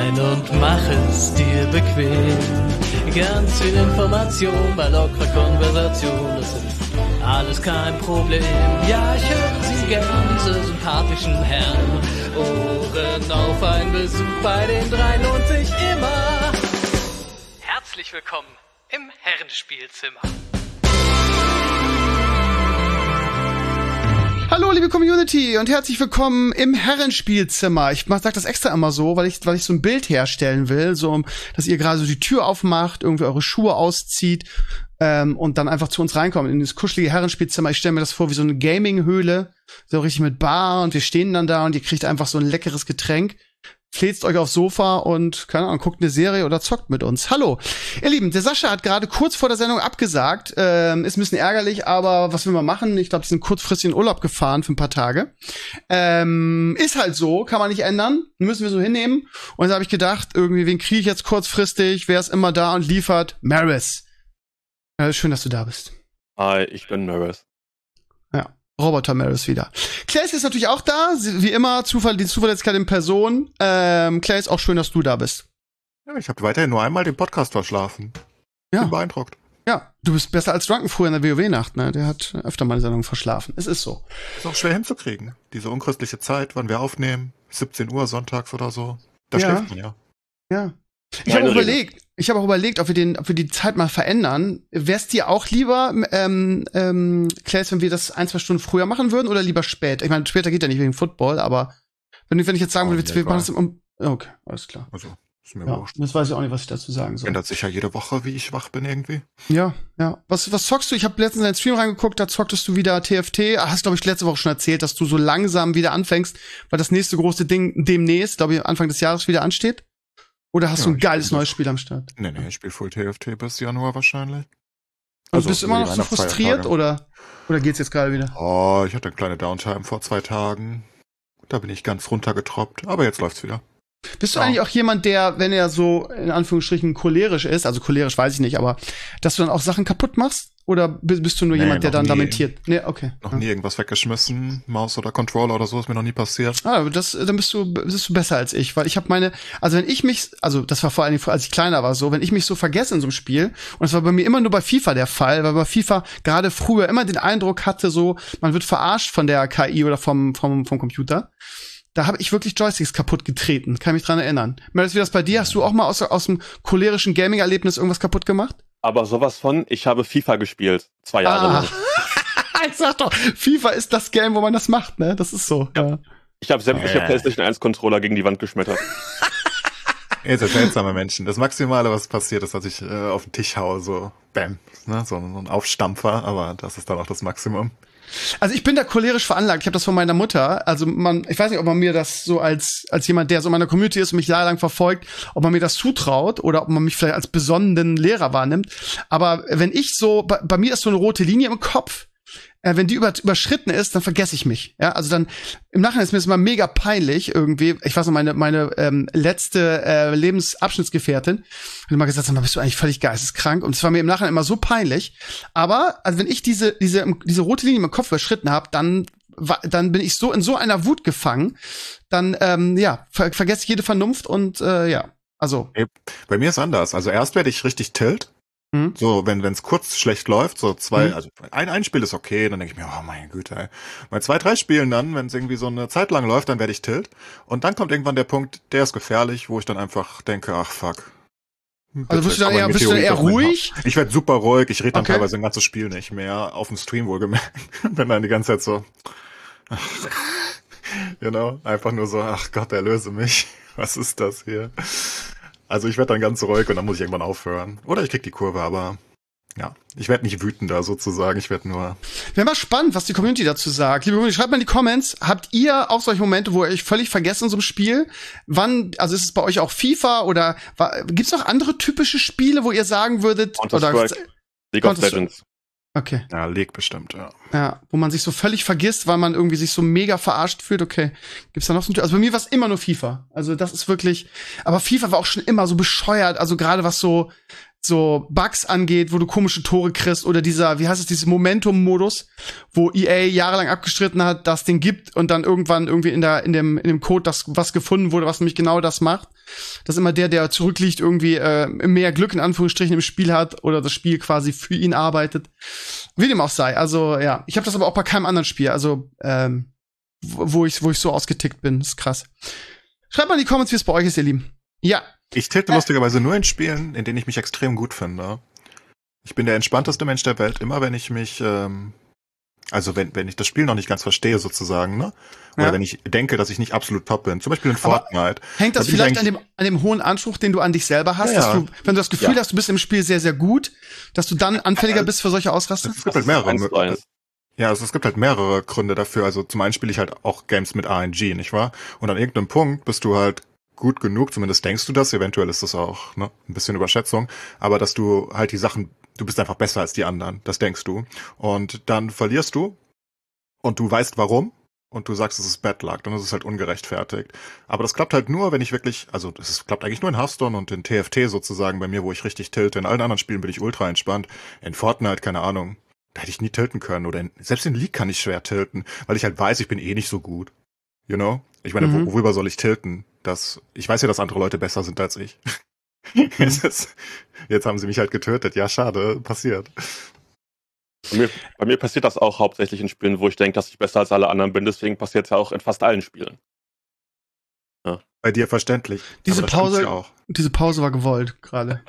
rein und mach es dir bequem. Ganz viel Information bei lockerer Konversation, das ist alles kein Problem. Ja, ich höre Sie gern, diese sympathischen Herren. Ohren auf, ein Besuch bei den dreien lohnt sich immer. Herzlich willkommen im Herrenspielzimmer. Hallo liebe Community und herzlich willkommen im Herrenspielzimmer. Ich sag das extra immer so, weil ich so ein Bild herstellen will, so dass ihr gerade so die Tür aufmacht, irgendwie eure Schuhe auszieht und dann einfach zu uns reinkommt in dieses kuschelige Herrenspielzimmer. Ich stelle mir das vor wie so eine Gaming-Höhle, so richtig mit Bar, und wir stehen dann da und ihr kriegt einfach so ein leckeres Getränk. Fläzt euch aufs Sofa und, keine Ahnung, guckt eine Serie oder zockt mit uns. Hallo. Ihr Lieben, der Sascha hat gerade kurz vor der Sendung abgesagt. Ist ein bisschen ärgerlich, aber was will man machen? Ich glaube, die sind kurzfristig in Urlaub gefahren für ein paar Tage. Ist halt so, kann man nicht ändern. Müssen wir so hinnehmen. Und jetzt habe ich gedacht, irgendwie, wen kriege ich jetzt kurzfristig? Wer ist immer da und liefert? Maris. Schön, dass du da bist. Hi, ich bin Maris. Ja. Roboter Maris wieder. Claes ist natürlich auch da, wie immer, die Zuverlässigkeit in Person. Claes, auch schön, dass du da bist. Ja, ich habe weiterhin nur einmal den Podcast verschlafen. Ja. Bin beeindruckt. Ja, du bist besser als Drunken früher in der WoW-Nacht, ne? Der hat öfter mal die Sendung verschlafen. Es ist so. Ist auch schwer hinzukriegen. Diese unchristliche Zeit, wann wir aufnehmen, 17 Uhr sonntags oder so. Da schläft man ja. Ja. Ich habe auch überlegt, ob wir die Zeit mal verändern. Wär's dir auch lieber, Claes, wenn wir das 1-2 Stunden früher machen würden oder lieber spät? Ich meine, später geht ja nicht wegen Football, aber wenn ich jetzt sagen würde, wir machen das okay, alles klar. Also, ist mir ja, wurscht. das weiß ich auch nicht, was ich dazu sagen soll. Ändert sich ja jede Woche, wie ich wach bin irgendwie. Ja. Was zockst du? Ich habe letztens in deinen Stream reingeguckt, da zocktest du wieder TFT. Hast, glaube ich, letzte Woche schon erzählt, dass du so langsam wieder anfängst, weil das nächste große Ding demnächst, glaube ich, Anfang des Jahres wieder ansteht. Oder hast du ein geiles neues Spiel am Start? Nee, ich spiele Full TFT bis Januar wahrscheinlich. Also bist du immer noch so frustriert oder geht's jetzt gerade wieder? Oh, ich hatte eine kleine Downtime vor 2 Tagen. Da bin ich ganz runtergetroppt, aber jetzt läuft's wieder. Bist du eigentlich auch jemand, der, wenn er so in Anführungsstrichen cholerisch ist, also cholerisch weiß ich nicht, aber dass du dann auch Sachen kaputt machst? Oder bist du nur jemand, der dann lamentiert? Nee, okay. Noch nie irgendwas weggeschmissen, Maus oder Controller oder so, ist mir noch nie passiert. Dann bist du besser als ich, weil ich habe das war vor allen Dingen, als ich kleiner war, so, wenn ich mich so vergesse in so einem Spiel, und das war bei mir immer nur bei FIFA der Fall, weil bei FIFA gerade früher immer den Eindruck hatte, so, man wird verarscht von der KI oder vom Computer. Da habe ich wirklich Joysticks kaputt getreten, kann mich dran erinnern. Meldest wie das bei dir? Hast du auch mal aus dem cholerischen Gaming-Erlebnis irgendwas kaputt gemacht? Aber sowas von, ich habe FIFA gespielt, 2 Jahre lang. Ich sag doch, FIFA ist das Game, wo man das macht, ne? Das ist so. Ja. Ich habe sämtliche PlayStation 1 Controller gegen die Wand geschmettert. Ihr seid seltsame Menschen. Das Maximale, was passiert, ist, dass ich auf den Tisch haue, so bam, ne? So ein Aufstampfer, aber das ist dann auch das Maximum. Also ich bin da cholerisch veranlagt. Ich habe das von meiner Mutter. Also ich weiß nicht, ob man mir das so als jemand, der so in meiner Community ist und mich jahrelang verfolgt, ob man mir das zutraut oder ob man mich vielleicht als besonnenen Lehrer wahrnimmt. Aber wenn ich so, bei mir ist so eine rote Linie im Kopf. Wenn die überschritten ist, dann vergesse ich mich. Ja, also dann im Nachhinein ist mir das immer mega peinlich irgendwie. Ich weiß noch, meine letzte Lebensabschnittsgefährtin hat immer gesagt, bist du eigentlich völlig geisteskrank? Und es war mir im Nachhinein immer so peinlich. Aber also wenn ich diese rote Linie im Kopf überschritten habe, dann bin ich so in so einer Wut gefangen, dann vergesse ich jede Vernunft und also. Bei mir ist anders. Also erst werde ich richtig tilt. So, wenn es kurz schlecht läuft, so also ein Spiel ist okay, dann denke ich mir, oh meine Güte, ey. Bei 2, 3 Spielen dann, wenn es irgendwie so eine Zeit lang läuft, dann werde ich tilt. Und dann kommt irgendwann der Punkt, der ist gefährlich, wo ich dann einfach denke, ach fuck. Also bist du dann eher ruhig? Ich werde super ruhig, ich rede dann teilweise ein ganzes Spiel nicht mehr, auf dem Stream wohlgemerkt. Bin dann die ganze Zeit so, einfach nur so, ach Gott, erlöse mich. Was ist das hier? Also ich werde dann ganz ruhig und dann muss ich irgendwann aufhören. Oder ich krieg die Kurve, aber ja, ich werde nicht wütender sozusagen, ich werde nur... Wäre mal spannend, was die Community dazu sagt. Liebe Community, schreibt mal in die Comments, habt ihr auch solche Momente, wo ihr euch völlig vergesst in so einem Spiel? Also ist es bei euch auch FIFA oder gibt's noch andere typische Spiele, wo ihr sagen würdet... League of Legends. Okay. Ja, League bestimmt, ja. Ja, wo man sich so völlig vergisst, weil man irgendwie sich so mega verarscht fühlt. Okay, gibt's da noch so ein... Also bei mir war es immer nur FIFA. Also das ist wirklich... Aber FIFA war auch schon immer so bescheuert. Also gerade was so so Bugs angeht, wo du komische Tore kriegst, oder dieses Momentum-Modus, wo EA jahrelang abgestritten hat, dass den gibt und dann irgendwann irgendwie in dem Code was gefunden wurde, was nämlich genau das macht. Dass immer der zurückliegt, irgendwie mehr Glück in Anführungsstrichen im Spiel hat oder das Spiel quasi für ihn arbeitet. Wie dem auch sei. Also, ja. Ich habe das aber auch bei keinem anderen Spiel, also wo ich so ausgetickt bin. Das ist krass. Schreibt mal in die Comments, wie es bei euch ist, ihr Lieben. Ja. Ich tilte lustigerweise nur in Spielen, in denen ich mich extrem gut finde. Ich bin der entspannteste Mensch der Welt, immer wenn ich mich, also wenn ich das Spiel noch nicht ganz verstehe sozusagen, ne? Oder wenn ich denke, dass ich nicht absolut top bin. Zum Beispiel in Fortnite. Hängt das vielleicht an dem hohen Anspruch, den du an dich selber hast, dass du, wenn du das Gefühl hast, du bist im Spiel sehr, sehr gut, dass du dann anfälliger bist für solche Ausraster? Es gibt halt mehrere. Ja, also es gibt halt mehrere Gründe dafür. Also zum einen spiele ich halt auch Games mit RNG, nicht wahr? Und an irgendeinem Punkt bist du halt gut genug, zumindest denkst du das, eventuell ist das auch, ne, ein bisschen Überschätzung, aber dass du halt du bist einfach besser als die anderen, das denkst du. Und dann verlierst du und du weißt warum und du sagst, es ist Bad Luck, dann ist es halt ungerechtfertigt. Aber das klappt halt nur, wenn ich wirklich, also das klappt eigentlich nur in Hearthstone und in TFT sozusagen bei mir, wo ich richtig tilte. In allen anderen Spielen bin ich ultra entspannt. In Fortnite, keine Ahnung, da hätte ich nie tilten können. Oder selbst in League kann ich schwer tilten, weil ich halt weiß, ich bin eh nicht so gut. You know? Ich meine, worüber soll ich tilten? Ich weiß ja, dass andere Leute besser sind als ich. Jetzt haben sie mich halt getötet. Ja, schade, passiert. Bei mir passiert das auch hauptsächlich in Spielen, wo ich denke, dass ich besser als alle anderen bin. Deswegen passiert es ja auch in fast allen Spielen. Ja. Bei dir verständlich. Diese Pause war gewollt gerade.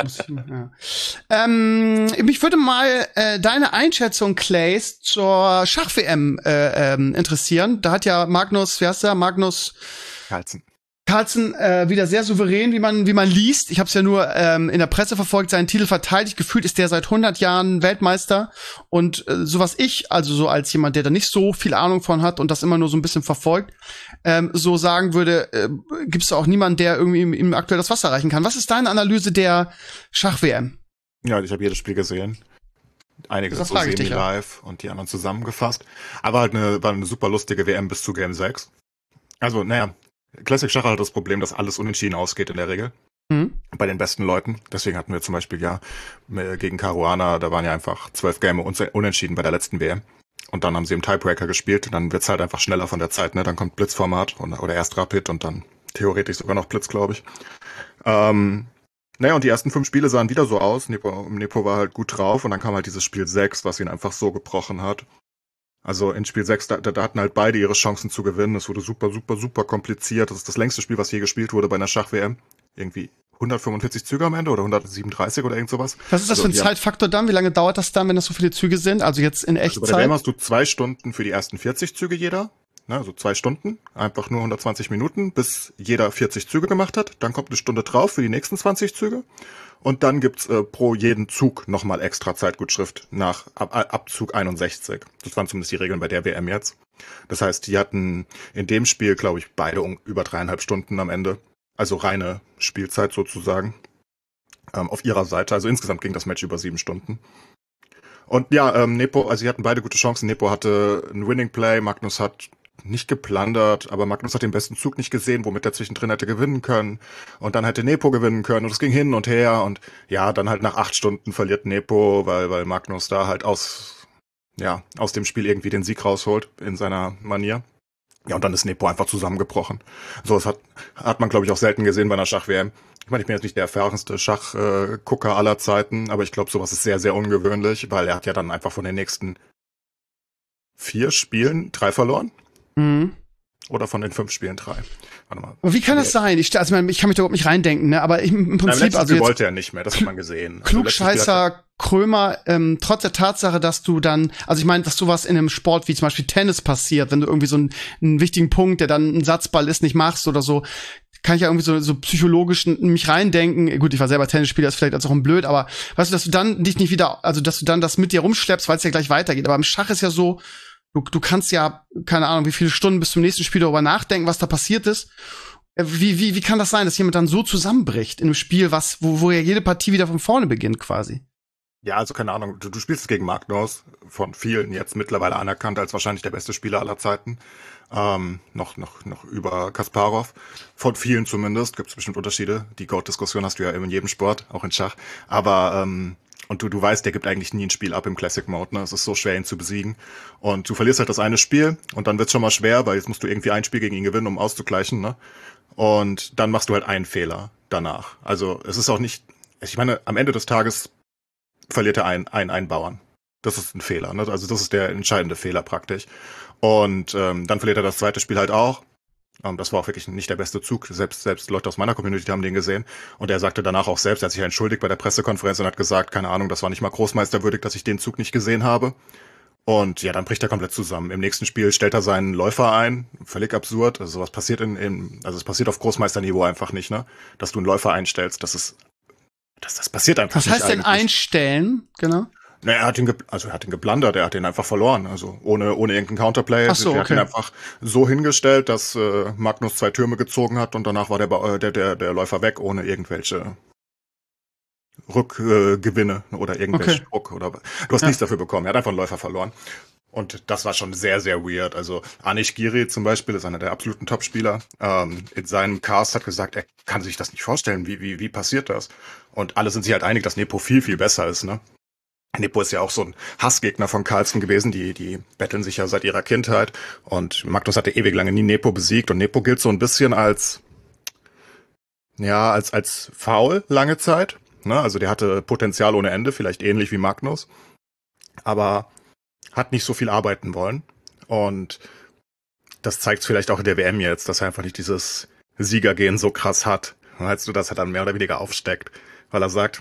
Mich würde mal deine Einschätzung, Clays, zur Schach-WM interessieren. Da hat ja Magnus Carlsen wieder sehr souverän, wie man liest. Ich habe es ja nur in der Presse verfolgt, seinen Titel verteidigt. Gefühlt ist der seit 100 Jahren Weltmeister. Und so was ich, also so als jemand, der da nicht so viel Ahnung von hat und das immer nur so ein bisschen verfolgt, so sagen würde, gibt es auch niemanden, der irgendwie ihm aktuell das Wasser reichen kann. Was ist deine Analyse der Schach-WM? Ja, ich habe jedes Spiel gesehen. Einige so semi-live und die anderen zusammengefasst. Aber halt war eine super lustige WM bis zu Game 6. Also, naja, Classic Schach hat das Problem, dass alles unentschieden ausgeht in der Regel. Bei den besten Leuten. Deswegen hatten wir zum Beispiel gegen Caruana, da waren ja einfach 12 Game unentschieden bei der letzten WM. Und dann haben sie im Tiebreaker gespielt. Dann wird's halt einfach schneller von der Zeit, ne? Dann kommt Blitzformat oder erst Rapid und dann theoretisch sogar noch Blitz, glaube ich. Naja, und die ersten 5 Spiele sahen wieder so aus. Nepo war halt gut drauf und dann kam halt dieses Spiel 6, was ihn einfach so gebrochen hat. Also in Spiel 6, da hatten halt beide ihre Chancen zu gewinnen. Es wurde super, super, super kompliziert. Das ist das längste Spiel, was je gespielt wurde bei einer Schach-WM. Irgendwie 145 Züge am Ende oder 137 oder irgend sowas. Was ist das für ein Zeitfaktor dann? Wie lange dauert das dann, wenn das so viele Züge sind? Also jetzt in Echtzeit? Also bei der WM hast du 2 Stunden für die ersten 40 Züge jeder. Also 2 Stunden, einfach nur 120 Minuten, bis jeder 40 Züge gemacht hat. Dann kommt eine Stunde drauf für die nächsten 20 Züge. Und dann gibt's pro jeden Zug nochmal extra Zeitgutschrift nach Abzug 61. Das waren zumindest die Regeln bei der WM jetzt. Das heißt, die hatten in dem Spiel, glaube ich, beide über 3,5 Stunden am Ende. Also reine Spielzeit sozusagen. Auf ihrer Seite. Also insgesamt ging das Match über 7 Stunden. Und ja, Nepo, also sie hatten beide gute Chancen. Nepo hatte ein Winning Play, Magnus hat nicht geplundert, aber Magnus hat den besten Zug nicht gesehen, womit er zwischendrin hätte gewinnen können. Und dann hätte Nepo gewinnen können und es ging hin und her. Und ja, dann halt nach 8 Stunden verliert Nepo, weil Magnus da halt aus dem Spiel irgendwie den Sieg rausholt in seiner Manier. Ja, und dann ist Nepo einfach zusammengebrochen. So, das hat man, glaube ich, auch selten gesehen bei einer Schach-WM. Ich meine, ich bin jetzt nicht der erfahrenste Schachgucker aller Zeiten, aber ich glaube, sowas ist sehr, sehr ungewöhnlich, weil er hat ja dann einfach von den nächsten 4 Spielen 3 verloren. Oder von den 5 Spielen 3. Warte mal. Aber wie kann das sein? Ich kann mich da überhaupt nicht reindenken, ne? Aber im Prinzip, also jetzt wollte er nicht mehr, das hat man gesehen. Klugscheißer Krömer, trotz der Tatsache, dass du dann, also ich meine, dass sowas in einem Sport wie zum Beispiel Tennis passiert, wenn du irgendwie so einen wichtigen Punkt, der dann ein Satzball ist, nicht machst oder so, kann ich ja irgendwie so psychologisch mich reindenken. Gut, ich war selber Tennisspieler, ist vielleicht als auch ein blöd, aber weißt du, dass du dann dich nicht wieder, also dass du dann das mit dir rumschleppst, weil es ja gleich weitergeht. Aber im Schach ist ja so, du kannst ja, keine Ahnung, wie viele Stunden bis zum nächsten Spiel darüber nachdenken, was da passiert ist. Wie kann das sein, dass jemand dann so zusammenbricht in einem Spiel, wo ja jede Partie wieder von vorne beginnt quasi? Ja, also keine Ahnung, du spielst gegen Magnus, von vielen jetzt mittlerweile anerkannt als wahrscheinlich der beste Spieler aller Zeiten. Noch über Kasparov. Von vielen zumindest, gibt es bestimmt Unterschiede. Die GOAT-Diskussion hast du ja in jedem Sport, auch in Schach. Aber und du weißt, der gibt eigentlich nie ein Spiel ab im Classic-Mode, ne? Es ist so schwer, ihn zu besiegen. Und du verlierst halt das eine Spiel und dann wird's schon mal schwer, weil jetzt musst du irgendwie ein Spiel gegen ihn gewinnen, um auszugleichen, ne? Und dann machst du halt einen Fehler danach. Also es ist auch nicht, ich meine, am Ende des Tages verliert er einen Bauern. Das ist ein Fehler, ne? Also das ist der entscheidende Fehler praktisch. Und dann verliert er das zweite Spiel halt auch. Das war auch wirklich nicht der beste Zug. Selbst Leute aus meiner Community haben den gesehen. Und er sagte danach auch selbst, er hat sich entschuldigt bei der Pressekonferenz und hat gesagt, keine Ahnung, das war nicht mal großmeisterwürdig, dass ich den Zug nicht gesehen habe. Und ja, dann bricht er komplett zusammen. Im nächsten Spiel stellt er seinen Läufer ein. Völlig absurd. Also sowas passiert also es passiert auf Großmeisterniveau einfach nicht, ne? Dass du einen Läufer einstellst, das passiert einfach nicht. Was heißt denn einstellen, genau? Na, er hat ihn geblundert, er hat ihn einfach verloren, also ohne irgendeinen Counterplay. Ach so, er hat ihn einfach so hingestellt, dass Magnus 2 Türme gezogen hat und danach war der Läufer weg, ohne irgendwelche Rückgewinne oder irgendwelchen Druck oder du hast nichts dafür bekommen. Er hat einfach einen Läufer verloren. Und das war schon sehr, sehr weird. Also Anish Giri zum Beispiel ist einer der absoluten Topspieler. In seinem Cast hat gesagt, er kann sich das nicht vorstellen. Wie passiert das? Und alle sind sich halt einig, dass Nepo viel, viel besser ist, ne? Nepo ist ja auch so ein Hassgegner von Carlsen gewesen, die betteln sich ja seit ihrer Kindheit und Magnus hatte ewig lange nie Nepo besiegt und Nepo gilt so ein bisschen als faul lange Zeit, ne? Also der hatte Potenzial ohne Ende, vielleicht ähnlich wie Magnus, aber hat nicht so viel arbeiten wollen und das zeigt vielleicht auch in der WM jetzt, dass er einfach nicht dieses Siegergehen so krass hat, weißt du, dass er dann mehr oder weniger aufsteckt, weil er sagt,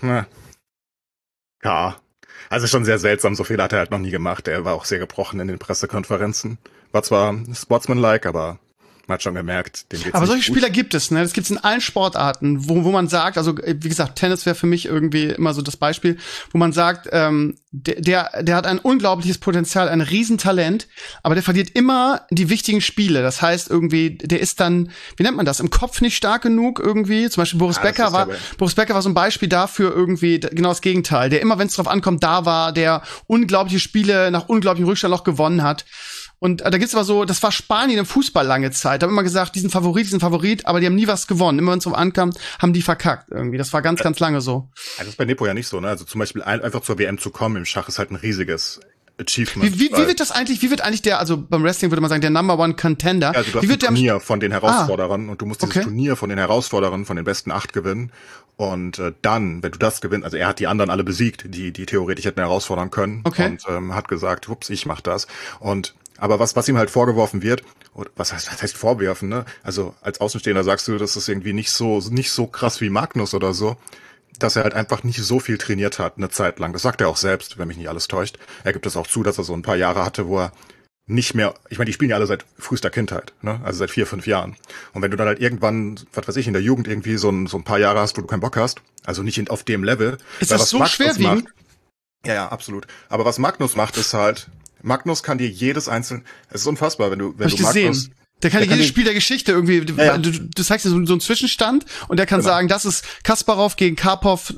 Also schon sehr seltsam, so viel hat er halt noch nie gemacht. Er war auch sehr gebrochen in den Pressekonferenzen. War zwar sportsmanlike, aber man hat schon gemerkt, dem geht's aber nicht solche gut. Spieler gibt es, ne? Das gibt's in allen Sportarten, wo man sagt, also wie gesagt, Tennis wäre für mich irgendwie immer so das Beispiel, wo man sagt, der hat ein unglaubliches Potenzial, ein Riesentalent, aber der verliert immer die wichtigen Spiele. Das heißt irgendwie, der ist dann, wie nennt man das, im Kopf nicht stark genug irgendwie. Zum Beispiel Boris Becker war so ein Beispiel dafür irgendwie genau das Gegenteil. Der immer, wenn es drauf ankommt, da war, der unglaubliche Spiele nach unglaublichem Rückstand noch gewonnen hat. Und da gibt's aber so, das war Spanien im Fußball lange Zeit. Da haben immer gesagt, diesen Favorit, aber die haben nie was gewonnen. Immer wenn es drauf ankam, haben die verkackt irgendwie. Das war ganz, ganz lange so. Also das ist bei Nepo ja nicht so, ne? Also zum Beispiel einfach zur WM zu kommen im Schach ist halt ein riesiges Achievement. Wie wird eigentlich der, also beim Wrestling würde man sagen, der Number One Contender? Also du hast ein Turnier von den Herausforderern und du musst dieses Turnier von den Herausforderern, von den besten 8 gewinnen. Und dann, wenn du das gewinnst, also er hat die anderen alle besiegt, die theoretisch hätten herausfordern können. Und hat gesagt, ups, ich mach das. Aber was ihm halt vorgeworfen wird, oder was heißt vorwerfen, ne? Also als Außenstehender sagst du, das ist irgendwie nicht so krass wie Magnus oder so, dass er halt einfach nicht so viel trainiert hat, eine Zeit lang. Das sagt er auch selbst, wenn mich nicht alles täuscht. Er gibt es auch zu, dass er so ein paar Jahre hatte, wo er nicht mehr, ich meine, die spielen ja alle seit frühester Kindheit, ne? Also seit 4, 5 Jahren. Und wenn du dann halt irgendwann, was weiß ich, in der Jugend irgendwie so ein paar Jahre hast, wo du keinen Bock hast, also nicht auf dem Level. Ist das so schwerwiegend? Ja, absolut. Aber was Magnus macht, ist halt, Magnus kann dir jedes einzelne, es ist unfassbar, wenn du Magnus, der kann dir jedes Spiel der Geschichte irgendwie, du zeigst dir so einen Zwischenstand und der kann sagen, das ist Kasparov gegen Karpov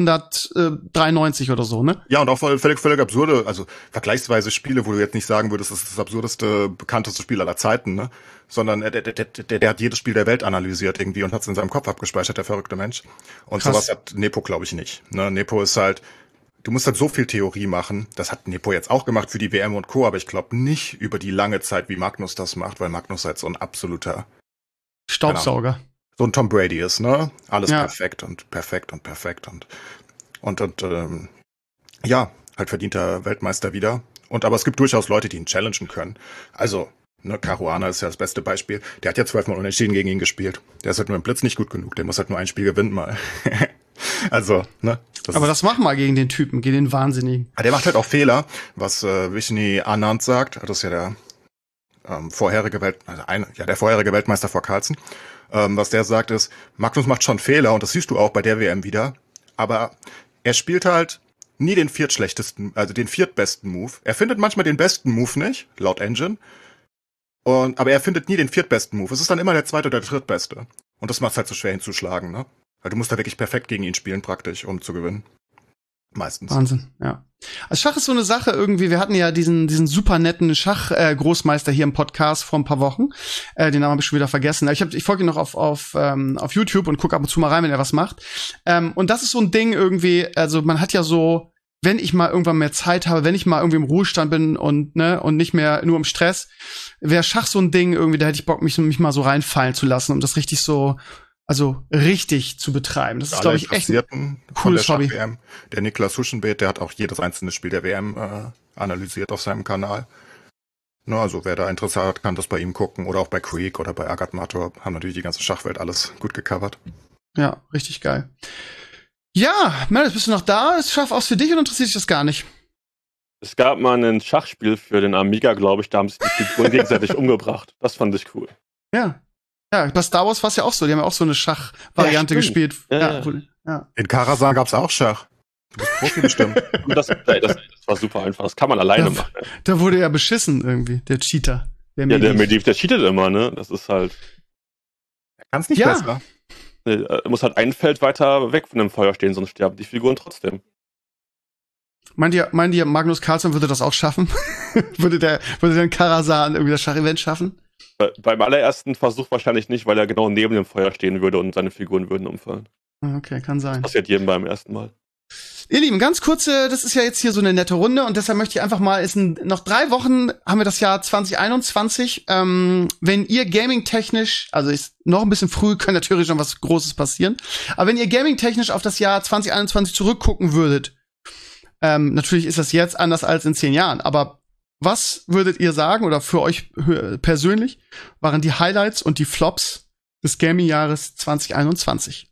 1993 oder so, ne? Ja, und auch völlig absurde, also vergleichsweise Spiele, wo du jetzt nicht sagen würdest, das ist das absurdeste, bekannteste Spiel aller Zeiten, ne? Sondern der hat jedes Spiel der Welt analysiert irgendwie und hat es in seinem Kopf abgespeichert, der verrückte Mensch. Und sowas hat Nepo, glaube ich, nicht. Ne? Nepo ist halt, du musst halt so viel Theorie machen. Das hat Nepo jetzt auch gemacht für die WM und Co., aber ich glaube nicht über die lange Zeit, wie Magnus das macht, weil Magnus halt so ein absoluter Staubsauger. So ein Tom Brady ist, ne? Alles perfekt und halt verdienter Weltmeister wieder. Aber es gibt durchaus Leute, die ihn challengen können. Also, ne, Caruana ist ja das beste Beispiel. Der hat ja 12-mal unentschieden gegen ihn gespielt. Der ist halt nur im Blitz nicht gut genug. Der muss halt nur ein Spiel gewinnen mal. Also, ne? Aber das mach mal gegen den Typen, gegen den Wahnsinnigen. Der macht halt auch Fehler, was Vishny Anand sagt. Das ist ja der vorherige Weltmeister vor Carlsen. Was der sagt ist, Magnus macht schon Fehler und das siehst du auch bei der WM wieder. Aber er spielt halt nie den den viertbesten Move. Er findet manchmal den besten Move nicht, laut Engine. Aber er findet nie den viertbesten Move. Es ist dann immer der zweite oder der drittbeste. Und das macht es halt so schwer hinzuschlagen, ne? Weil du musst da wirklich perfekt gegen ihn spielen, praktisch, um zu gewinnen. Meistens. Wahnsinn, ja. Also Schach ist so eine Sache irgendwie, wir hatten ja diesen super netten Schach-Großmeister hier im Podcast vor ein paar Wochen. Den Namen habe ich schon wieder vergessen. Ich folge ihn noch auf YouTube und gucke ab und zu mal rein, wenn er was macht. Und das ist so ein Ding irgendwie, also man hat ja so, wenn ich mal irgendwann mehr Zeit habe, wenn ich mal irgendwie im Ruhestand bin und nicht mehr nur im Stress, wäre Schach so ein Ding irgendwie, da hätte ich Bock, mich mal so reinfallen zu lassen, um das richtig so, also richtig zu betreiben. Das ist, glaube ich, echt ein cooles Hobby. WM. Der Niklas Huschenbeet, der hat auch jedes einzelne Spiel der WM analysiert auf seinem Kanal. Na, also wer da Interesse hat, kann das bei ihm gucken. Oder auch bei Creek oder bei Agat Mator. Haben natürlich die ganze Schachwelt alles gut gecovert. Ja, richtig geil. Ja, Meredith, bist du noch da? Ist Schach aus für dich oder interessiert dich das gar nicht? Es gab mal ein Schachspiel für den Amiga, glaube ich, da haben sich die Figuren gegenseitig umgebracht. Das fand ich cool. Ja. Ja, bei Star Wars war es ja auch so. Die haben ja auch so eine Schachvariante gespielt. Ja. In Karazhan gab's auch Schach. Du bist Profi bestimmt. Das war super einfach. Das kann man alleine machen. Da wurde ja beschissen irgendwie, der Cheater. Der Mediv, der cheatet immer, ne? Das ist halt... Er kann's nicht besser. Er muss halt ein Feld weiter weg von dem Feuer stehen, sonst sterben die Figuren trotzdem. Meint ihr, Magnus Carlsen würde das auch schaffen? würde der in Karazhan irgendwie das Schachevent schaffen? Beim allerersten Versuch wahrscheinlich nicht, weil er genau neben dem Feuer stehen würde und seine Figuren würden umfallen. Okay, kann sein. Das passiert jedem beim ersten Mal. Ihr Lieben, ganz kurze, das ist ja jetzt hier so eine nette Runde und deshalb möchte ich einfach mal, noch 3 Wochen haben wir das Jahr 2021. Wenn ihr gaming-technisch, also ist noch ein bisschen früh, kann natürlich schon was Großes passieren, aber wenn ihr gaming-technisch auf das Jahr 2021 zurückgucken würdet, natürlich ist das jetzt anders als in 10 Jahren, aber was würdet ihr sagen, oder für euch persönlich, waren die Highlights und die Flops des Gaming-Jahres 2021?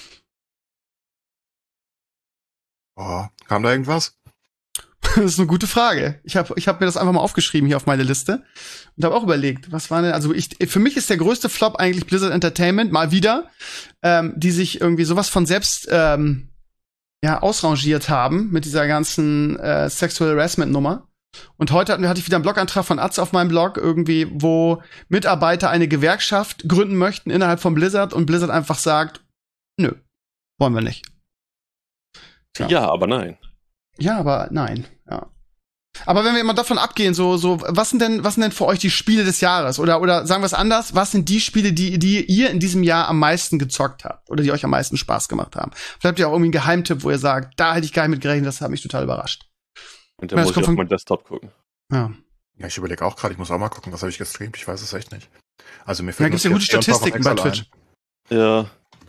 Oh, kam da irgendwas? Das ist eine gute Frage. Ich hab mir das einfach mal aufgeschrieben hier auf meine Liste und habe auch überlegt, was war denn, also für mich ist der größte Flop eigentlich Blizzard Entertainment, mal wieder, die sich irgendwie sowas von selbst ausrangiert haben mit dieser ganzen Sexual Harassment-Nummer. Und heute hatte ich wieder einen Blogantrag von Atze auf meinem Blog, irgendwie, wo Mitarbeiter eine Gewerkschaft gründen möchten innerhalb von Blizzard und Blizzard einfach sagt, nö, wollen wir nicht. Ja, aber nein. Ja, aber nein, ja. Aber wenn wir immer davon abgehen, so, was sind denn für euch die Spiele des Jahres? Oder sagen wir es anders, was sind die Spiele, die ihr in diesem Jahr am meisten gezockt habt? Oder die euch am meisten Spaß gemacht haben? Vielleicht habt ihr auch irgendwie einen Geheimtipp, wo ihr sagt, da hätte ich gar nicht mit gerechnet, das hat mich total überrascht. Und dann muss ich auf meinen Desktop gucken. Ja, ich überlege auch gerade, ich muss auch mal gucken, was habe ich gestreamt? Ich weiß es echt nicht. Also mir fällt gibt's ja gute Statistiken bei Twitch. Ja.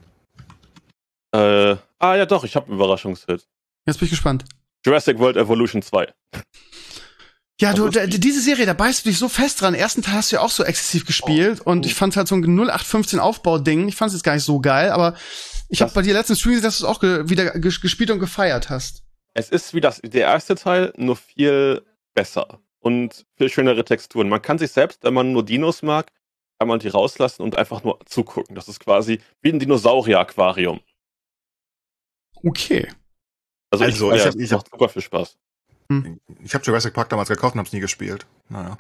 Ja doch, ich habe einen Überraschungshit. Jetzt bin ich gespannt. Jurassic World Evolution 2. Ja, diese Serie, da beißt du dich so fest dran. Ersten Teil hast du ja auch so exzessiv gespielt und ich fand halt so ein 0815 Aufbau-Ding. Ich fand es jetzt gar nicht so geil, aber ich habe bei dir letzten Stream gesehen, dass du es auch wieder gespielt und gefeiert hast. Es ist wie der erste Teil, nur viel besser und viel schönere Texturen. Man kann sich selbst, wenn man nur Dinos mag, kann man die rauslassen und einfach nur zugucken. Das ist quasi wie ein Dinosaurier-Aquarium. Okay. Also ich macht super viel Spaß. Ich habe Jurassic Park damals gekauft und habe es nie gespielt. Naja.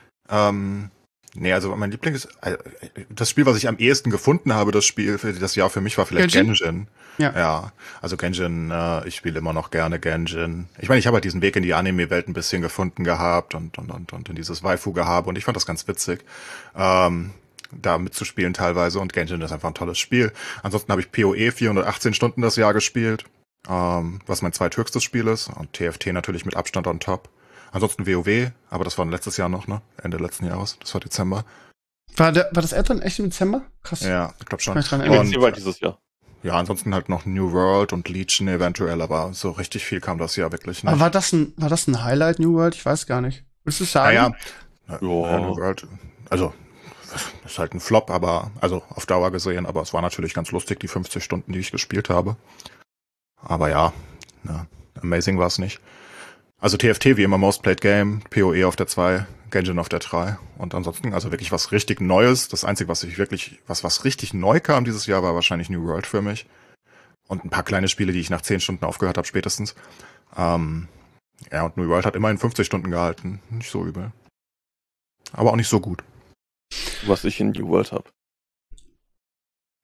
Also mein Liebling ist das Spiel, was ich am ehesten gefunden habe, das Spiel für das Jahr für mich war vielleicht Genshin. Ja, also Genshin, ich spiele immer noch gerne Genshin. Ich meine, ich habe halt diesen Weg in die Anime-Welt ein bisschen gefunden gehabt und in dieses Waifu-Gehabe und ich fand das ganz witzig, da mitzuspielen teilweise und Genshin ist einfach ein tolles Spiel. Ansonsten habe ich PoE 418 Stunden das Jahr gespielt, was mein zweithöchstes Spiel ist und TFT natürlich mit Abstand on top. Ansonsten WoW, aber das war letztes Jahr noch, ne? Ende letzten Jahres, das war Dezember. War das Add-on echt im Dezember? Krass. Ja, ich glaube schon. Und dieses Jahr. Ja, ansonsten halt noch New World und Legion eventuell, aber so richtig viel kam das Jahr wirklich nicht. Aber war das ein Highlight, New World? Ich weiß gar nicht. Würdest du sagen? New World, also ist halt ein Flop, aber also auf Dauer gesehen, aber es war natürlich ganz lustig, die 50 Stunden, die ich gespielt habe. Aber ja, amazing war es nicht. Also TFT wie immer Most Played Game, PoE auf der 2, Genshin auf der 3 und ansonsten also wirklich was richtig Neues. Das Einzige, was richtig neu kam dieses Jahr, war wahrscheinlich New World für mich. Und ein paar kleine Spiele, die ich nach 10 Stunden aufgehört habe spätestens. Und New World hat immerhin 50 Stunden gehalten. Nicht so übel. Aber auch nicht so gut. Was ich in New World habe.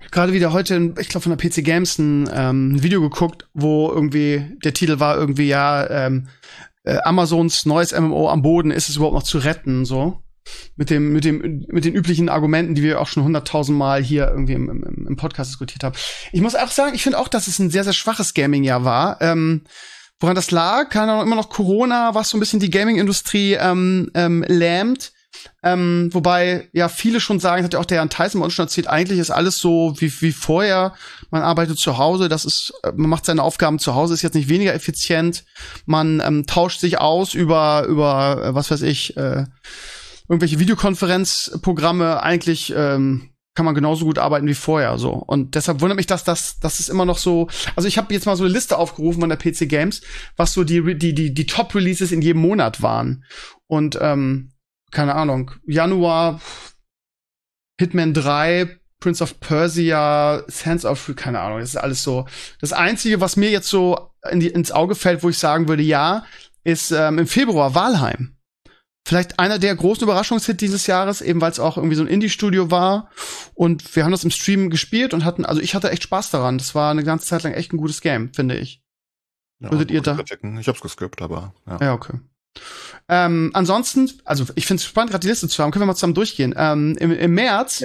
gerade wieder heute, ich glaube von der PC Games ein Video geguckt, wo irgendwie der Titel war irgendwie Amazons neues MMO am Boden, ist es überhaupt noch zu retten, so. Mit den üblichen Argumenten, die wir auch schon 100.000 Mal hier irgendwie im Podcast diskutiert haben. Ich muss auch sagen, ich finde auch, dass es ein sehr, sehr schwaches Gaming-Jahr war. Woran das lag, keine Ahnung, immer noch Corona, was so ein bisschen die Gaming-Industrie lähmt. Wobei ja viele schon sagen, hat ja auch der Jan Tyson bei uns schon erzählt, eigentlich ist alles so wie vorher. Man arbeitet zu Hause, man macht seine Aufgaben zu Hause, ist jetzt nicht weniger effizient. Man tauscht sich aus über was weiß ich, irgendwelche Videokonferenzprogramme. Eigentlich kann man genauso gut arbeiten wie vorher, so. Und deshalb wundert mich, dass es immer noch so, also ich habe jetzt mal so eine Liste aufgerufen von der PC Games, was so die Top-Releases in jedem Monat waren. Und keine Ahnung, Januar, Hitman 3, Prince of Persia, Sands of, keine Ahnung, das ist alles so. Das Einzige, was mir jetzt so ins Auge fällt, wo ich sagen würde, ja, ist im Februar Valheim. Vielleicht einer der großen Überraschungshits dieses Jahres, eben weil es auch irgendwie so ein Indie-Studio war. Und wir haben das im Stream gespielt und ich hatte echt Spaß daran. Das war eine ganze Zeit lang echt ein gutes Game, finde ich. Ja, Würdet ihr da? Ich hab's geskippt, aber ja. Ja, okay. Ansonsten, also ich finde es spannend, gerade die Liste zu haben. Können wir mal zusammen durchgehen. Im März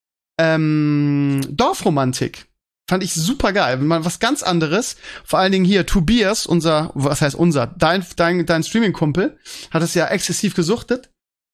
Dorfromantik. Fand ich super geil. Mal was ganz anderes. Vor allen Dingen hier, Tobias, dein Streaming-Kumpel, hat es ja exzessiv gesuchtet.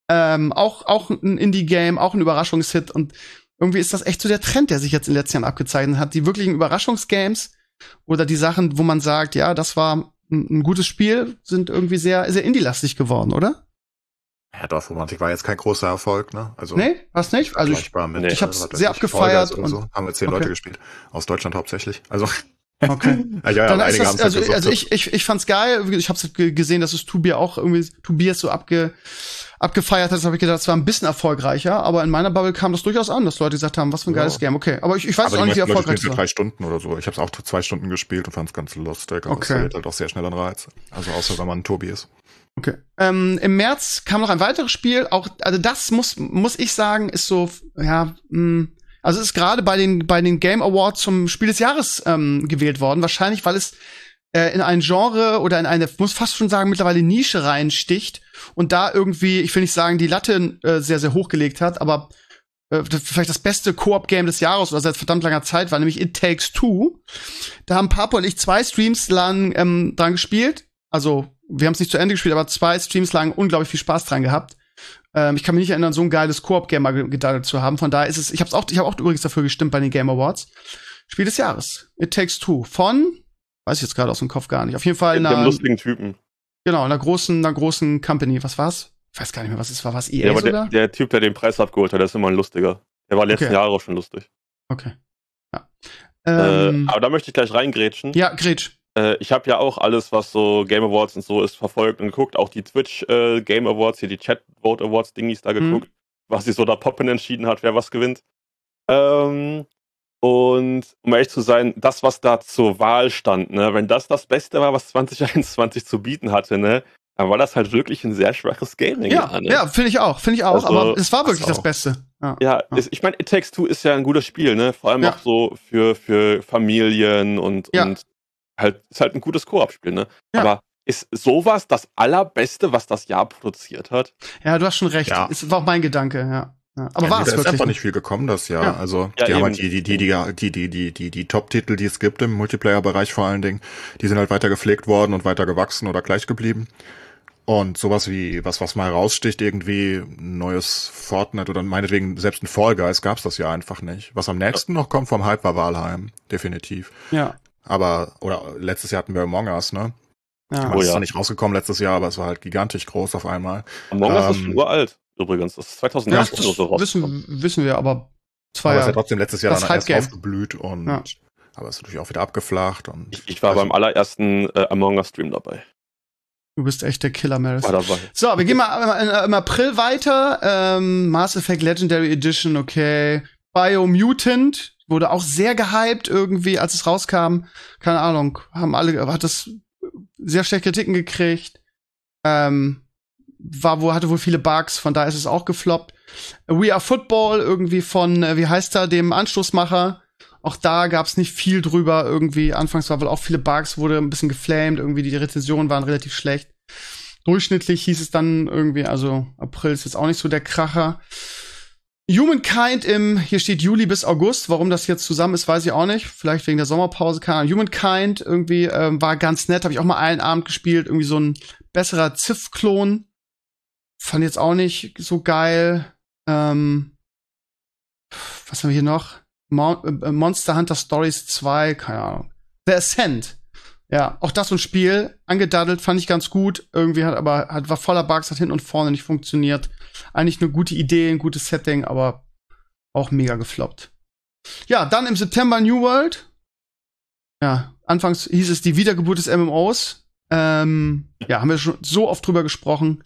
Auch ein Indie-Game, auch ein Überraschungshit. Und irgendwie ist das echt so der Trend, der sich jetzt in den letzten Jahren abgezeichnet hat. Die wirklichen Überraschungsgames oder die Sachen, wo man sagt, ja, das war ein gutes Spiel, sind irgendwie sehr, sehr indie-lastig geworden, oder? Ja, Dorfromantik war jetzt kein großer Erfolg, ne? Also nee, was nicht? Also ich hab's sehr abgefeiert. Und so. Haben wir 10 Leute gespielt. Aus Deutschland hauptsächlich. Also okay. Ja, dann ist das, also ich fand's geil. Ich hab's gesehen, dass es Tobias so abgefeiert hat. Das habe ich gedacht, das war ein bisschen erfolgreicher. Aber in meiner Bubble kam das durchaus an, dass Leute gesagt haben, was für ein geiles Game. Okay, aber ich weiß auch nicht, wie erfolgreich es war. 3 Stunden oder so. Ich hab's auch 2 Stunden gespielt und fand's ganz lustig. Aber es verliert halt auch sehr schnell an Reiz. Also außer wenn man ein Tobi ist. Okay. Im März kam noch ein weiteres Spiel. Auch, also das muss ich sagen, ist so, ja, also ist gerade bei den Game Awards zum Spiel des Jahres gewählt worden. Wahrscheinlich, weil es in ein Genre oder in eine, muss fast schon sagen, mittlerweile Nische reinsticht und da irgendwie, ich will nicht sagen, die Latte sehr, sehr hochgelegt hat, aber vielleicht das beste Koop-Game des Jahres oder seit verdammt langer Zeit war, nämlich It Takes Two. Da haben Papo und ich 2 Streams lang dran gespielt. Also, wir haben es nicht zu Ende gespielt, aber 2 Streams lang unglaublich viel Spaß dran gehabt. Ich kann mich nicht erinnern, so ein geiles Koop-Game mal gedacht zu haben. Von daher ist es, ich habe auch übrigens dafür gestimmt bei den Game Awards. Spiel des Jahres. It Takes Two. Von, weiß ich jetzt gerade aus dem Kopf gar nicht. Auf jeden Fall einem lustigen Typen. Genau, einer großen Company. Was war's? Ich weiß gar nicht mehr, was es war. Was EA sogar? Der Typ, der den Preis abgeholt hat, der ist immer ein lustiger. Der war letzten Jahre auch schon lustig. Okay. Ja. Aber da möchte ich gleich reingrätschen. Ja, grätsch. Ich habe ja auch alles, was so Game Awards und so ist, verfolgt und geguckt. Auch die Twitch Game Awards, hier die Chat Vote Awards Dingis da geguckt. Was sich so da Poppen entschieden hat, wer was gewinnt. Und um ehrlich zu sein, das, was da zur Wahl stand, ne, wenn das Beste war, was 2021 zu bieten hatte, ne, dann war das halt wirklich ein sehr schwaches Gaming. Ja, ne? Ja, finde ich auch. Also, aber es war wirklich das Beste. Ja. Ich meine, It Takes Two ist ja ein gutes Spiel, ne? Vor allem auch so für Familien und halt, ist halt ein gutes Koop-Spiel, ne? Ja. Aber ist sowas das Allerbeste, was das Jahr produziert hat? Ja, du hast schon recht. Ja. Es war auch mein Gedanke, ja. Aber war es wirklich? Da ist einfach nicht viel gekommen das Jahr. Ja. Also die haben halt die Top-Titel, die es gibt im Multiplayer-Bereich vor allen Dingen, die sind halt weiter gepflegt worden und weiter gewachsen oder gleich geblieben. Und sowas wie, was mal raussticht, irgendwie ein neues Fortnite oder meinetwegen selbst ein Fall Guys gab's das Jahr einfach nicht. Was am nächsten noch kommt vom Hype war Valheim, definitiv. Ja. Aber, oder letztes Jahr hatten wir Among Us, ne? Ja. Das ist zwar nicht rausgekommen letztes Jahr, aber es war halt gigantisch groß auf einmal. Among Us ist schon uralt, übrigens. Das ist 2008 oder so rausgekommen. Wissen wir, aber es ist ja trotzdem letztes Jahr dann erst aufgeblüht und aber es ist natürlich auch wieder abgeflacht. Und ich war beim allerersten Among Us Stream dabei. Du bist echt der Killer, Maris. So, wir gehen mal im April weiter. Mass Effect Legendary Edition, okay. Biomutant wurde auch sehr gehypt irgendwie, als es rauskam. Keine Ahnung, hat das sehr schlechte Kritiken gekriegt. Hatte wohl viele Bugs, von daher ist es auch gefloppt. We Are Football irgendwie von, wie heißt er, dem Anstoßmacher. Auch da gab es nicht viel drüber irgendwie. Anfangs war wohl auch viele Bugs, wurde ein bisschen geflamed, irgendwie die Rezensionen waren relativ schlecht. Durchschnittlich hieß es dann irgendwie, also April ist jetzt auch nicht so der Kracher. Humankind hier steht Juli bis August. Warum das jetzt zusammen ist, weiß ich auch nicht. Vielleicht wegen der Sommerpause, keine Ahnung. Humankind irgendwie war ganz nett. Habe ich auch mal einen Abend gespielt. Irgendwie so ein besserer Civ-Klon. Fand jetzt auch nicht so geil. Was haben wir hier noch? Monster Hunter Stories 2, keine Ahnung. The Ascent. Ja, auch das so ein Spiel, angedaddelt, fand ich ganz gut. Irgendwie war voller Bugs, hat hinten und vorne nicht funktioniert. Eigentlich eine gute Idee, ein gutes Setting, aber auch mega gefloppt. Ja, dann im September New World. Ja, anfangs hieß es die Wiedergeburt des MMOs. Ja, haben wir schon so oft drüber gesprochen.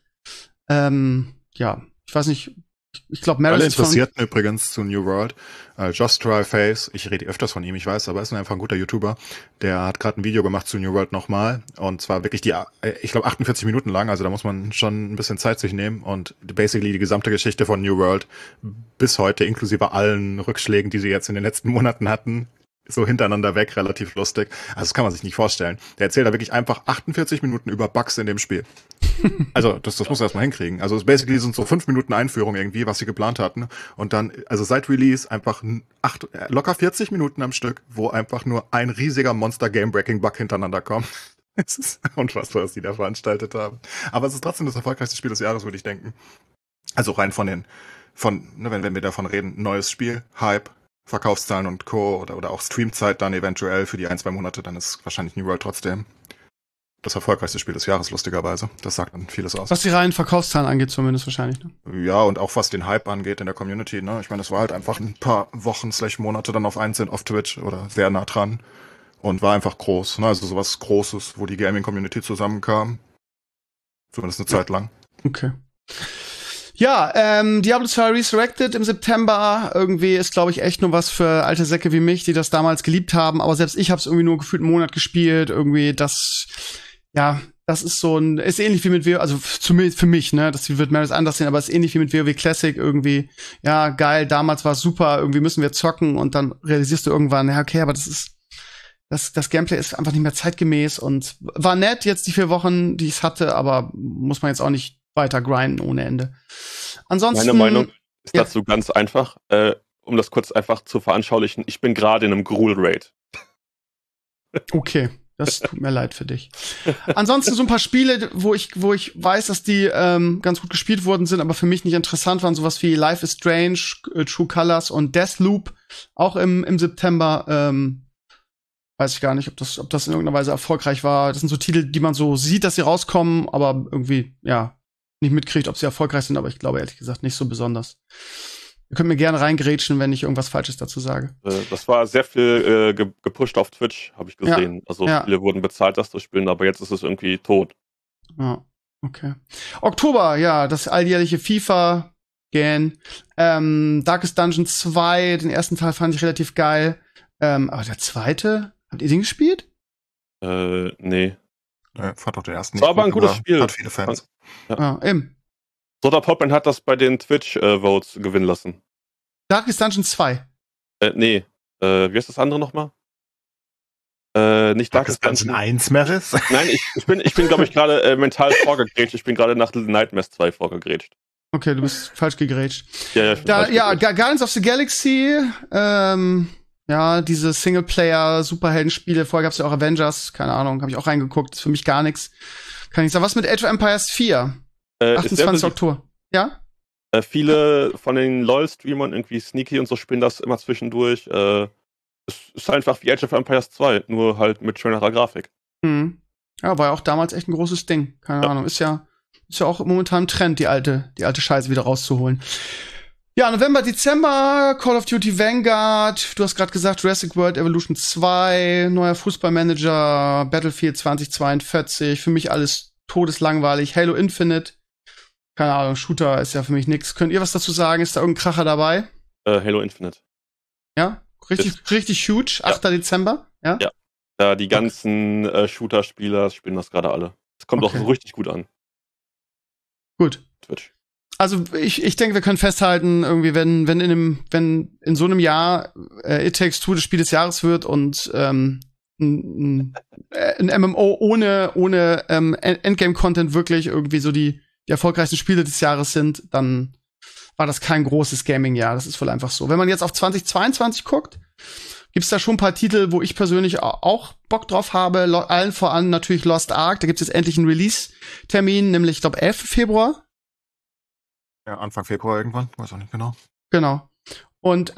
Ja, ich weiß nicht, ich glaube, Alle Interessierten übrigens zu New World. Josh Face, ich rede öfters von ihm, ich weiß, aber er ist einfach ein guter YouTuber. Der hat gerade ein Video gemacht zu New World nochmal. Und zwar wirklich ich glaube, 48 Minuten lang. Also da muss man schon ein bisschen Zeit sich nehmen. Und basically die gesamte Geschichte von New World bis heute, inklusive allen Rückschlägen, die sie jetzt in den letzten Monaten hatten, so hintereinander weg, relativ lustig. Also das kann man sich nicht vorstellen. Der erzählt da wirklich einfach 48 Minuten über Bugs in dem Spiel. Also das muss er erstmal hinkriegen. Also basically sind so 5 Minuten Einführung irgendwie, was sie geplant hatten. Und dann, also seit Release einfach locker 40 Minuten am Stück, wo einfach nur ein riesiger Monster-Game-Breaking-Bug hintereinander kommt. Es ist unfassbar, was die da veranstaltet haben. Aber es ist trotzdem das erfolgreichste Spiel des Jahres, würde ich denken. Also rein wenn wir davon reden, neues Spiel, Hype, Verkaufszahlen und Co. oder auch Streamzeit dann eventuell für die 1-2 Monate, dann ist wahrscheinlich New World trotzdem das erfolgreichste Spiel des Jahres, lustigerweise. Das sagt dann vieles aus. Was die reinen Verkaufszahlen angeht zumindest wahrscheinlich, ne? Ja, und auch was den Hype angeht in der Community, ne? Ich meine, das war halt einfach ein paar Wochen/Monate dann auf Twitch oder sehr nah dran und war einfach groß, ne? Also sowas Großes, wo die Gaming-Community zusammenkam. Zumindest eine Zeit lang. Okay. Ja, Diablo 2 Resurrected im September irgendwie ist, glaube ich, echt nur was für alte Säcke wie mich, die das damals geliebt haben. Aber selbst ich habe es irgendwie nur gefühlt einen Monat gespielt. Irgendwie das ist ist ähnlich wie mit WoW, also für mich, ne, das wird mir das anders sehen, aber ist ähnlich wie mit WoW Classic irgendwie. Ja, geil, damals war es super, irgendwie müssen wir zocken und dann realisierst du irgendwann, ja, okay, aber das Gameplay ist einfach nicht mehr zeitgemäß und war nett jetzt die 4 Wochen, die ich hatte, aber muss man jetzt auch nicht weiter grinden ohne Ende. Ansonsten. Meine Meinung ist dazu ganz einfach, um das kurz einfach zu veranschaulichen. Ich bin gerade in einem Gruul-Raid. Okay, das tut mir leid für dich. Ansonsten so ein paar Spiele, wo ich weiß, dass die ganz gut gespielt worden sind, aber für mich nicht interessant waren. Sowas wie Life is Strange, True Colors und Deathloop, auch im September. Weiß ich gar nicht, ob das in irgendeiner Weise erfolgreich war. Das sind so Titel, die man so sieht, dass sie rauskommen, aber irgendwie, ja, nicht mitkriegt, ob sie erfolgreich sind, aber ich glaube ehrlich gesagt nicht so besonders. Ihr könnt mir gerne reingrätschen, wenn ich irgendwas Falsches dazu sage. Das war sehr viel gepusht auf Twitch, habe ich gesehen. Ja, also viele wurden bezahlt, das zu spielen, aber jetzt ist es irgendwie tot. Ja, okay. Oktober, ja, das alljährliche FIFA Gan. Darkest Dungeon 2, den ersten Teil fand ich relativ geil. Aber der zweite, habt ihr den gespielt? Nee. Fand auch der erste nicht. War aber ein gutes Spiel. Hat viele Fans. Ja, eben. Soda Popman hat das bei den Twitch-Votes gewinnen lassen. Darkest Dungeon 2? Nee. Wie heißt das andere nochmal? Nicht Darkest Dungeon 1, Meris? Nein, ich bin glaube ich, gerade mental vorgegrätscht. Ich bin gerade nach Little Nightmares 2 vorgegrätscht. Okay, du bist falsch gegrätscht. Ja, Guardians of the Galaxy, ja, diese Singleplayer-Superhelden-Spiele. Vorher gab's ja auch Avengers, keine Ahnung, habe ich auch reingeguckt, ist für mich gar nichts. Kann ich sagen, was mit Age of Empires 4? 28. Oktober. Ja? Viele von den LoL-Streamern, irgendwie Sneaky und so, spielen das immer zwischendurch. Es ist einfach wie Age of Empires 2, nur halt mit schönerer Grafik. Mhm. Ja, war ja auch damals echt ein großes Ding. Keine Ahnung, ist ja auch momentan ein Trend, die alte Scheiße wieder rauszuholen. Ja, November, Dezember, Call of Duty Vanguard, du hast gerade gesagt, Jurassic World Evolution 2, neuer Fußballmanager, Battlefield 2042, für mich alles todeslangweilig, Halo Infinite, keine Ahnung, Shooter ist ja für mich nix. Könnt ihr was dazu sagen? Ist da irgendein Kracher dabei? Halo Infinite. Ja? Richtig huge, 8. Dezember? Ja? Ja, die ganzen Shooter-Spieler spielen das gerade alle. Das kommt auch so richtig gut an. Gut. Twitch. Also ich denke, wir können festhalten, irgendwie, wenn in so einem Jahr It Takes Two das Spiel des Jahres wird und ein MMO ohne Endgame-Content wirklich irgendwie so die erfolgreichsten Spiele des Jahres sind, dann war das kein großes Gaming-Jahr. Das ist wohl einfach so. Wenn man jetzt auf 2022 guckt, gibt's da schon ein paar Titel, wo ich persönlich auch Bock drauf habe. Allen voran natürlich Lost Ark. Da gibt's jetzt endlich einen Release-Termin, nämlich, ich glaube, 11. Februar. Ja, Anfang Februar irgendwann. Weiß auch nicht genau. Genau. Und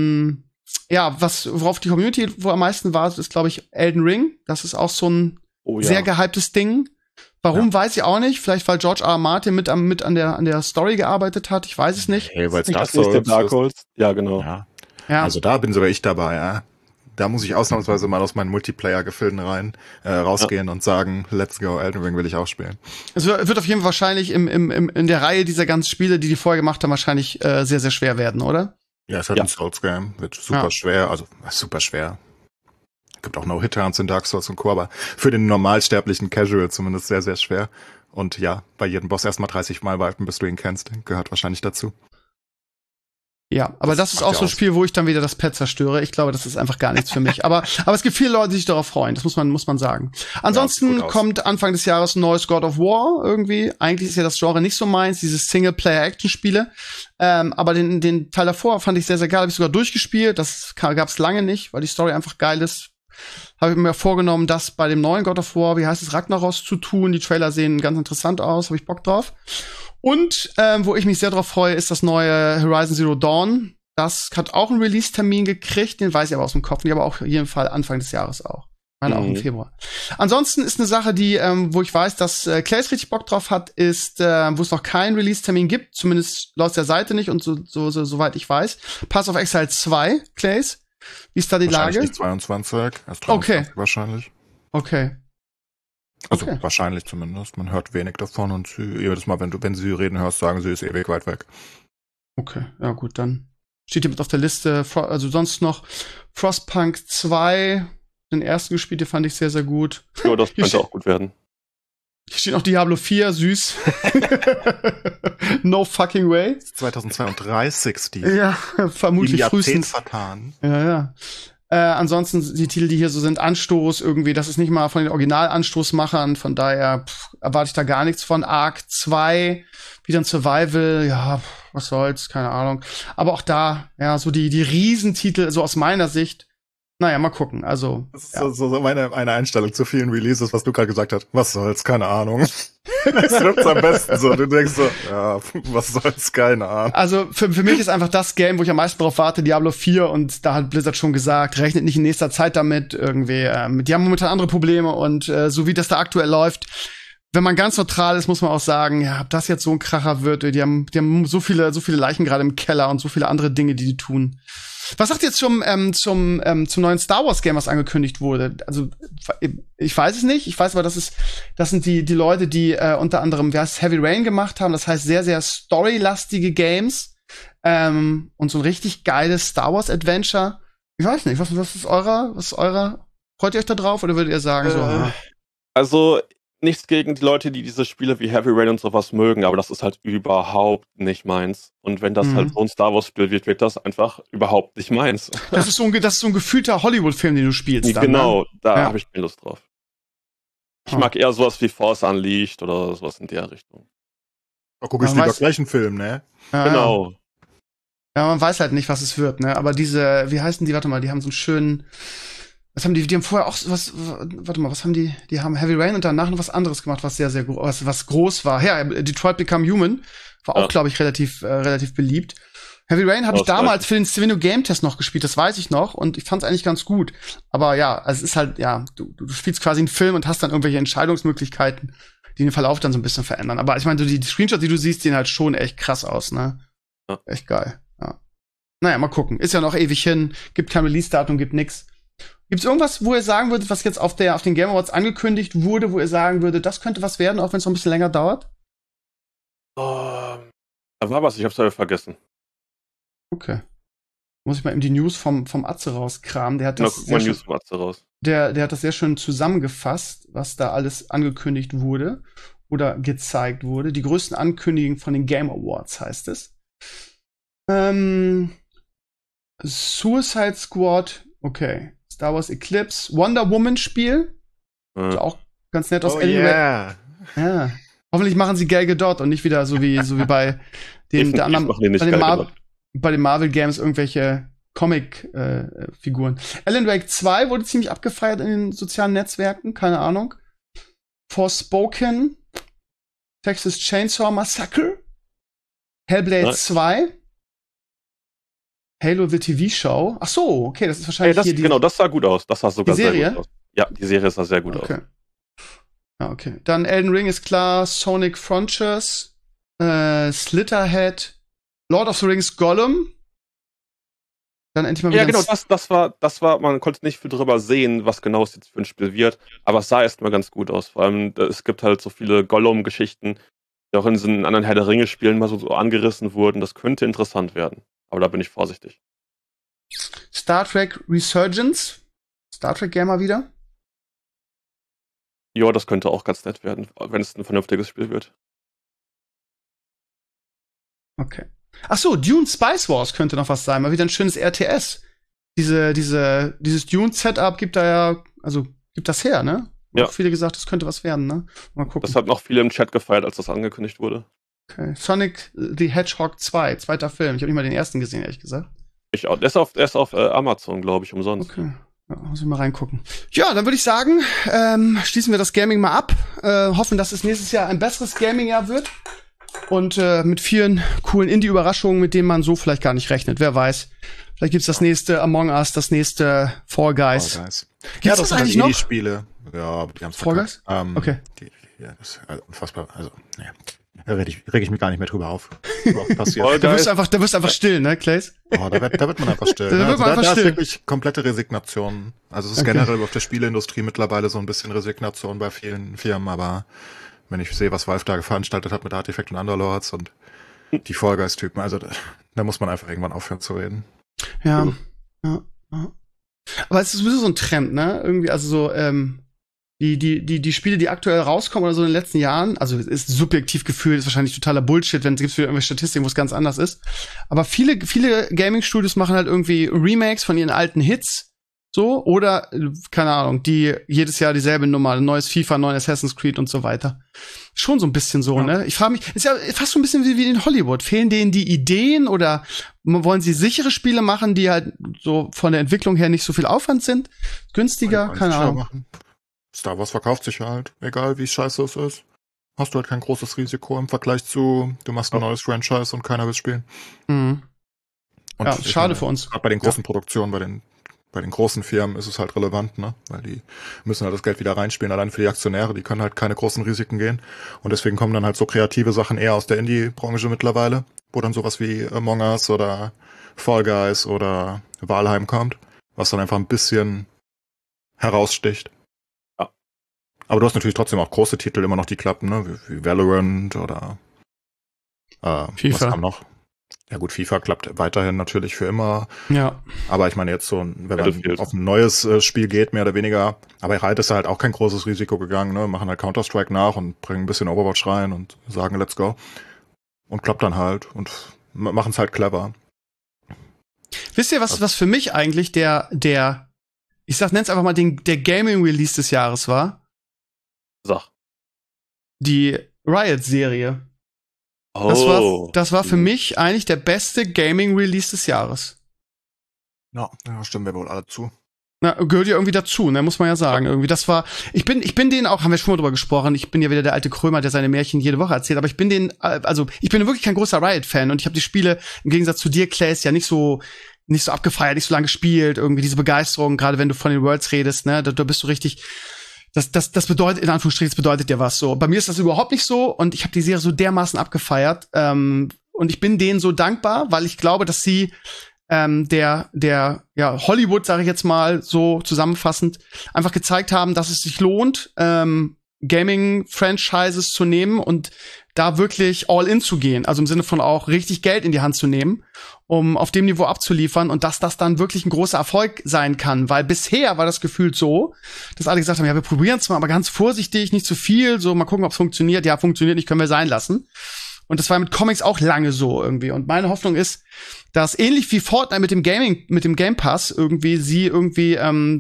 worauf die Community wohl am meisten wartet, ist, glaube ich, Elden Ring. Das ist auch so ein sehr gehyptes Ding. Warum, weiß ich auch nicht. Vielleicht, weil George R. R. Martin mit an der Story gearbeitet hat. Ich weiß es nicht. Hey, weil das ist der Dark Souls. Ja, genau. Ja. Also da bin sogar ich dabei, ja. Da muss ich ausnahmsweise mal aus meinen Multiplayer-Gefilden rausgehen und sagen, let's go, Elden Ring will ich auch spielen. Es wird auf jeden Fall wahrscheinlich in der Reihe dieser ganzen Spiele, die vorher gemacht haben, wahrscheinlich sehr, sehr schwer werden, oder? Ja, es ist halt ein Souls-Game. Wird super schwer, also super schwer. Gibt auch No-Hit-Turns in Dark Souls und Co., aber für den normalsterblichen Casual zumindest sehr, sehr schwer. Und ja, bei jedem Boss erstmal 30 Mal warten, bis du ihn kennst. Gehört wahrscheinlich dazu. Ja, aber das ist auch so ein Spiel, wo ich dann wieder das Pad zerstöre. Ich glaube, das ist einfach gar nichts für mich. Aber es gibt viele Leute, die sich darauf freuen. Das muss man sagen. Ansonsten kommt Anfang des Jahres ein neues God of War irgendwie. Eigentlich ist ja das Genre nicht so meins, diese Singleplayer-Action-Spiele. Aber den Teil davor fand ich sehr, sehr geil. Habe ich sogar durchgespielt. Das gab's lange nicht, weil die Story einfach geil ist. Habe ich mir vorgenommen, das bei dem neuen God of War, wie heißt es, Ragnaros zu tun. Die Trailer sehen ganz interessant aus. Habe ich Bock drauf. Und wo ich mich sehr drauf freue, ist das neue Horizon Zero Dawn. Das hat auch einen Release-Termin gekriegt, den weiß ich aber aus dem Kopf nicht, aber auch in jedem Fall Anfang des Jahres auch. Ich meine auch im Februar. Ansonsten ist eine Sache, die, wo ich weiß, dass Clays richtig Bock drauf hat, ist, wo es noch keinen Release-Termin gibt, zumindest laut der Seite nicht und soweit ich weiß. Pass of Exile 2, Clays. Wie ist da die Lage? Nicht 22, erst 23 wahrscheinlich. Okay. Also wahrscheinlich zumindest. Man hört wenig davon und jedes Mal, wenn sie reden hörst, sagen sie, ist ewig weit weg. Okay, ja gut, dann steht hier mit auf der Liste. Also sonst noch Frostpunk 2, den ersten gespielt, den fand ich sehr, sehr gut. Ja, das könnte auch gut werden. Hier steht noch Diablo 4, süß. No fucking way. 2032, Steve. Ja, vermutlich frühestens. Vertan. Ja. Ansonsten die Titel, die hier so sind, Anstoß irgendwie, das ist nicht mal von den Original-Anstoßmachern, von daher erwarte ich da gar nichts von. Ark 2, wieder ein Survival, ja, was soll's, keine Ahnung. Aber auch da, ja, so die Riesentitel, so aus meiner Sicht, naja, mal gucken, also. Das ist so meine Einstellung zu vielen Releases, was du gerade gesagt hast. Was soll's, keine Ahnung. Das trifft's am besten so. Du denkst so, ja, was soll's, keine Ahnung. Also für mich ist einfach das Game, wo ich am meisten drauf warte, Diablo 4, und da hat Blizzard schon gesagt, rechnet nicht in nächster Zeit damit irgendwie. Die haben momentan andere Probleme und so wie das da aktuell läuft, wenn man ganz neutral ist, muss man auch sagen, ja, ob das jetzt so ein Kracher wird, die haben so viele Leichen gerade im Keller und so viele andere Dinge, die tun. Was sagt ihr zum neuen Star Wars Game, was angekündigt wurde? Also, ich weiß es nicht. Ich weiß aber, das sind die Leute, die unter anderem, Heavy Rain gemacht haben. Das heißt, sehr, sehr storylastige Games. Und so ein richtig geiles Star Wars Adventure. Ich weiß nicht, was ist eurer? Freut ihr euch da drauf oder würdet ihr sagen, so? Also, nichts gegen die Leute, die diese Spiele wie Heavy Rain und sowas mögen, aber das ist halt überhaupt nicht meins. Und wenn das halt so ein Star Wars Spiel wird das einfach überhaupt nicht meins. Das ist so ein gefühlter Hollywood-Film, den du spielst. Dann, genau, ne? Da habe ich keine Lust drauf. Ich mag eher sowas wie Force Unleashed oder sowas in der Richtung. Da gucke ich lieber gleich einen Film, ne? Ja, genau. Ja, man weiß halt nicht, was es wird, ne? Aber diese, wie heißen die, warte mal, die haben so einen schönen, was haben die haben vorher auch was haben die haben Heavy Rain und danach noch was anderes gemacht, was sehr, sehr groß, was groß war. Ja, Detroit Become Human war auch, glaube ich, relativ beliebt. Heavy Rain habe ich damals für den Sveno Game Test noch gespielt, das weiß ich noch, und ich fand es eigentlich ganz gut. Aber ja, also es ist halt, ja, du spielst quasi einen Film und hast dann irgendwelche Entscheidungsmöglichkeiten, die den Verlauf dann so ein bisschen verändern. Aber ich meine, die Screenshots, die du siehst, sehen halt schon echt krass aus, ne? Ja. Echt geil, ja. Naja, mal gucken. Ist ja noch ewig hin, gibt kein Release-Datum, gibt nix. Gibt's irgendwas, wo ihr sagen würdet, was jetzt auf den Game Awards angekündigt wurde, wo ihr sagen würdet, das könnte was werden, auch wenn es noch ein bisschen länger dauert? Da war was, ich hab's aber vergessen. Okay. Muss ich mal eben die News vom Atze rauskramen. Der hat das News vom Atze raus. Der hat das sehr schön zusammengefasst, was da alles angekündigt wurde. oder gezeigt wurde. Die größten Ankündigungen von den Game Awards heißt es. Suicide Squad, okay. Star Wars Eclipse, Wonder Woman Spiel. Sieht auch ganz nett aus. Yeah. Ja. Hoffentlich machen sie Gal Gadot und nicht wieder so wie bei den anderen, bei den Marvel Games irgendwelche Comic-Figuren. Alan Wake 2 wurde ziemlich abgefeiert in den sozialen Netzwerken, keine Ahnung. Forspoken, Texas Chainsaw Massacre, Hellblade 2, Halo the TV-Show. Ach so, okay, das ist wahrscheinlich genau, das sah gut aus. Das sah sogar die Serie? sehr gut aus. Ja, die Serie sah sehr gut aus. Ja, okay. Dann Elden Ring ist klar, Sonic Frontiers, Slitterhead, Lord of the Rings Gollum. Dann endlich mal wieder. Ja, genau, das war, man konnte nicht viel drüber sehen, was genau es jetzt für ein Spiel wird, aber es sah erstmal ganz gut aus. Vor allem, es gibt halt so viele Gollum-Geschichten, die auch in diesen anderen Herr der Ringe-Spielen mal so angerissen wurden. Das könnte interessant werden. Aber da bin ich vorsichtig. Star Trek Resurgence. Star Trek Gamer wieder. Ja, das könnte auch ganz nett werden, wenn es ein vernünftiges Spiel wird. Okay. Ach so, Dune Spice Wars könnte noch was sein. Mal wieder ein schönes RTS. Dieses Dune-Setup gibt das her, ne? Ja. Auch viele gesagt, das könnte was werden, ne? Mal gucken. Das hat noch viele im Chat gefeiert, als das angekündigt wurde. Okay. Sonic the Hedgehog 2, zweiter Film. Ich habe nicht mal den ersten gesehen, ehrlich gesagt. Ich auch. Der ist auf Amazon, glaube ich, umsonst. Okay. Ja, muss ich mal reingucken. Ja, dann würde ich sagen, schließen wir das Gaming mal ab. Hoffen, dass es nächstes Jahr ein besseres Gaming-Jahr wird. Und mit vielen coolen Indie-Überraschungen, mit denen man so vielleicht gar nicht rechnet. Wer weiß. Vielleicht gibt's das nächste Among Us, das nächste Fall Guys. Ja, das sind eigentlich noch Spiele. Ja, aber die haben's Fall Guys? Okay. Das ist unfassbar. Also, nee. Da reg ich mich gar nicht mehr drüber auf. Da wirst du einfach still, ne, Clays? Oh, da wird man einfach still. Da ist wirklich komplette Resignation. Also es ist generell auf der Spieleindustrie mittlerweile so ein bisschen Resignation bei vielen Firmen, aber wenn ich sehe, was Valve da veranstaltet hat mit Artifact und Underlords und die Fall Guys-Typen, also da muss man einfach irgendwann aufhören zu reden. Ja. Aber es ist sowieso so ein Trend, ne? Irgendwie, also so, die Spiele, die aktuell rauskommen oder so in den letzten Jahren, also ist subjektiv gefühlt, ist wahrscheinlich totaler Bullshit, wenn es gibt irgendwelche Statistiken, wo es ganz anders ist. Aber viele Gaming-Studios machen halt irgendwie Remakes von ihren alten Hits, so, oder, keine Ahnung, die jedes Jahr dieselbe Nummer, ein neues FIFA, ein neues Assassin's Creed und so weiter. Schon so ein bisschen so, ne? Ich frage mich, ist ja fast so ein bisschen wie in Hollywood. Fehlen denen die Ideen oder wollen sie sichere Spiele machen, die halt so von der Entwicklung her nicht so viel Aufwand sind? Günstiger? Keine Ahnung. Star Wars verkauft sich halt, egal wie scheiße es ist. Hast du halt kein großes Risiko im Vergleich zu, du machst ein neues Franchise und keiner will spielen. Mhm. Und ja, schade für uns. Gerade bei den großen Produktionen, bei den großen Firmen ist es halt relevant, ne? Weil die müssen halt das Geld wieder reinspielen, allein für die Aktionäre, die können halt keine großen Risiken gehen. Und deswegen kommen dann halt so kreative Sachen eher aus der Indie-Branche mittlerweile, wo dann sowas wie Among Us oder Fall Guys oder Valheim kommt, was dann einfach ein bisschen heraussticht. Ja. Aber du hast natürlich trotzdem auch große Titel immer noch, die klappen, ne? Wie Valorant oder FIFA. Was kam noch? Ja gut, FIFA klappt weiterhin natürlich für immer. Ja. Aber ich meine jetzt so, wenn man auf ein neues Spiel geht, mehr oder weniger. Aber halt ist halt auch kein großes Risiko gegangen, ne? Machen halt Counter-Strike nach und bringen ein bisschen Overwatch rein und sagen let's go. Und klappt dann halt und machen es halt clever. Wisst ihr, was für mich eigentlich nenn's einfach mal der Gaming-Release des Jahres war? Sag. Die Riot-Serie. Das war für mich eigentlich der beste Gaming-Release des Jahres. Ja, stimmen wir wohl alle zu. Na, gehört ja irgendwie dazu, ne, muss man ja sagen. Irgendwie, das war, ich bin denen auch, haben wir schon mal drüber gesprochen, ich bin ja wieder der alte Krömer, der seine Märchen jede Woche erzählt, aber ich bin wirklich kein großer Riot-Fan und ich habe die Spiele, im Gegensatz zu dir, Claes, ja nicht so abgefeiert, nicht so lange gespielt, irgendwie diese Begeisterung, gerade wenn du von den Worlds redest, ne, da bist du richtig. Das bedeutet, in Anführungsstrichen, das bedeutet ja was so. Bei mir ist das überhaupt nicht so und ich habe die Serie so dermaßen abgefeiert. Und ich bin denen so dankbar, weil ich glaube, dass sie der Hollywood, sage ich jetzt mal so zusammenfassend, einfach gezeigt haben, dass es sich lohnt, Gaming-Franchises zu nehmen und da wirklich all in zu gehen. Also im Sinne von auch richtig Geld in die Hand zu nehmen um auf dem Niveau abzuliefern und dass das dann wirklich ein großer Erfolg sein kann. Weil bisher war das gefühlt so, dass alle gesagt haben, ja, wir probieren es mal, aber ganz vorsichtig, nicht zu viel, so mal gucken, ob es funktioniert. Ja, funktioniert nicht, können wir sein lassen. Und das war mit Comics auch lange so irgendwie. Und meine Hoffnung ist, dass ähnlich wie Fortnite mit dem Game Pass irgendwie sie irgendwie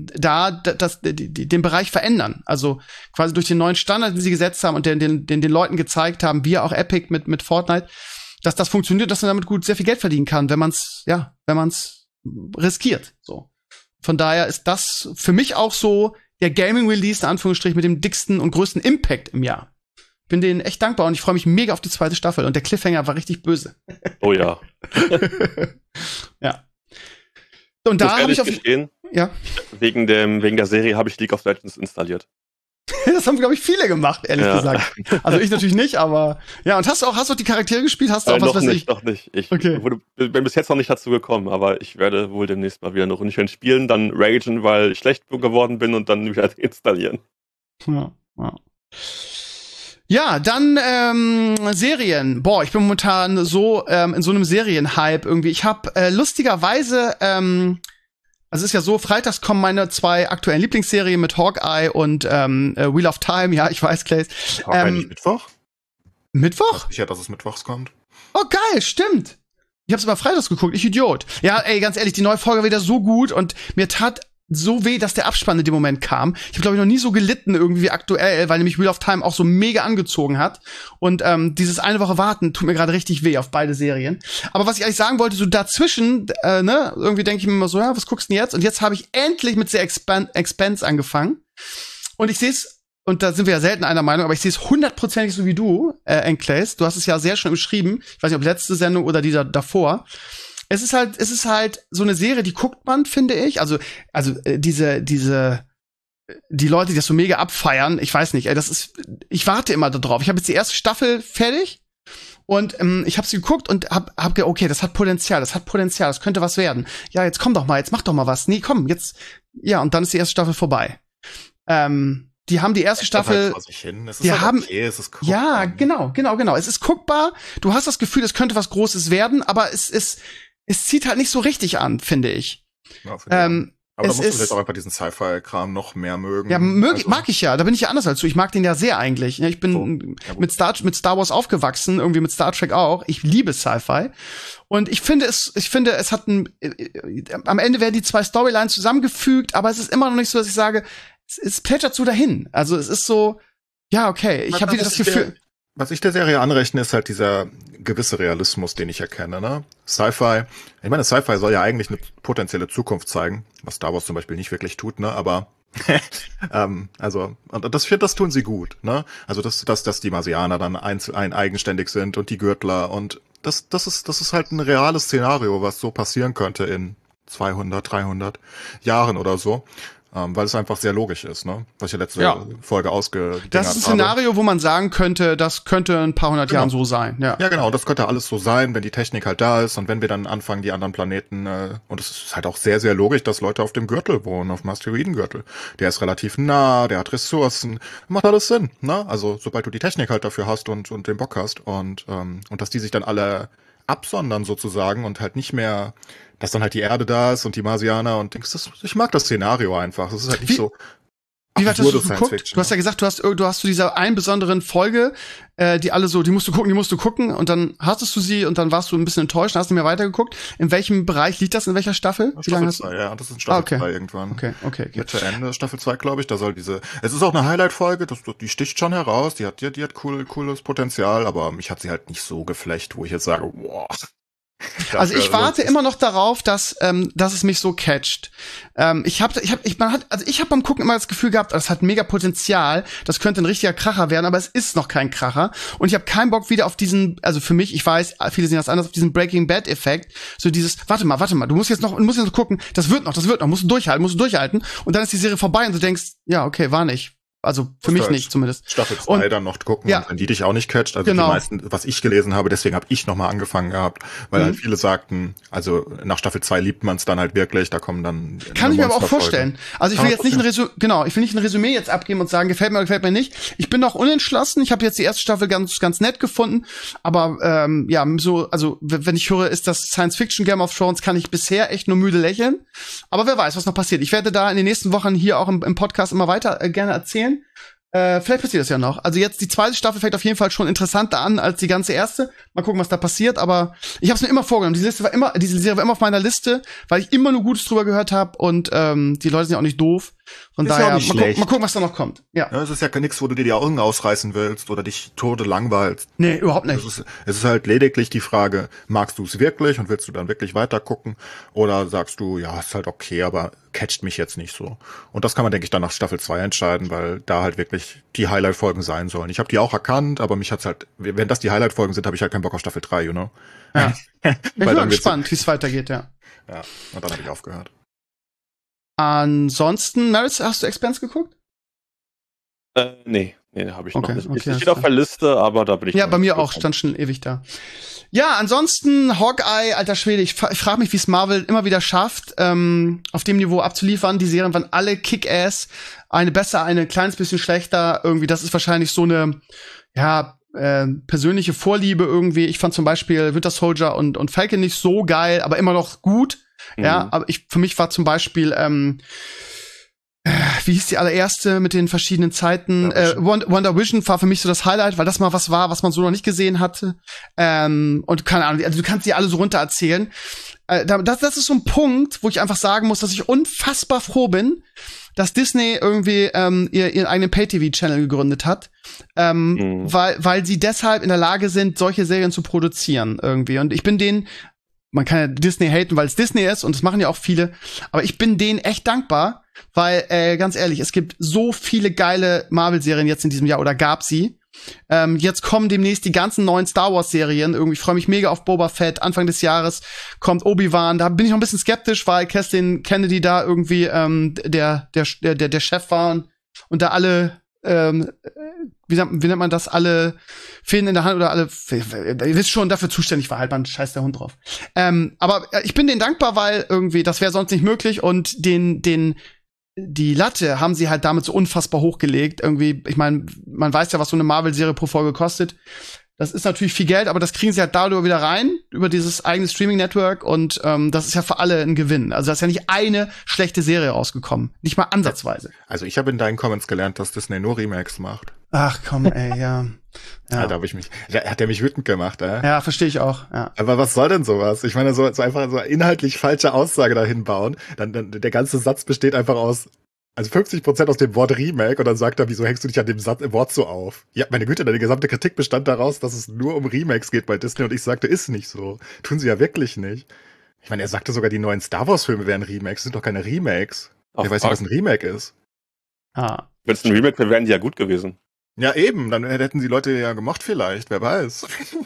den Bereich verändern. Also quasi durch den neuen Standard, den sie gesetzt haben und den Leuten gezeigt haben, wie auch Epic mit Fortnite, dass das funktioniert, dass man damit gut sehr viel Geld verdienen kann, wenn man's riskiert. So. Von daher ist das für mich auch so der Gaming-Release, in Anführungsstrichen, mit dem dicksten und größten Impact im Jahr. Bin denen echt dankbar und ich freue mich mega auf die zweite Staffel. Und der Cliffhanger war richtig böse. Oh ja. Ja. Und da habe ich wegen der Serie habe ich League of Legends installiert. Das haben, glaube ich, viele gemacht, ehrlich gesagt. Also ich natürlich nicht, aber ja. Und hast du auch die Charaktere gespielt? Hast du auch was, was ich? Noch nicht. Ich bin bis jetzt noch nicht dazu gekommen, aber ich werde wohl demnächst mal wieder eine Runde spielen, dann ragen, weil ich schlecht geworden bin und dann wieder installieren. Ja. Ja, dann Serien. Boah, ich bin momentan so in so einem Serienhype irgendwie. Ich habe lustigerweise, also ist ja so, freitags kommen meine 2 aktuellen Lieblingsserien mit Hawkeye und Wheel of Time. Ja, ich weiß, Clay. Hawkeye nicht Mittwoch? Mittwoch? Sicher, dass es mittwochs kommt. Oh, geil, stimmt. Ich hab's immer freitags geguckt, ich Idiot. Ja, ey, ganz ehrlich, die neue Folge war wieder so gut und mir tat so weh, dass der Abspann in dem Moment kam. Ich habe, glaube ich, noch nie so gelitten irgendwie wie aktuell, weil nämlich Wheel of Time auch so mega angezogen hat. Und dieses eine Woche warten tut mir gerade richtig weh auf beide Serien. Aber was ich eigentlich sagen wollte, so dazwischen, irgendwie denke ich mir immer so, ja, was guckst du denn jetzt? Und jetzt habe ich endlich mit The Expanse angefangen. Und ich sehe es, und da sind wir ja selten einer Meinung, aber ich sehe es 100%ig so wie du, Enclays. Du hast es ja sehr schön beschrieben. Ich weiß nicht, ob letzte Sendung oder die davor. Es ist halt so eine Serie, die guckt man, finde ich. Also die Leute, die das so mega abfeiern, ich weiß nicht, ich warte immer darauf. Ich habe jetzt die erste Staffel fertig und ich habe sie geguckt und hab gedacht, okay, das hat Potenzial, das könnte was werden. Ja, jetzt komm doch mal, jetzt mach doch mal was. Nee, komm, jetzt. Ja, und dann ist die erste Staffel vorbei. Die haben die erste Staffel. Es ist guckbar. Ja, genau. Es ist guckbar. Du hast das Gefühl, es könnte was Großes werden, aber es zieht halt nicht so richtig an, finde ich. Ja, aber da musst du vielleicht auch einfach diesen Sci-Fi-Kram noch mehr mögen. Ja, mag ich ja. Da bin ich ja anders als du. Ich mag den ja sehr eigentlich. Ich bin mit Star Wars aufgewachsen, irgendwie mit Star Trek auch. Ich liebe Sci-Fi. Und ich finde, es hat am Ende werden die 2 Storylines zusammengefügt, aber es ist immer noch nicht so, dass ich sage, es plätschert so dahin. Also es ist so, ja, okay. Ich habe wieder das Gefühl. Was ich der Serie anrechne, ist halt dieser gewisse Realismus, den ich erkenne, ne? Sci-Fi. Ich meine, Sci-Fi soll ja eigentlich eine potenzielle Zukunft zeigen, was Star Wars zum Beispiel nicht wirklich tut, ne? Aber und das tun sie gut, ne? Also dass die Marsianer dann eigenständig sind und die Gürtler und das ist halt ein reales Szenario, was so passieren könnte in 200, 300 Jahren oder so. Weil es einfach sehr logisch ist, ne? Was ich ja letzte Folge ausgedingert habe. Das ist ein Szenario, wo man sagen könnte, das könnte ein paar hundert Jahren so sein. Ja, genau, das könnte alles so sein, wenn die Technik halt da ist und wenn wir dann anfangen, die anderen Planeten, und es ist halt auch sehr, sehr logisch, dass Leute auf dem Gürtel wohnen, auf dem Asteroidengürtel. Der ist relativ nah, der hat Ressourcen, macht alles Sinn, ne? Also, sobald du die Technik halt dafür hast und den Bock hast und dass die sich dann alle absondern sozusagen und halt nicht mehr, dass dann halt die Erde da ist und die Marsianer und ich mag das Szenario einfach. Das ist halt nicht so. Wie weit hast du geguckt? Du hast ja gesagt, du hast zu dieser einen besonderen Folge, die musst du gucken und dann hattest du sie und dann warst du ein bisschen enttäuscht, hast du mehr weitergeguckt. In welchem Bereich liegt das? In welcher Staffel? Wie lange hast du? Ja, das ist Staffel 2 irgendwann. Okay. Mitte Ende Staffel 2, glaube ich, da soll es ist auch eine Highlight-Folge, die sticht schon heraus, die hat cooles Potenzial, aber mich hat sie halt nicht so geflecht, wo ich jetzt sage, wow. Also ich warte immer noch darauf, dass es mich so catcht. Ich habe beim Gucken immer das Gefühl gehabt, das hat mega Potenzial, das könnte ein richtiger Kracher werden, aber es ist noch kein Kracher. Und ich habe keinen Bock wieder auf diesen, also für mich, ich weiß, viele sehen das anders, auf diesen Breaking Bad Effekt. So dieses, warte mal, du musst jetzt noch gucken, das wird noch, musst du durchhalten. Und dann ist die Serie vorbei und du denkst, ja, okay, war nicht. Also für mich nicht zumindest. Staffel 2 dann noch gucken, wenn die dich auch nicht catcht. Also die meisten, was ich gelesen habe, deswegen habe ich nochmal angefangen gehabt, weil halt viele sagten, also nach Staffel 2 liebt man es dann halt wirklich, da kommen dann Kann ich mir aber auch vorstellen. Also ich will jetzt nicht ein Resümee jetzt abgeben und sagen, gefällt mir oder gefällt mir nicht. Ich bin noch unentschlossen. Ich habe jetzt die erste Staffel ganz nett gefunden, aber wenn ich höre, ist das Science-Fiction Game of Thrones, kann ich bisher echt nur müde lächeln. Aber wer weiß, was noch passiert. Ich werde da in den nächsten Wochen hier auch im Podcast immer weiter gerne erzählen. Vielleicht passiert das ja noch. Also jetzt die zweite Staffel fängt auf jeden Fall schon interessanter an als die ganze erste. Mal gucken, was da passiert. Aber ich habe es mir immer vorgenommen. Diese Serie war immer auf meiner Liste, weil ich immer nur Gutes drüber gehört habe. Und die Leute sind ja auch nicht doof. Von daher, mal gucken, was da noch kommt. Ja, es ist ja nichts, wo du dir die Augen ausreißen willst oder dich tode langweilst. Nee, überhaupt nicht. Es ist halt lediglich die Frage, magst du es wirklich und willst du dann wirklich weiter gucken? Oder sagst du, ja, ist halt okay, aber catcht mich jetzt nicht so. Und das kann man, denke ich, dann nach Staffel 2 entscheiden, weil da halt wirklich die Highlight-Folgen sein sollen. Ich habe die auch erkannt, aber mich hat's halt, wenn das die Highlight-Folgen sind, habe ich halt keinen Bock auf Staffel 3, you know? Ja. Ich bin gespannt, wie es weitergeht, ja. Ja, und dann habe ich aufgehört. Ansonsten, Maris, hast du Expanse geguckt? Nee, habe ich noch nicht. Okay, Steht auf der Liste, aber da bin ich. Ja, bei mir auch, stand schon ewig da. Ja, ansonsten Hawkeye, alter Schwede, ich frage mich, wie es Marvel immer wieder schafft, auf dem Niveau abzuliefern. Die Serien waren alle Kick-Ass, eine besser, eine kleines bisschen schlechter. Irgendwie, das ist wahrscheinlich so eine, persönliche Vorliebe irgendwie. Ich fand zum Beispiel Winter Soldier und Falcon nicht so geil, aber immer noch gut. Ja, aber für mich war zum Beispiel, wie hieß die allererste mit den verschiedenen Zeiten? Wonder Vision war für mich so das Highlight, weil das mal was war, was man so noch nicht gesehen hatte. Und keine Ahnung, also du kannst die alle so runter erzählen. Das ist so ein Punkt, wo ich einfach sagen muss, dass ich unfassbar froh bin, dass Disney irgendwie ihren eigenen Pay-TV-Channel gegründet hat, weil sie deshalb in der Lage sind, solche Serien zu produzieren irgendwie. Und ich bin denen, man kann ja Disney haten, weil es Disney ist, und das machen ja auch viele, aber ich bin denen echt dankbar, weil, ganz ehrlich, es gibt so viele geile Marvel-Serien jetzt in diesem Jahr, oder gab sie. Jetzt kommen demnächst die ganzen neuen Star Wars-Serien. Irgendwie freue mich mega auf Boba Fett. Anfang des Jahres kommt Obi-Wan. Da bin ich noch ein bisschen skeptisch, weil Kathleen Kennedy da irgendwie der Chef war und da alle wie nennt man das, alle Fäden in der Hand oder alle, ihr wisst schon, dafür zuständig war, halt man scheiß der Hund drauf. Aber ich bin denen dankbar, weil irgendwie, das wäre sonst nicht möglich, und die Latte haben sie halt damit so unfassbar hochgelegt. Irgendwie, ich meine, man weiß ja, was so eine Marvel-Serie pro Folge kostet. Das ist natürlich viel Geld, aber das kriegen sie halt dadurch wieder rein, über dieses eigene Streaming-Network, und das ist ja für alle ein Gewinn. Also da ist ja nicht eine schlechte Serie rausgekommen. Nicht mal ansatzweise. Also ich habe in deinen Comments gelernt, dass Disney nur Remakes macht. Ach komm, ey, ja. Da hat er mich wütend gemacht, Ja, verstehe ich auch, ja. Aber was soll denn sowas? Ich meine, so einfach so inhaltlich falsche Aussage dahin bauen. Dann der ganze Satz besteht einfach aus, also 50% aus dem Wort Remake, und dann sagt er, wieso hängst du dich an dem Wort so auf? Ja, meine Güte, deine gesamte Kritik bestand daraus, dass es nur um Remakes geht bei Disney, und ich sagte, ist nicht so. Tun sie ja wirklich nicht. Ich meine, er sagte sogar, die neuen Star Wars Filme wären Remakes, sind doch keine Remakes. Wer weiß nicht, was ein Remake ist. Wenn es ein Remake wäre, wären die ja gut gewesen. Ja, eben, dann hätten die Leute ja gemocht vielleicht, wer weiß.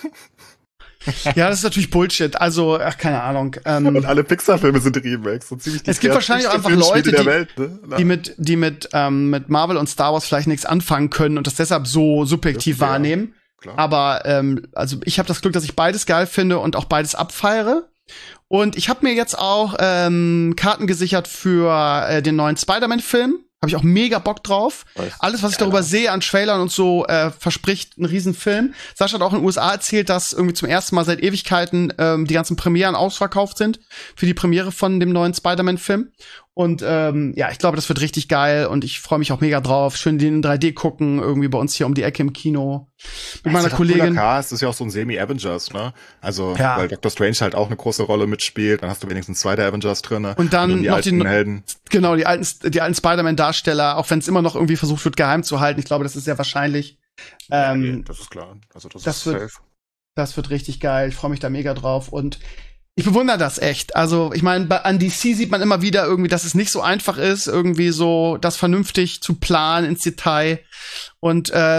Ja, das ist natürlich Bullshit. Also, keine Ahnung. Und alle Pixar-Filme sind Remakes. So ziemlich es gibt wahrscheinlich auch einfach Leute, die mit Marvel und Star Wars vielleicht nichts anfangen können und das deshalb so subjektiv wahrnehmen. Klar. Aber also ich habe das Glück, dass ich beides geil finde und auch beides abfeiere. Und ich habe mir jetzt auch Karten gesichert für den neuen Spider-Man-Film. Habe ich auch mega Bock drauf. Alles, was ich darüber sehe an Trailern und so, verspricht einen riesen Film. Sascha hat auch in den USA erzählt, dass irgendwie zum ersten Mal seit Ewigkeiten die ganzen Premieren ausverkauft sind für die Premiere von dem neuen Spider-Man-Film. Und ich glaube, das wird richtig geil, und ich freue mich auch mega drauf. Schön den in 3D gucken, irgendwie bei uns hier um die Ecke im Kino. Mit meiner Kollegin. Das ist ja auch so ein Semi-Avengers, ne? Also, weil Doctor Strange halt auch eine große Rolle mitspielt, dann hast du wenigstens 2 der Avengers drin. Und dann die noch alten Helden. Genau, die alten Spider-Man-Darsteller, auch wenn es immer noch irgendwie versucht wird, geheim zu halten. Ich glaube, das ist sehr wahrscheinlich. Das ist klar. Also das ist safe. Das wird richtig geil. Ich freue mich da mega drauf, und ich bewundere das echt. Also, ich meine, an DC sieht man immer wieder irgendwie, dass es nicht so einfach ist, irgendwie so das vernünftig zu planen ins Detail. Und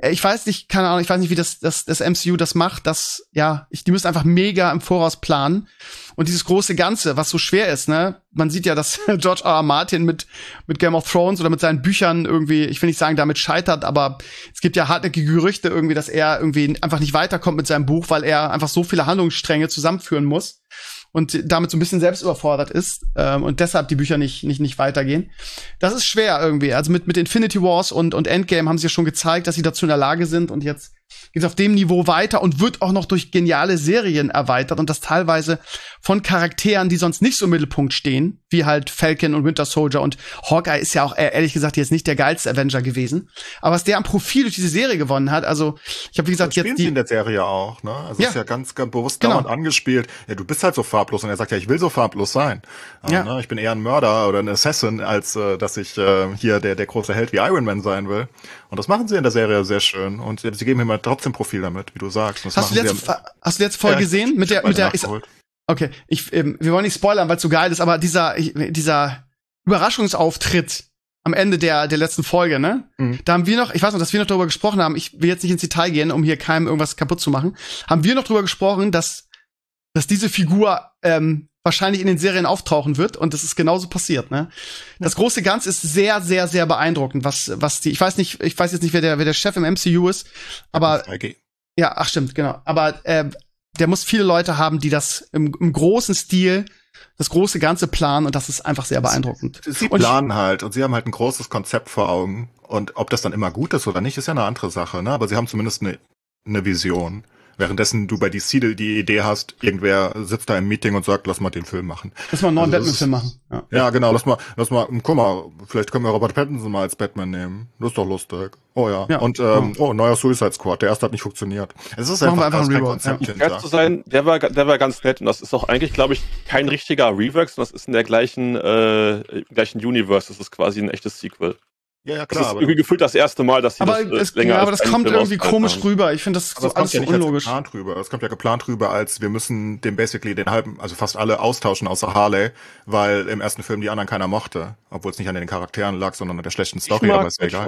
ich weiß nicht, keine Ahnung, ich weiß nicht, wie das MCU das macht, die müssen einfach mega im Voraus planen. Und dieses große Ganze, was so schwer ist, ne? Man sieht ja, dass George R.R. Martin mit Game of Thrones oder mit seinen Büchern irgendwie, ich will nicht sagen, damit scheitert, aber es gibt ja hartnäckige Gerüchte irgendwie, dass er irgendwie einfach nicht weiterkommt mit seinem Buch, weil er einfach so viele Handlungsstränge zusammenführen muss und damit so ein bisschen selbst überfordert ist und deshalb die Bücher nicht weitergehen. Das ist schwer irgendwie. Also mit Infinity Wars und Endgame haben sie ja schon gezeigt, dass sie dazu in der Lage sind und jetzt geht es auf dem Niveau weiter und wird auch noch durch geniale Serien erweitert und das teilweise von Charakteren, die sonst nicht so im Mittelpunkt stehen, wie halt Falcon und Winter Soldier und Hawkeye ist ja auch ehrlich gesagt jetzt nicht der geilste Avenger gewesen, aber was der am Profil durch diese Serie gewonnen hat, also ich habe wie gesagt jetzt die in der Serie auch, ne? Also ist ja ganz bewusst dauernd angespielt. Ja, du bist halt so farblos und er sagt ja, ich will so farblos sein. Ne? Ich bin eher ein Mörder oder ein Assassin, als dass ich hier der große Held wie Iron Man sein will. Und das machen sie in der Serie sehr schön und sie geben ihm halt trotzdem Profil damit, wie du sagst. Hast du jetzt voll gesehen mit der okay, wir wollen nicht spoilern, weil es so geil ist, aber dieser Überraschungsauftritt am Ende der letzten Folge, ne? Mhm. Da haben wir noch, ich weiß noch, dass wir noch darüber gesprochen haben, ich will jetzt nicht ins Detail gehen, um hier keinem irgendwas kaputt zu machen, haben wir noch darüber gesprochen, dass diese Figur wahrscheinlich in den Serien auftauchen wird und das ist genauso passiert, ne? Das große Ganze ist sehr, sehr, sehr beeindruckend, was die, ich weiß jetzt nicht, wer der Chef im MCU ist, aber ja, ach stimmt, genau, aber der muss viele Leute haben, die das im großen Stil das große Ganze planen und das ist einfach sehr beeindruckend. Sie planen halt und sie haben halt ein großes Konzept vor Augen und ob das dann immer gut ist oder nicht, ist ja eine andere Sache, ne? Aber sie haben zumindest eine Vision. Währenddessen du bei DC die Idee hast, irgendwer sitzt da im Meeting und sagt, lass mal den Film machen. Lass mal einen neuen Batman-Film machen. Ja, genau, lass mal, guck mal, vielleicht können wir Robert Pattinson mal als Batman nehmen. Das ist doch lustig. Oh ja. Und, neuer Suicide Squad, der erste hat nicht funktioniert. Es ist einfach kein Konzept hinter. Zu sein, der war ganz nett und das ist auch eigentlich, glaube ich, kein richtiger Rework, sondern das ist in der gleichen Universe, das ist quasi ein echtes Sequel. Ja, klar. Das ist irgendwie gefühlt das erste Mal, dass sie aber das kommt irgendwie komisch rüber. Ich finde das so alles so unlogisch. Es kommt ja geplant rüber, als wir müssen den basically den halben, also fast alle austauschen außer Harley, weil im ersten Film die anderen keiner mochte. Obwohl es nicht an den Charakteren lag, sondern an der schlechten Story, aber ist ja egal.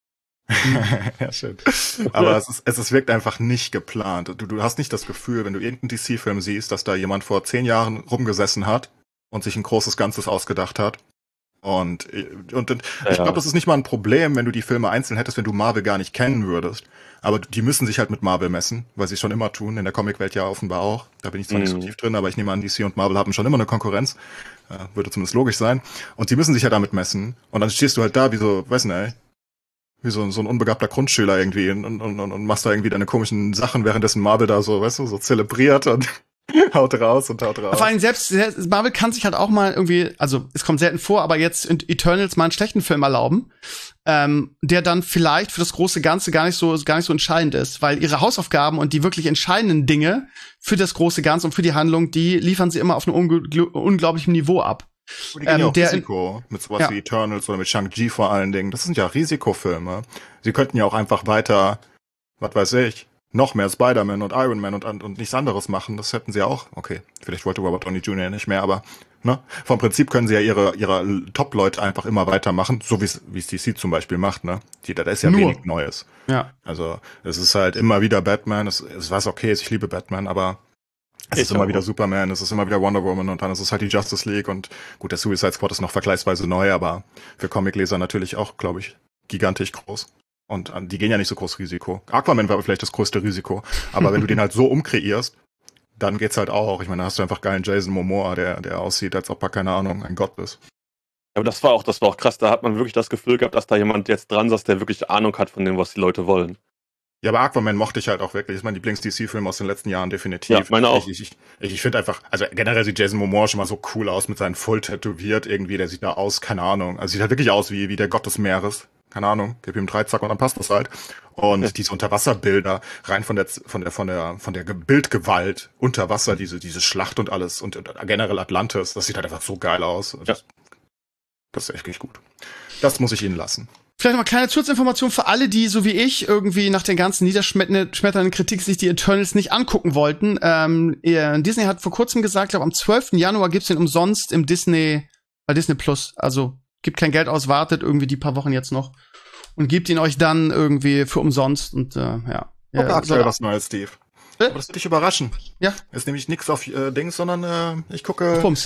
Ja, schön. Aber es wirkt einfach nicht geplant. Du hast nicht das Gefühl, wenn du irgendeinen DC-Film siehst, dass da jemand vor 10 Jahren rumgesessen hat und sich ein großes Ganzes ausgedacht hat. Und ich glaube, das ist nicht mal ein Problem, wenn du die Filme einzeln hättest, wenn du Marvel gar nicht kennen würdest. Aber die müssen sich halt mit Marvel messen, weil sie es schon immer tun, in der Comicwelt ja offenbar auch. Da bin ich zwar nicht so tief drin, aber ich nehme an, DC und Marvel haben schon immer eine Konkurrenz. Würde zumindest logisch sein. Und sie müssen sich ja damit messen. Und dann stehst du halt da wie so, weiß nicht, wie so ein unbegabter Grundschüler irgendwie und machst da irgendwie deine komischen Sachen, währenddessen Marvel da so, weißt du, so zelebriert und haut raus. Vor allem selbst Marvel kann sich halt auch mal irgendwie, also es kommt selten vor, aber jetzt in Eternals mal einen schlechten Film erlauben, der dann vielleicht für das große Ganze gar nicht so entscheidend ist, weil ihre Hausaufgaben und die wirklich entscheidenden Dinge für das große Ganze und für die Handlung, die liefern sie immer auf einem unglaublichen Niveau ab. Die gehen ja auch Risiko mit sowas wie Eternals oder mit Shang-Chi vor allen Dingen. Das sind ja Risikofilme. Sie könnten ja auch einfach weiter, was weiß ich, noch mehr Spider-Man und Iron Man und nichts anderes machen. Das hätten sie ja auch. Okay, vielleicht wollte Robert Downey Jr. nicht mehr, aber ne, vom Prinzip können sie ja ihre Top-Leute einfach immer weitermachen, so wie es DC zum Beispiel macht, ne? Da ist ja wenig Neues. Ja. Also es ist halt immer wieder Batman. Es was okay ist, ich liebe Batman, aber es ist immer wieder Superman, es ist immer wieder Wonder Woman und dann ist es halt die Justice League und gut, der Suicide Squad ist noch vergleichsweise neu, aber für Comicleser natürlich auch, glaube ich, gigantisch groß. Und die gehen ja nicht so groß Risiko. Aquaman war vielleicht das größte Risiko, aber wenn du den halt so umkreierst, dann geht's halt auch. Ich meine, da hast du einfach geilen Jason Momoa, der aussieht, als ob er, keine Ahnung, ein Gott ist. Aber das war auch krass, da hat man wirklich das Gefühl gehabt, dass da jemand jetzt dran saß, der wirklich Ahnung hat von dem, was die Leute wollen. Ja, aber Aquaman mochte ich halt auch wirklich. Das ist mein Lieblings-DC-Film aus den letzten Jahren, definitiv. Ja, meine auch. Ich finde einfach, also generell sieht Jason Momoa schon mal so cool aus mit seinen voll tätowiert irgendwie. Der sieht da aus, keine Ahnung. Also sieht halt wirklich aus wie der Gott des Meeres. Keine Ahnung, gib ihm einen Dreizack und dann passt das halt. Und diese Unterwasserbilder, rein von der Bildgewalt unter Wasser, diese Schlacht und alles und generell Atlantis, das sieht halt einfach so geil aus. Ja. Das ist echt richtig gut. Das muss ich Ihnen lassen. Vielleicht noch mal kleine Zusatzinformation für alle, die, so wie ich, irgendwie nach den ganzen niederschmetternden Kritik sich die Eternals nicht angucken wollten. Disney hat vor kurzem gesagt, ich glaube am 12. Januar gibt's den umsonst bei Disney Plus. Also gibt kein Geld aus, wartet irgendwie die paar Wochen jetzt noch. und gibt ihn euch dann irgendwie für umsonst und ja. Okay, aktuell was Neues, Steve. Aber das wird dich überraschen. Ja. Ist nämlich nichts auf Dings, sondern ich gucke Pumps.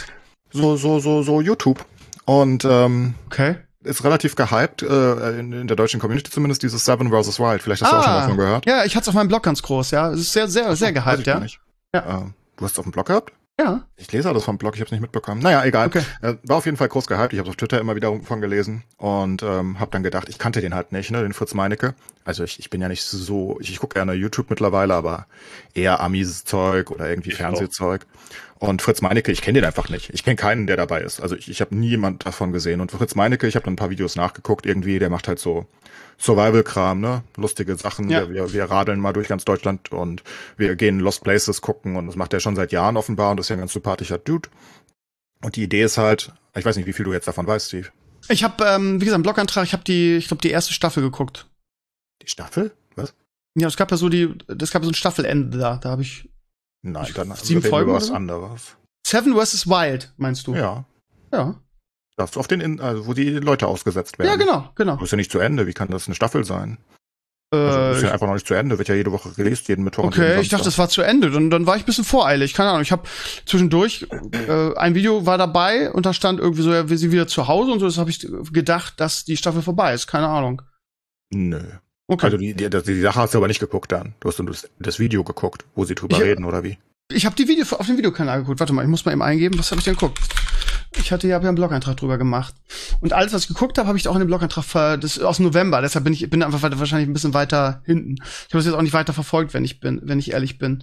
so YouTube. Und okay. Ist relativ gehypt, in der deutschen Community zumindest, dieses Seven vs. Wild. Vielleicht hast du auch schon davon gehört. Ja, ich hatte es auf meinem Blog ganz groß, ja. Es ist sehr, sehr, sehr gehypt, ja. Ja. Du hast es auf dem Blog gehabt? Ja. Ich lese alles vom Blog, ich habe es nicht mitbekommen. Naja, egal. Okay. War auf jeden Fall groß gehypt. Ich habe auf Twitter immer wieder von gelesen und habe dann gedacht, ich kannte den halt nicht, ne, den Fritz Meinecke. Also ich bin ja nicht so, ich gucke gerne YouTube mittlerweile, aber eher Amis-Zeug oder irgendwie Fernsehzeug. Und Fritz Meinecke, ich kenne den einfach nicht. Ich kenne keinen, der dabei ist. Also ich habe nie jemand davon gesehen. Und Fritz Meinecke, ich habe dann ein paar Videos nachgeguckt irgendwie, der macht halt so Survival-Kram, ne? Lustige Sachen. Ja. Wir radeln mal durch ganz Deutschland und wir gehen Lost Places gucken und das macht er schon seit Jahren offenbar und das ist ja ein ganz sympathischer Dude. Und die Idee ist halt, ich weiß nicht, wie viel du jetzt davon weißt, Steve. Ich habe, wie gesagt, einen Blogantrag, ich glaube, die erste Staffel geguckt. Die Staffel? Was? Ja, es gab ja so ein Staffelende da habe ich. Nein, dann 7 Folgen was anderes. Seven vs. Wild, meinst du? Ja. Ja. Das ist auf wo die Leute ausgesetzt werden. Ja, genau. Das ist ja nicht zu Ende. Wie kann das eine Staffel sein? Das ist ja einfach noch nicht zu Ende. Wird ja jede Woche released, jeden Mittwoch. Okay, ich dachte, das war zu Ende. Dann war ich ein bisschen voreilig. Keine Ahnung. Ich habe zwischendurch ein Video war dabei und da stand irgendwie so, ja, wir sind wieder zu Hause und so. Das habe ich gedacht, dass die Staffel vorbei ist. Keine Ahnung. Nö. Okay. Also die Sache hast du aber nicht geguckt dann. Du hast das Video geguckt, wo sie drüber reden, oder wie? Ich habe die Video auf dem Videokanal geguckt. Warte mal, ich muss mal eben eingeben. Was habe ich denn geguckt? Ich habe ja einen Blog-Eintrag drüber gemacht. Und alles, was ich geguckt habe, habe ich auch in dem Blog-Eintrag das ist aus November. Deshalb bin ich einfach wahrscheinlich ein bisschen weiter hinten. Ich habe das jetzt auch nicht weiter verfolgt, wenn ich ehrlich bin.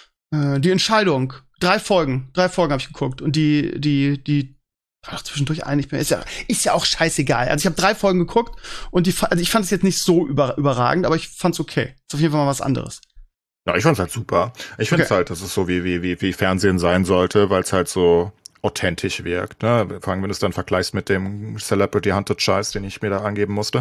Die Entscheidung. 3 Folgen habe ich geguckt. Und die war doch zwischendurch einig. Ist ja auch scheißegal. Also ich habe 3 Folgen geguckt und ich fand es jetzt nicht so überragend, aber ich fand's okay. Ist auf jeden Fall mal was anderes. Ja, ich fand's halt super. Ich finde es halt, dass es so wie Fernsehen sein sollte, weil es halt so authentisch wirkt. Ne? Vor allem, wenn du es dann vergleichst mit dem Celebrity Hunted Scheiß, den ich mir da angeben musste.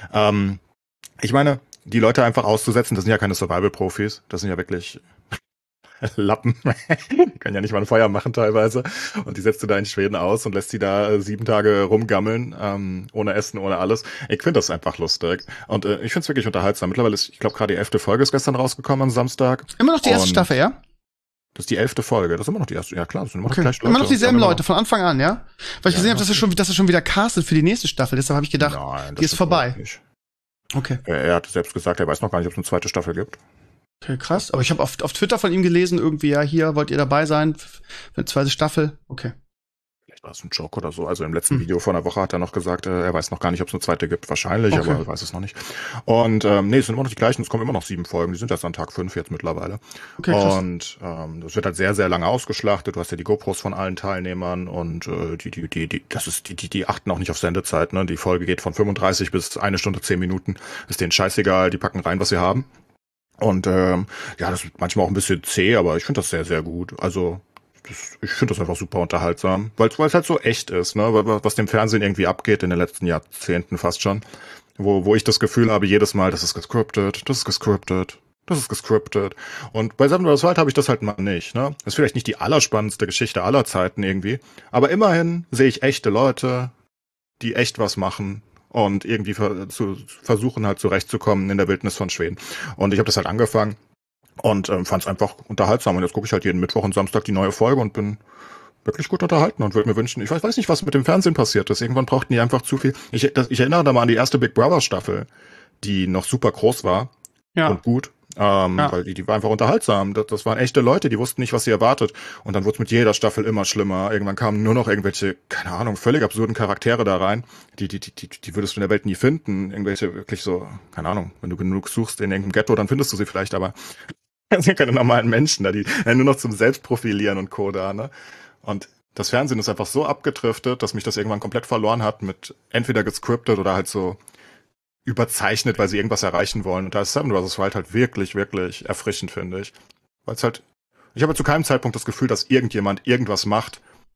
Ich meine, die Leute einfach auszusetzen, das sind ja keine Survival-Profis. Das sind ja wirklich Lappen. Die können ja nicht mal ein Feuer machen teilweise. Und die setzt du da in Schweden aus und lässt sie da 7 Tage rumgammeln, ohne Essen, ohne alles. Ich finde das einfach lustig. Und ich finde es wirklich unterhaltsam. Mittlerweile ist, ich glaube, gerade die 11. Folge ist gestern rausgekommen am Samstag. Immer noch die erste Staffel, ja? Das ist die 11. Folge. Das ist immer noch die erste. Ja, klar, das sind immer noch die gleichen Leute. Immer noch dieselben Leute von Anfang an, ja? Weil ich gesehen habe, dass er schon wieder castet für die nächste Staffel. Deshalb habe ich gedacht, nein, die ist vorbei. Okay. Er hat selbst gesagt, er weiß noch gar nicht, ob es eine zweite Staffel gibt. Okay, krass. Aber ich habe auf Twitter von ihm gelesen, irgendwie, ja, hier wollt ihr dabei sein für eine zweite Staffel. Okay. Vielleicht war es ein Joke oder so. Also im letzten Video vor einer Woche hat er noch gesagt, er weiß noch gar nicht, ob es eine zweite gibt. Wahrscheinlich, aber er weiß es noch nicht. Und es sind immer noch die gleichen. Es kommen immer noch 7 Folgen. Die sind erst an Tag 5 jetzt mittlerweile. Okay, krass. Und das wird halt sehr, sehr lange ausgeschlachtet. Du hast ja die GoPros von allen Teilnehmern und die achten auch nicht auf Sendezeit. Ne? Die Folge geht von 35 bis 1 Stunde 10 Minuten. Ist denen scheißegal. Die packen rein, was sie haben. Und das ist manchmal auch ein bisschen zäh, aber ich finde das sehr, sehr gut. Also ich finde das einfach super unterhaltsam, weil es halt so echt ist, ne? Was dem Fernsehen irgendwie abgeht in den letzten Jahrzehnten fast schon. Wo ich das Gefühl habe, jedes Mal, das ist gescriptet, das ist gescriptet, das ist gescriptet. Und bei Seven vs. Wild habe ich das halt mal nicht, ne? Das ist vielleicht nicht die allerspannendste Geschichte aller Zeiten irgendwie, aber immerhin sehe ich echte Leute, die echt was machen. Und irgendwie versuchen halt zurechtzukommen in der Wildnis von Schweden. Und ich habe das halt angefangen und fand es einfach unterhaltsam. Und jetzt gucke ich halt jeden Mittwoch und Samstag die neue Folge und bin wirklich gut unterhalten und würde mir wünschen, ich weiß nicht, was mit dem Fernsehen passiert ist. Irgendwann brauchten die einfach zu viel. Ich erinnere da mal an die erste Big Brother Staffel, die noch super groß war und gut. Weil die war einfach unterhaltsam. Das waren echte Leute, die wussten nicht, was sie erwartet. Und dann wurde es mit jeder Staffel immer schlimmer. Irgendwann kamen nur noch irgendwelche, keine Ahnung, völlig absurden Charaktere da rein. Die würdest du in der Welt nie finden. Irgendwelche wirklich so, keine Ahnung, wenn du genug suchst in irgendeinem Ghetto, dann findest du sie vielleicht, aber das sind keine normalen Menschen da, die nur noch zum Selbstprofilieren und Co. da, ne? Und das Fernsehen ist einfach so abgedriftet, dass mich das irgendwann komplett verloren hat mit entweder gescriptet oder halt so überzeichnet, weil sie irgendwas erreichen wollen. Und da ist Seven vs. Wild halt wirklich, wirklich erfrischend, finde ich. Weil es halt, ich habe zu keinem Zeitpunkt das Gefühl, dass irgendjemand irgendwas macht,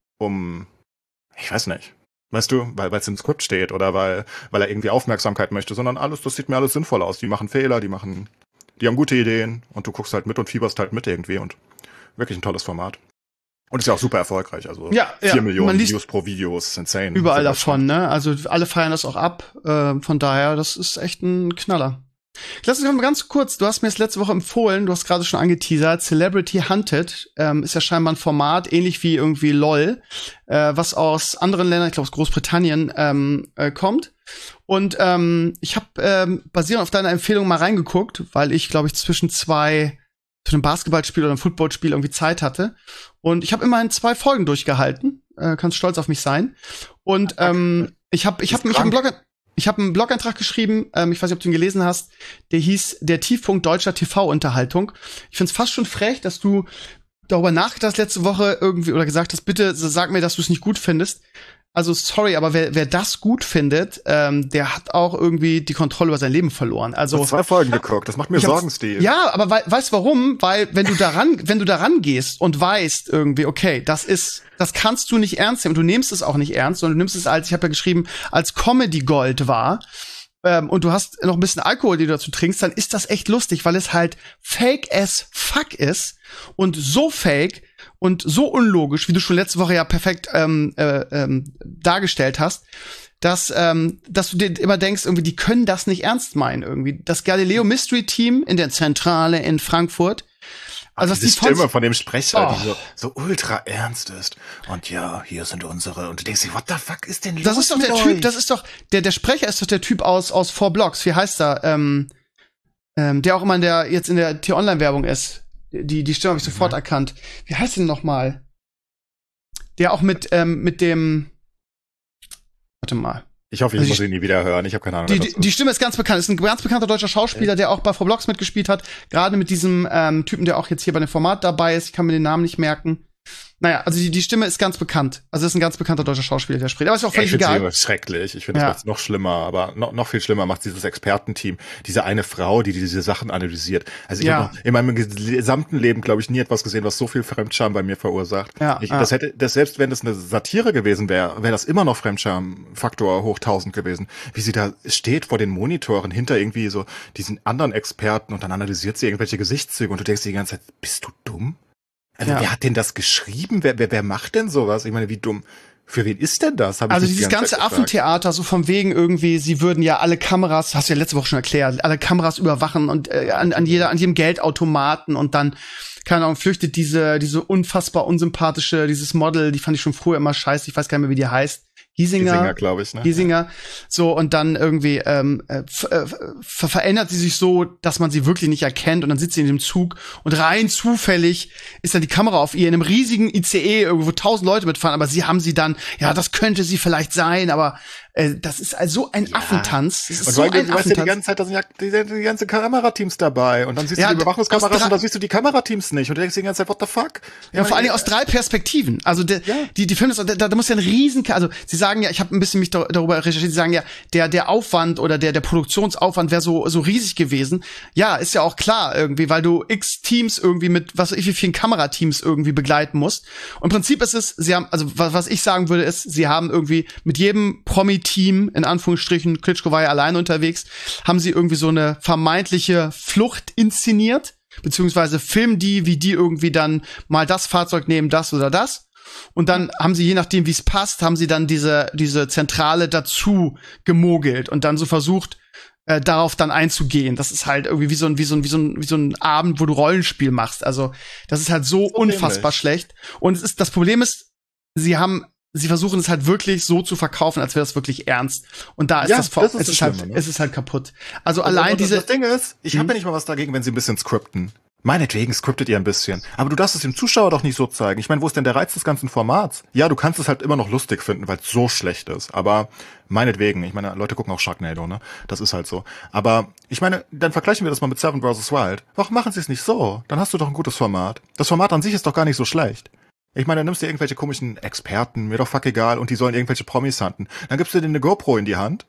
ich weiß nicht, weißt du, weil es im Skript steht oder weil er irgendwie Aufmerksamkeit möchte, sondern das sieht mir alles sinnvoll aus. Die machen Fehler, die haben gute Ideen und du guckst halt mit und fieberst halt mit irgendwie und wirklich ein tolles Format. Und ist ja auch super erfolgreich, also ja, 4 Millionen Views pro Video ist insane. Überall davon, ne? Also alle feiern das auch ab. Von daher, das ist echt ein Knaller. Lass uns mal ganz kurz, du hast mir das letzte Woche empfohlen, du hast gerade schon angeteasert, Celebrity Hunted ist ja scheinbar ein Format, ähnlich wie irgendwie LOL, was aus anderen Ländern, ich glaube aus Großbritannien, kommt. Und ich habe basierend auf deiner Empfehlung mal reingeguckt, weil ich, glaube ich, zwischen einem Basketballspiel oder einem Footballspiel irgendwie Zeit hatte. Und ich habe immerhin 2 Folgen durchgehalten. Kannst stolz auf mich sein. Und ich habe einen Blog-Eintrag geschrieben, ich weiß nicht, ob du ihn gelesen hast, der hieß Der Tiefpunkt deutscher TV-Unterhaltung. Ich find's fast schon frech, dass du darüber nachgedacht hast letzte Woche irgendwie oder gesagt hast, bitte sag mir, dass du es nicht gut findest. Also sorry, aber wer das gut findet, der hat auch irgendwie die Kontrolle über sein Leben verloren. Also 2 Folgen geguckt, das macht mir Sorgen, Steve. Ja, aber weißt du warum? Weil wenn du daran gehst und weißt irgendwie, okay, das kannst du nicht ernst nehmen, du nimmst es auch nicht ernst, sondern du nimmst es als, ich habe ja geschrieben, als Comedy Gold wahr. Und du hast noch ein bisschen Alkohol, den du dazu trinkst, dann ist das echt lustig, weil es halt fake as fuck ist und so fake und so unlogisch, wie du schon letzte Woche ja perfekt dargestellt hast, dass du dir immer denkst, irgendwie, die können das nicht ernst meinen irgendwie. Das Galileo Mystery Team in der Zentrale in Frankfurt. Also die Stimme von dem Sprecher, die so ultra ernst ist. Und ja, hier sind unsere. Und du denkst dir, what the fuck ist denn los? Das ist doch der Typ, das ist doch, der Sprecher ist doch der Typ aus 4 Blocks. Wie heißt er? Der auch immer jetzt in der T-Online-Werbung ist. Die Stimme habe ich sofort erkannt. Wie heißt denn nochmal? Der auch mit dem. Warte mal. Ich hoffe, ich muss ihn nie wieder hören. Ich habe keine Ahnung. Die Stimme ist ganz bekannt. Ist ein ganz bekannter deutscher Schauspieler, der auch bei 4 Blocks mitgespielt hat. Gerade mit diesem Typen, der auch jetzt hier bei dem Format dabei ist. Ich kann mir den Namen nicht merken. Naja, also die Stimme ist ganz bekannt. Also ist ein ganz bekannter deutscher Schauspieler, der spricht. Aber ist auch völlig egal. Ich finde es schrecklich. Ich finde, das macht's noch schlimmer. Aber noch viel schlimmer macht dieses Expertenteam. Diese eine Frau, die diese Sachen analysiert. Also ich habe in meinem gesamten Leben, glaube ich, nie etwas gesehen, was so viel Fremdscham bei mir verursacht. Selbst wenn das eine Satire gewesen wäre, wäre das immer noch Fremdscham-Faktor hoch 1000 gewesen. Wie sie da steht vor den Monitoren hinter irgendwie so diesen anderen Experten und dann analysiert sie irgendwelche Gesichtszüge und du denkst dir die ganze Zeit, bist du dumm? Also wer hat denn das geschrieben? Wer macht denn sowas? Ich meine, wie dumm? Für wen ist denn das? Also dieses ganze Affentheater, so von wegen irgendwie, sie würden ja alle Kameras, hast du ja letzte Woche schon erklärt, alle Kameras überwachen und an jedem Geldautomaten und dann, keine Ahnung, flüchtet diese unfassbar unsympathische, dieses Model, die fand ich schon früher immer scheiße, ich weiß gar nicht mehr, wie die heißt. Giesinger, glaube ich, ne? Giesinger. So, und dann irgendwie verändert sie sich so, dass man sie wirklich nicht erkennt und dann sitzt sie in dem Zug und rein zufällig ist dann die Kamera auf ihr in einem riesigen ICE, irgendwo 1000 Leute mitfahren, aber sie haben sie dann, ja, das könnte sie vielleicht sein, aber das ist also ein Affentanz. Das ist und so ein du weißt ja die Affentanz. ganze Zeit, da sind ja die ganzen Kamerateams dabei und dann siehst du die Überwachungskameras und da siehst du die Kamerateams nicht und du denkst die ganze Zeit, what the fuck? Ja, vor allen Dingen aus 3 Perspektiven. Also die Filme, da muss ja ein riesen, also sie sagen ja, ich habe ein bisschen mich darüber recherchiert, sie sagen ja, der Aufwand oder der Produktionsaufwand wäre so riesig gewesen. Ja, ist ja auch klar irgendwie, weil du X Teams irgendwie mit was weiß ich wie vielen Kamerateams irgendwie begleiten musst. Und im Prinzip ist es, sie haben, also was ich sagen würde, ist, sie haben irgendwie mit jedem Promi-Team, in Anführungsstrichen, Klitschko war ja alleine unterwegs, haben sie irgendwie so eine vermeintliche Flucht inszeniert, beziehungsweise filmen die, wie die irgendwie dann mal das Fahrzeug nehmen, das oder das. Und dann haben sie, je nachdem wie es passt, haben sie dann diese Zentrale dazu gemogelt und dann so versucht, darauf dann einzugehen. Das ist halt irgendwie wie so ein Abend, wo du Rollenspiel machst. Also, das ist halt so unfassbar schlecht. Und das Problem ist, sie versuchen es halt wirklich so zu verkaufen, als wäre das wirklich ernst. Und da ist es ist halt kaputt. Also allein das Ding ist, ich habe ja nicht mal was dagegen, wenn sie ein bisschen skripten. Meinetwegen scriptet ihr ein bisschen. Aber du darfst es dem Zuschauer doch nicht so zeigen. Ich meine, wo ist denn der Reiz des ganzen Formats? Ja, du kannst es halt immer noch lustig finden, weil es so schlecht ist. Aber meinetwegen. Ich meine, Leute gucken auch Sharknado, ne? Das ist halt so. Aber ich meine, dann vergleichen wir das mal mit Seven vs. Wild. Warum machen sie es nicht so? Dann hast du doch ein gutes Format. Das Format an sich ist doch gar nicht so schlecht. Ich meine, dann nimmst du irgendwelche komischen Experten, mir doch fuck egal, und die sollen irgendwelche Promis hunten. Dann gibst du denen eine GoPro in die Hand.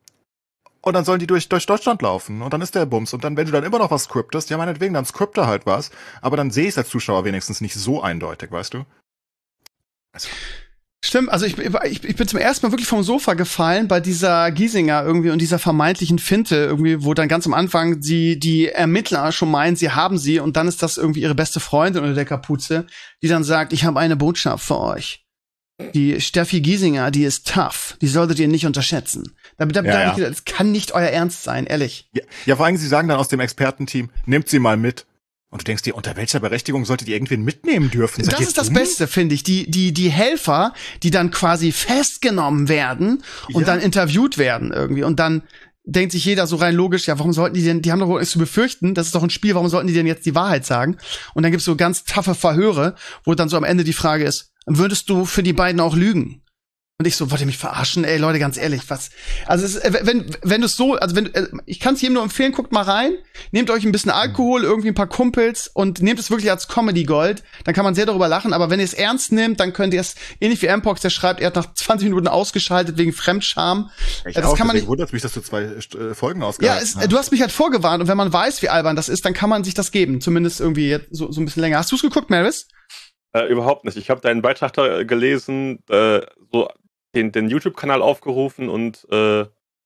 Und dann sollen die durch Deutschland laufen. Und dann ist der Bums. Und dann, wenn du dann immer noch was scriptest, ja meinetwegen, dann scripte halt was. Aber dann sehe ich es als Zuschauer wenigstens nicht so eindeutig, weißt du? Also. Stimmt, also ich bin zum ersten Mal wirklich vom Sofa gefallen bei dieser Giesinger irgendwie und dieser vermeintlichen Finte irgendwie, wo dann ganz am Anfang die Ermittler schon meinen, sie haben sie und dann ist das irgendwie ihre beste Freundin unter der Kapuze, die dann sagt, ich habe eine Botschaft für euch. Die Steffi Giesinger, die ist tough, die solltet ihr nicht unterschätzen. Das kann nicht euer Ernst sein, ehrlich. Ja, vor allem, sie sagen dann aus dem Expertenteam, nehmt sie mal mit. Und du denkst dir, unter welcher Berechtigung solltet ihr irgendwen mitnehmen dürfen? Das ist das Beste, finde ich. Die Helfer, die dann quasi festgenommen werden und dann interviewt werden irgendwie. Und dann denkt sich jeder so rein logisch, ja, warum sollten die denn, die haben doch wohl nichts zu befürchten, das ist doch ein Spiel, warum sollten die denn jetzt die Wahrheit sagen? Und dann gibt's so ganz taffe Verhöre, wo dann so am Ende die Frage ist, würdest du für die beiden auch lügen? Und ich so, wollt ihr mich verarschen? Ey, Leute, ganz ehrlich, was? Also, wenn du es so, also ich kann es jedem nur empfehlen, guckt mal rein, nehmt euch ein bisschen Alkohol, irgendwie ein paar Kumpels und nehmt es wirklich als Comedy-Gold. Dann kann man sehr darüber lachen, aber wenn ihr es ernst nehmt, dann könnt ihr es, ähnlich wie Mpox, der schreibt, er hat nach 20 Minuten ausgeschaltet wegen Fremdscham. Deswegen wundert mich, dass du 2 Folgen ausgehalten hast. Du hast mich halt vorgewarnt und wenn man weiß, wie albern das ist, dann kann man sich das geben. Zumindest irgendwie jetzt so ein bisschen länger. Hast du es geguckt, Maris? Überhaupt nicht. Ich habe deinen Beitrag da gelesen, so den YouTube-Kanal aufgerufen um zu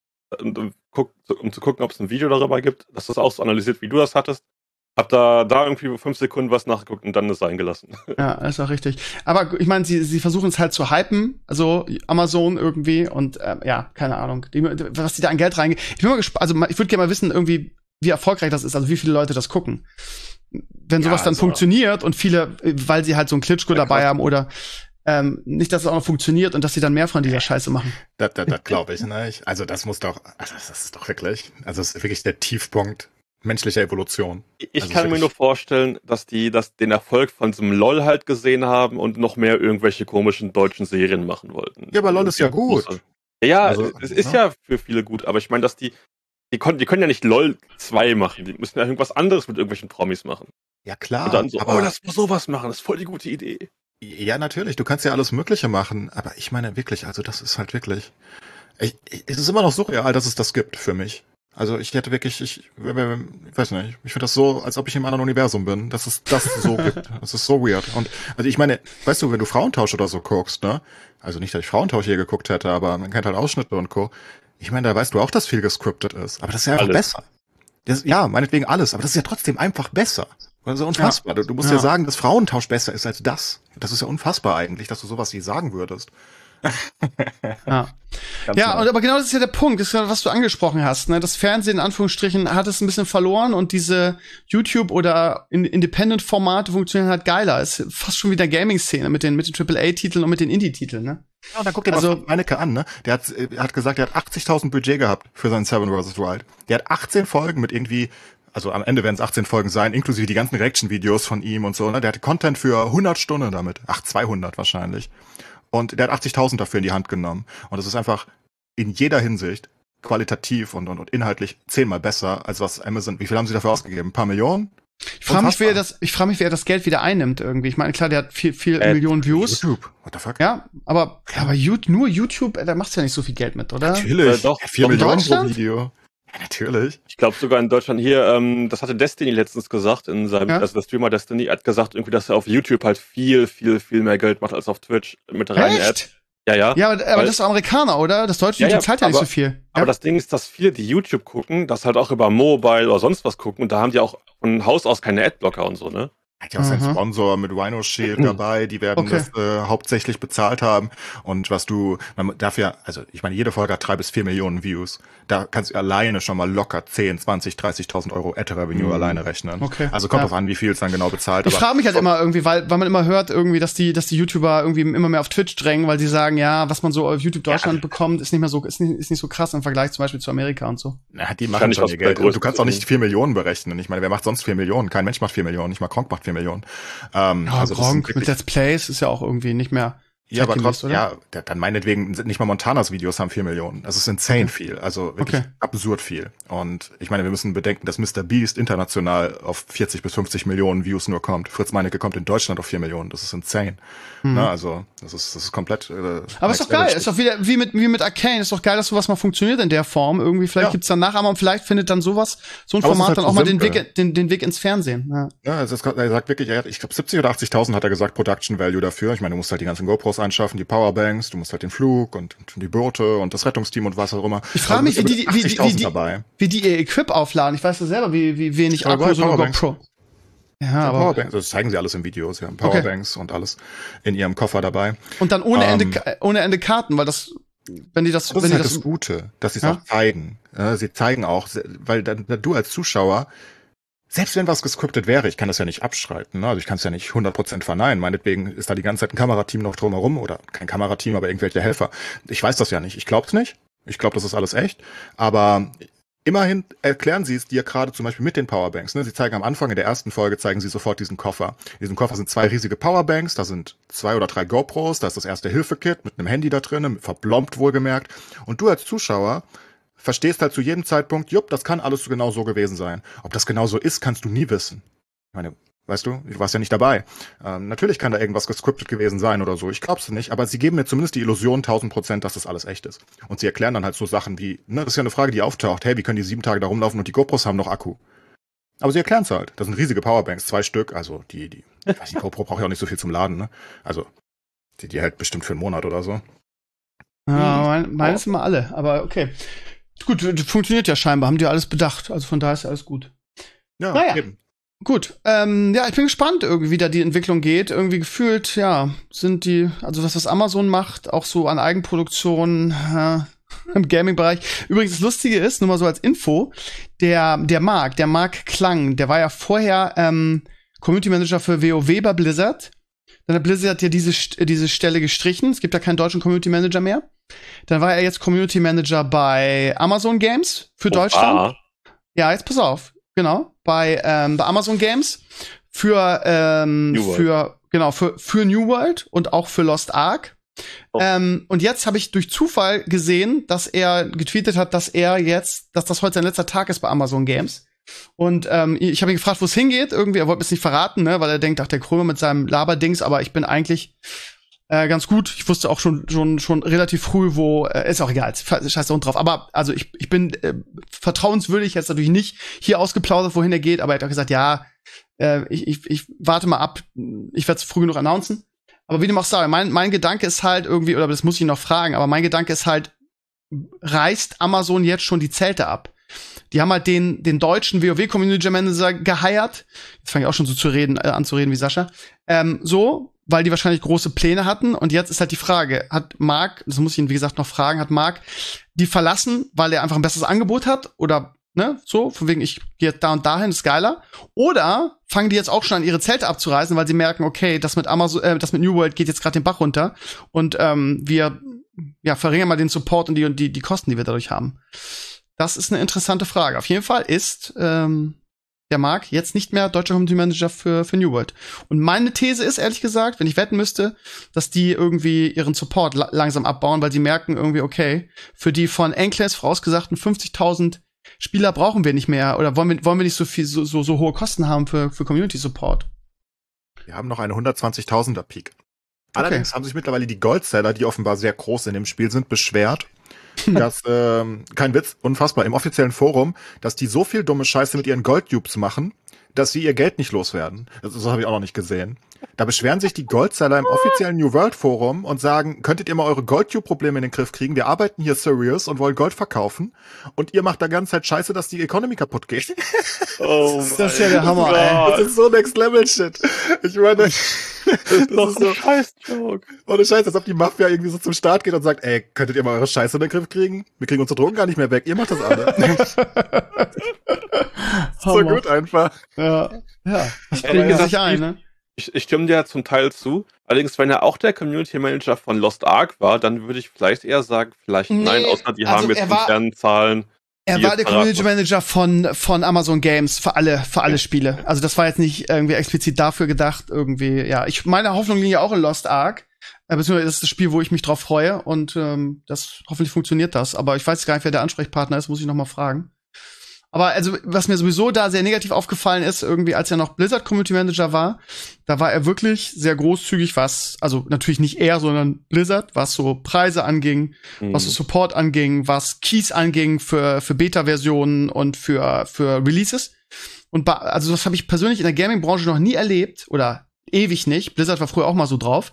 gucken, ob es ein Video darüber gibt, dass das auch so analysiert, wie du das hattest. Hab da irgendwie 5 Sekunden was nachgeguckt und dann es sein gelassen. Ja, ist auch richtig. Aber ich meine, sie versuchen es halt zu hypen, also Amazon irgendwie und keine Ahnung, was die da an Geld reingehen. Ich bin mal gespannt, also ich würde gerne mal wissen, irgendwie, wie erfolgreich das ist, also wie viele Leute das gucken. Wenn sowas dann funktioniert und viele, weil sie halt so einen Klitschko dabei haben oder nicht, dass es auch noch funktioniert und dass sie dann mehr von dieser Scheiße machen. Das glaube ich, ne? Also das ist doch wirklich, also das ist wirklich der Tiefpunkt menschlicher Evolution. Ich kann mir nur vorstellen, dass die den Erfolg von diesem LOL halt gesehen haben und noch mehr irgendwelche komischen deutschen Serien machen wollten. Ja, aber LOL ist ja gut. Ja, also, es ist ja für viele gut, aber ich meine, dass die können ja nicht LOL 2 machen, die müssen ja irgendwas anderes mit irgendwelchen Promis machen. Ja, klar. Und dann so, lass mal sowas machen, das ist voll die gute Idee. Ja, natürlich, du kannst ja alles Mögliche machen, aber ich meine wirklich, also das ist halt wirklich, es ist immer noch surreal, dass es das gibt für mich. Also ich hätte wirklich, ich weiß nicht, ich finde das so, als ob ich im anderen Universum bin, dass es das so gibt. Das ist so weird. Und also ich meine, weißt du, wenn du Frauentausch oder so guckst, ne? Also nicht, dass ich Frauentausch hier geguckt hätte, aber man kennt halt Ausschnitte und Co. Ich meine, da weißt du auch, dass viel gescriptet ist, aber das ist ja einfach besser. Ja, meinetwegen alles, aber das ist ja trotzdem einfach besser. Das ist ja unfassbar. Du musst ja sagen, dass Frauentausch besser ist als das. Das ist ja unfassbar eigentlich, dass du sowas je sagen würdest. Aber genau das ist ja der Punkt, das ist ja, was du angesprochen hast, ne? Das Fernsehen, in Anführungsstrichen, hat es ein bisschen verloren und diese YouTube- oder Independent-Formate funktionieren halt geiler. Es ist fast schon wieder Gaming-Szene mit den AAA-Titeln und mit den Indie-Titeln, ne? Ja, und dann guck dir mal Meinecke an, ne? Der hat gesagt, der hat 80.000 Budget gehabt für seinen Seven vs. Wild. Der hat 18 Folgen mit irgendwie, also am Ende werden es 18 Folgen sein, inklusive die ganzen Reaction-Videos von ihm und so, ne? Der hatte Content für 100 Stunden damit. 200 wahrscheinlich. Und der hat 80.000 dafür in die Hand genommen. Und das ist einfach in jeder Hinsicht qualitativ und inhaltlich 10-mal besser, als was Amazon, wie viel haben sie dafür ausgegeben? Ein paar Millionen? Ich frage mich, wer das Geld wieder einnimmt irgendwie. Ich meine, klar, der hat viel Millionen Views. YouTube, what the fuck? Ja, aber nur YouTube, da machst du ja nicht so viel Geld mit, oder? Natürlich, doch. 4 Millionen pro Video. Ja, natürlich. Ich glaube sogar in Deutschland hier, das hatte Destiny letztens gesagt, also der Streamer Destiny hat gesagt irgendwie, dass er auf YouTube halt viel mehr Geld macht als auf Twitch mit reinen Ads. Ja, aber das ist Amerikaner, oder? Das deutsche YouTube zahlt ja nicht so viel. Aber das Ding ist, dass viele, die YouTube gucken, das halt auch über Mobile oder sonst was gucken und da haben die auch von Haus aus keine Adblocker und so, ne? Hat ja auch seinen Sponsor mit Rhino Shield dabei, die werden das hauptsächlich bezahlt haben. Und man darf ja, also ich meine, jede Folge hat 3 bis 4 Millionen Views. Da kannst du alleine schon mal locker 10, 20, 30.000 Euro Ad-Revenue alleine rechnen. Okay. Also kommt drauf an, wie viel es dann genau bezahlt. Ich frage mich halt immer irgendwie, weil man immer hört irgendwie, dass die YouTuber irgendwie immer mehr auf Twitch drängen, weil sie sagen, ja, was man so auf YouTube Deutschland bekommt, ist nicht so krass im Vergleich zum Beispiel zu Amerika und so. Na, die machen schon ihr Geld. Und du kannst auch nicht 4 Millionen berechnen. Ich meine, wer macht sonst 4 Millionen? Kein Mensch macht 4 Millionen. Nicht mal Gronkh macht 4 Millionen. Also Gronkh mit Let's Plays ist ja auch irgendwie nicht mehr. Ja, aber trotzdem, dann meinetwegen, nicht mal Montanas Videos haben 4 Millionen. Das ist insane viel. Also wirklich absurd viel. Und ich meine, wir müssen bedenken, dass Mr. Beast international auf 40 bis 50 Millionen Views nur kommt. Fritz Meinecke kommt in Deutschland auf 4 Millionen. Das ist insane. Na, also, das ist komplett, aber ist doch geil. Ist doch wieder, wie mit Arcane. Ist doch geil, dass sowas mal funktioniert in der Form. Irgendwie, vielleicht gibt's dann Nachahmer und vielleicht findet dann so ein Format halt dann auch mal den Weg ins Fernsehen. Ja, er sagt wirklich, ich glaube 70 oder 80.000 hat er gesagt, Production Value dafür. Ich meine, du musst halt die ganzen GoPros GoPros anschaffen, die Powerbanks, du musst halt den Flug und die Boote und das Rettungsteam und was auch immer. Ich frage mich, wie die ihr Equip aufladen. Ich weiß ja selber, wie wenig Akku so eine GoPro. Ja, aber Powerbanks, das zeigen sie alles in Videos, ja. Powerbanks und alles in ihrem Koffer dabei. Und dann ohne Ende Karten, weil das, wenn die das Gute, dass sie es auch zeigen. Ja, sie zeigen auch, weil dann du als Zuschauer, selbst wenn was gescriptet wäre, ich kann das ja nicht abschreiten, ne? Also ich kann es ja nicht 100% verneinen. Meinetwegen ist da die ganze Zeit ein Kamerateam noch drumherum oder kein Kamerateam, aber irgendwelche Helfer. Ich weiß das ja nicht. Ich glaub's nicht. Ich glaube, das ist alles echt. Aber immerhin erklären sie es dir gerade zum Beispiel mit den Powerbanks. Ne? Sie zeigen am Anfang, in der ersten Folge, zeigen sie sofort diesen Koffer. In diesem Koffer sind 2 riesige Powerbanks, da sind 2 oder 3 GoPros, da ist das erste Hilfe-Kit mit einem Handy da drin, verblombt wohlgemerkt. Und du als Zuschauer verstehst halt zu jedem Zeitpunkt, das kann alles genau so gewesen sein. Ob das genau so ist, kannst du nie wissen. Ich meine, weißt du warst ja nicht dabei. Natürlich kann da irgendwas gescriptet gewesen sein oder so. Ich glaub's nicht, aber sie geben mir zumindest die Illusion 1000%, dass das alles echt ist. Und sie erklären dann halt so Sachen wie, das ist ja eine Frage, die auftaucht. Hey, wie können die 7 Tage da rumlaufen und die GoPros haben noch Akku? Aber sie erklären's halt. Das sind riesige Powerbanks, 2 Stück. Also die GoPro braucht ja auch nicht so viel zum Laden, ne? Also die hält bestimmt für einen Monat oder so. Ja, meine sind mal alle, aber okay. Gut, funktioniert ja scheinbar, haben die alles bedacht. Also von daher ist ja alles gut. Ja, naja. Eben. Gut, ich bin gespannt, irgendwie, wie da die Entwicklung geht. Irgendwie gefühlt, sind die, also was Amazon macht, auch so an Eigenproduktion im Gaming-Bereich. Übrigens, das Lustige ist, nur mal so als Info, der Marc Klang, der war ja vorher Community Manager für WoW bei Blizzard. Dann hat Blizzard ja diese Stelle gestrichen. Es gibt ja keinen deutschen Community Manager mehr. Dann war er jetzt Community Manager bei Amazon Games für Deutschland. Ja, jetzt pass auf. Genau, bei Amazon Games für New World und auch für Lost Ark. Und jetzt habe ich durch Zufall gesehen, dass er getweetet hat, dass das heute sein letzter Tag ist bei Amazon Games. Und ich habe ihn gefragt, wo es hingeht. Irgendwie, er wollte mir es nicht verraten, ne, weil er denkt, der Krömer mit seinem Laberdings, aber ich bin eigentlich ganz gut. Ich wusste auch schon relativ früh, wo, ist auch egal, scheiß da drauf. Aber also ich bin vertrauenswürdig, jetzt natürlich nicht hier ausgeplaudert, wohin er geht, aber er hat auch gesagt, ich warte mal ab, ich werde es früh genug announcen. Aber wie du auch sagst, mein Gedanke ist halt irgendwie, oder das muss ich ihn noch fragen, aber mein Gedanke ist halt, reißt Amazon jetzt schon die Zelte ab? Die haben halt den deutschen WoW-Community Manager geheiert. Jetzt fange ich auch schon so an zu reden wie Sascha. Weil die wahrscheinlich große Pläne hatten. Und jetzt ist halt die Frage, hat Marc, das muss ich ihn wie gesagt noch fragen, hat Marc die verlassen, weil er einfach ein besseres Angebot hat? Oder, ne, so, von wegen, ich gehe da und dahin, ist geiler. Oder fangen die jetzt auch schon an, ihre Zelte abzureißen, weil sie merken, okay, das mit New World geht jetzt gerade den Bach runter. Und wir verringern mal den Support und die Kosten, die wir dadurch haben. Das ist eine interessante Frage. Auf jeden Fall ist der Marc jetzt nicht mehr deutscher Community Manager für New World. Und meine These ist, ehrlich gesagt, wenn ich wetten müsste, dass die irgendwie ihren Support langsam abbauen, weil sie merken irgendwie, okay, für die von Enclaves vorausgesagten 50.000 Spieler brauchen wir nicht mehr oder wollen wir nicht so viel so hohe Kosten haben für Community Support. Wir haben noch eine 120.000er Peak. Allerdings haben sich mittlerweile die Goldseller, die offenbar sehr groß in dem Spiel sind, beschwert, dass, kein Witz, unfassbar, im offiziellen Forum, dass die so viel dumme Scheiße mit ihren Gold-Dupes machen, dass sie ihr Geld nicht loswerden. Das habe ich auch noch nicht gesehen. Da beschweren sich die Goldseller im offiziellen New World Forum und sagen, könntet ihr mal eure Gold-Tube-Probleme in den Griff kriegen? Wir arbeiten hier serious und wollen Gold verkaufen und ihr macht da ganze Zeit Scheiße, dass die Economy kaputt geht. Oh, das ist ja der Hammer, ey. Das ist so Next-Level-Shit. Ich meine, das ist doch so ein Scheiß-Joke. Ohne Scheiß, als ob die Mafia irgendwie so zum Start geht und sagt, ey, könntet ihr mal eure Scheiße in den Griff kriegen? Wir kriegen unsere Drogen gar nicht mehr weg. Ihr macht das alle. So gut einfach. Ja. Das bringt sich ein, ne? Ich stimme dir zum Teil zu. Allerdings, wenn er auch der Community Manager von Lost Ark war, dann würde ich vielleicht eher sagen, nein, außer die haben jetzt internen Zahlen. Er war der Community Manager von Amazon Games für alle Spiele. Also das war jetzt nicht irgendwie explizit dafür gedacht, irgendwie, ja. Meine Hoffnung liegt ja auch in Lost Ark. Beziehungsweise das ist das Spiel, wo ich mich drauf freue und hoffentlich funktioniert das. Aber ich weiß gar nicht, wer der Ansprechpartner ist, muss ich noch mal fragen. Aber also, was mir sowieso da sehr negativ aufgefallen ist, irgendwie, als er noch Blizzard Community Manager war, da war er wirklich sehr großzügig, also natürlich nicht er, sondern Blizzard, was so Preise anging, was so Support anging, was Keys anging für Beta-Versionen und für Releases. Und also das habe ich persönlich in der Gaming-Branche noch nie erlebt oder ewig nicht. Blizzard war früher auch mal so drauf.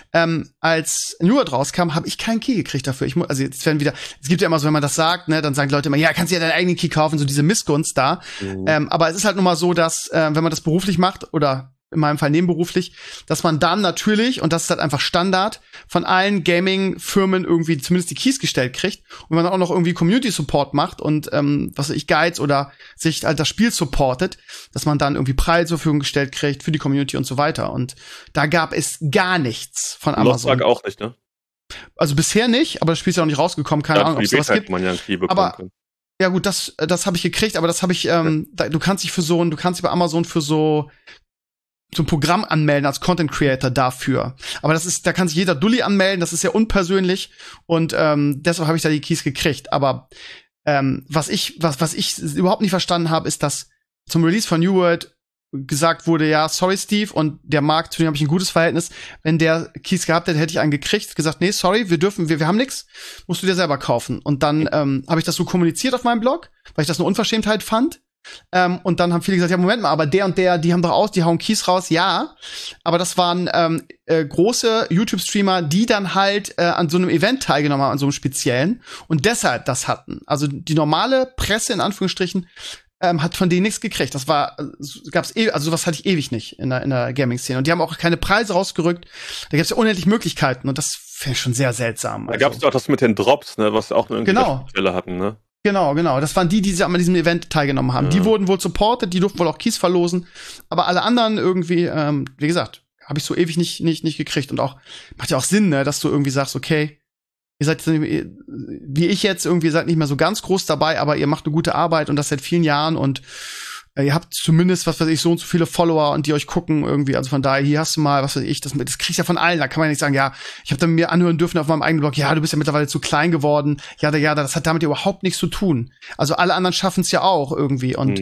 Als New World rauskam, habe ich keinen Key gekriegt dafür. Also jetzt werden wieder, es gibt ja immer so, wenn man das sagt, ne, dann sagen die Leute immer, ja, kannst du ja deinen eigenen Key kaufen, so diese Missgunst da. Aber es ist halt nun mal so, dass, wenn man das beruflich macht oder in meinem Fall nebenberuflich, dass man dann natürlich, und das ist halt einfach Standard, von allen Gaming-Firmen irgendwie zumindest die Keys gestellt kriegt. Und wenn man dann auch noch irgendwie Community-Support macht und, was weiß ich, Guides oder sich halt das Spiel supportet, dass man dann irgendwie Preise zur Verfügung gestellt kriegt für die Community und so weiter. Und da gab es gar nichts von Amazon. Lost Ark auch nicht, ne? Also bisher nicht, aber das Spiel ist ja auch nicht rausgekommen, keine Ahnung, ob es sowas gibt. Man ja einen Key bekommen Aber können. ja gut, das habe ich gekriegt, aber das habe ich, du kannst dich bei Amazon für so ein Programm anmelden als Content Creator dafür. Aber da kann sich jeder Dulli anmelden, das ist ja unpersönlich und deshalb habe ich da die Keys gekriegt. Aber was ich überhaupt nicht verstanden habe, ist, dass zum Release von New World gesagt wurde, ja, sorry Steve, und der Markt, zu dem habe ich ein gutes Verhältnis, wenn der Keys gehabt hätte, hätte ich einen gekriegt, gesagt, nee, sorry, wir haben nix, musst du dir selber kaufen. Und dann habe ich das so kommuniziert auf meinem Blog, weil ich das eine Unverschämtheit fand. Und dann haben viele gesagt, ja, Moment mal, aber der und der, die hauen Keys raus, ja. Aber das waren große YouTube-Streamer, die dann halt an so einem Event teilgenommen haben, an so einem speziellen, und deshalb das hatten. Also die normale Presse, in Anführungsstrichen, hat von denen nichts gekriegt. Das war, also sowas hatte ich ewig nicht in der Gaming-Szene. Und die haben auch keine Preise rausgerückt. Da gibt's ja unendlich Möglichkeiten, und das finde ich schon sehr seltsam. Da gab's auch das mit den Drops, ne, was auch eine genau. Stelle hatten, ne? Genau. Das waren die an diesem Event teilgenommen haben. Ja. Die wurden wohl supported, die durften wohl auch Keys verlosen. Aber alle anderen irgendwie, wie gesagt, habe ich so ewig nicht gekriegt. Und auch, macht ja auch Sinn, ne, dass du irgendwie sagst, okay, ihr seid, wie ich jetzt, irgendwie seid nicht mehr so ganz groß dabei, aber ihr macht eine gute Arbeit und das seit vielen Jahren und ihr habt zumindest, was weiß ich, so und so viele Follower und die euch gucken irgendwie. Also von daher, hier hast du mal, was weiß ich, das kriegst du ja von allen. Da kann man ja nicht sagen, ja, ich habe dann mir anhören dürfen auf meinem eigenen Blog, ja, du bist ja mittlerweile zu klein geworden. Ja, das hat damit ja überhaupt nichts zu tun. Also alle anderen schaffen es ja auch irgendwie. Und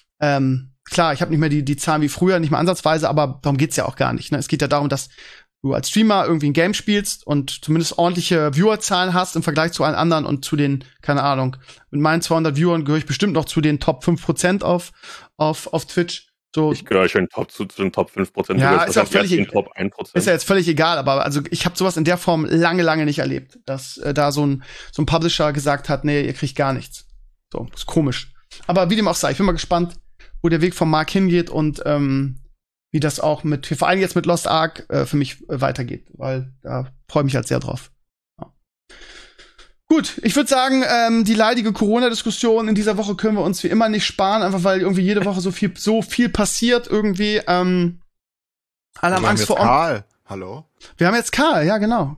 klar, ich habe nicht mehr die Zahlen wie früher, nicht mehr ansatzweise, aber darum geht's ja auch gar nicht. Ne? Es geht ja darum, dass du als Streamer irgendwie ein Game spielst und zumindest ordentliche Viewerzahlen hast im Vergleich zu allen anderen und zu den, keine Ahnung, mit meinen 200 Viewern gehöre ich bestimmt noch zu den Top 5% auf Twitch. So. Ich gehöre schon zu den Top 5%. Ja, ist auch völlig Top 1%. Ist ja jetzt völlig egal, aber also ich habe sowas in der Form lange nicht erlebt, dass da so ein Publisher gesagt hat, nee, ihr kriegt gar nichts. So, ist komisch. Aber wie dem auch sei, ich bin mal gespannt, wo der Weg vom Mark hingeht und wie das auch vor allem jetzt mit Lost Ark für mich weitergeht, weil da freue ich mich halt sehr drauf. Ja. Gut, ich würde sagen, die leidige Corona-Diskussion in dieser Woche können wir uns wie immer nicht sparen, einfach weil irgendwie jede Woche so viel passiert irgendwie. Alle haben Angst vor Karl. Hallo? Wir haben jetzt Karl, ja, genau.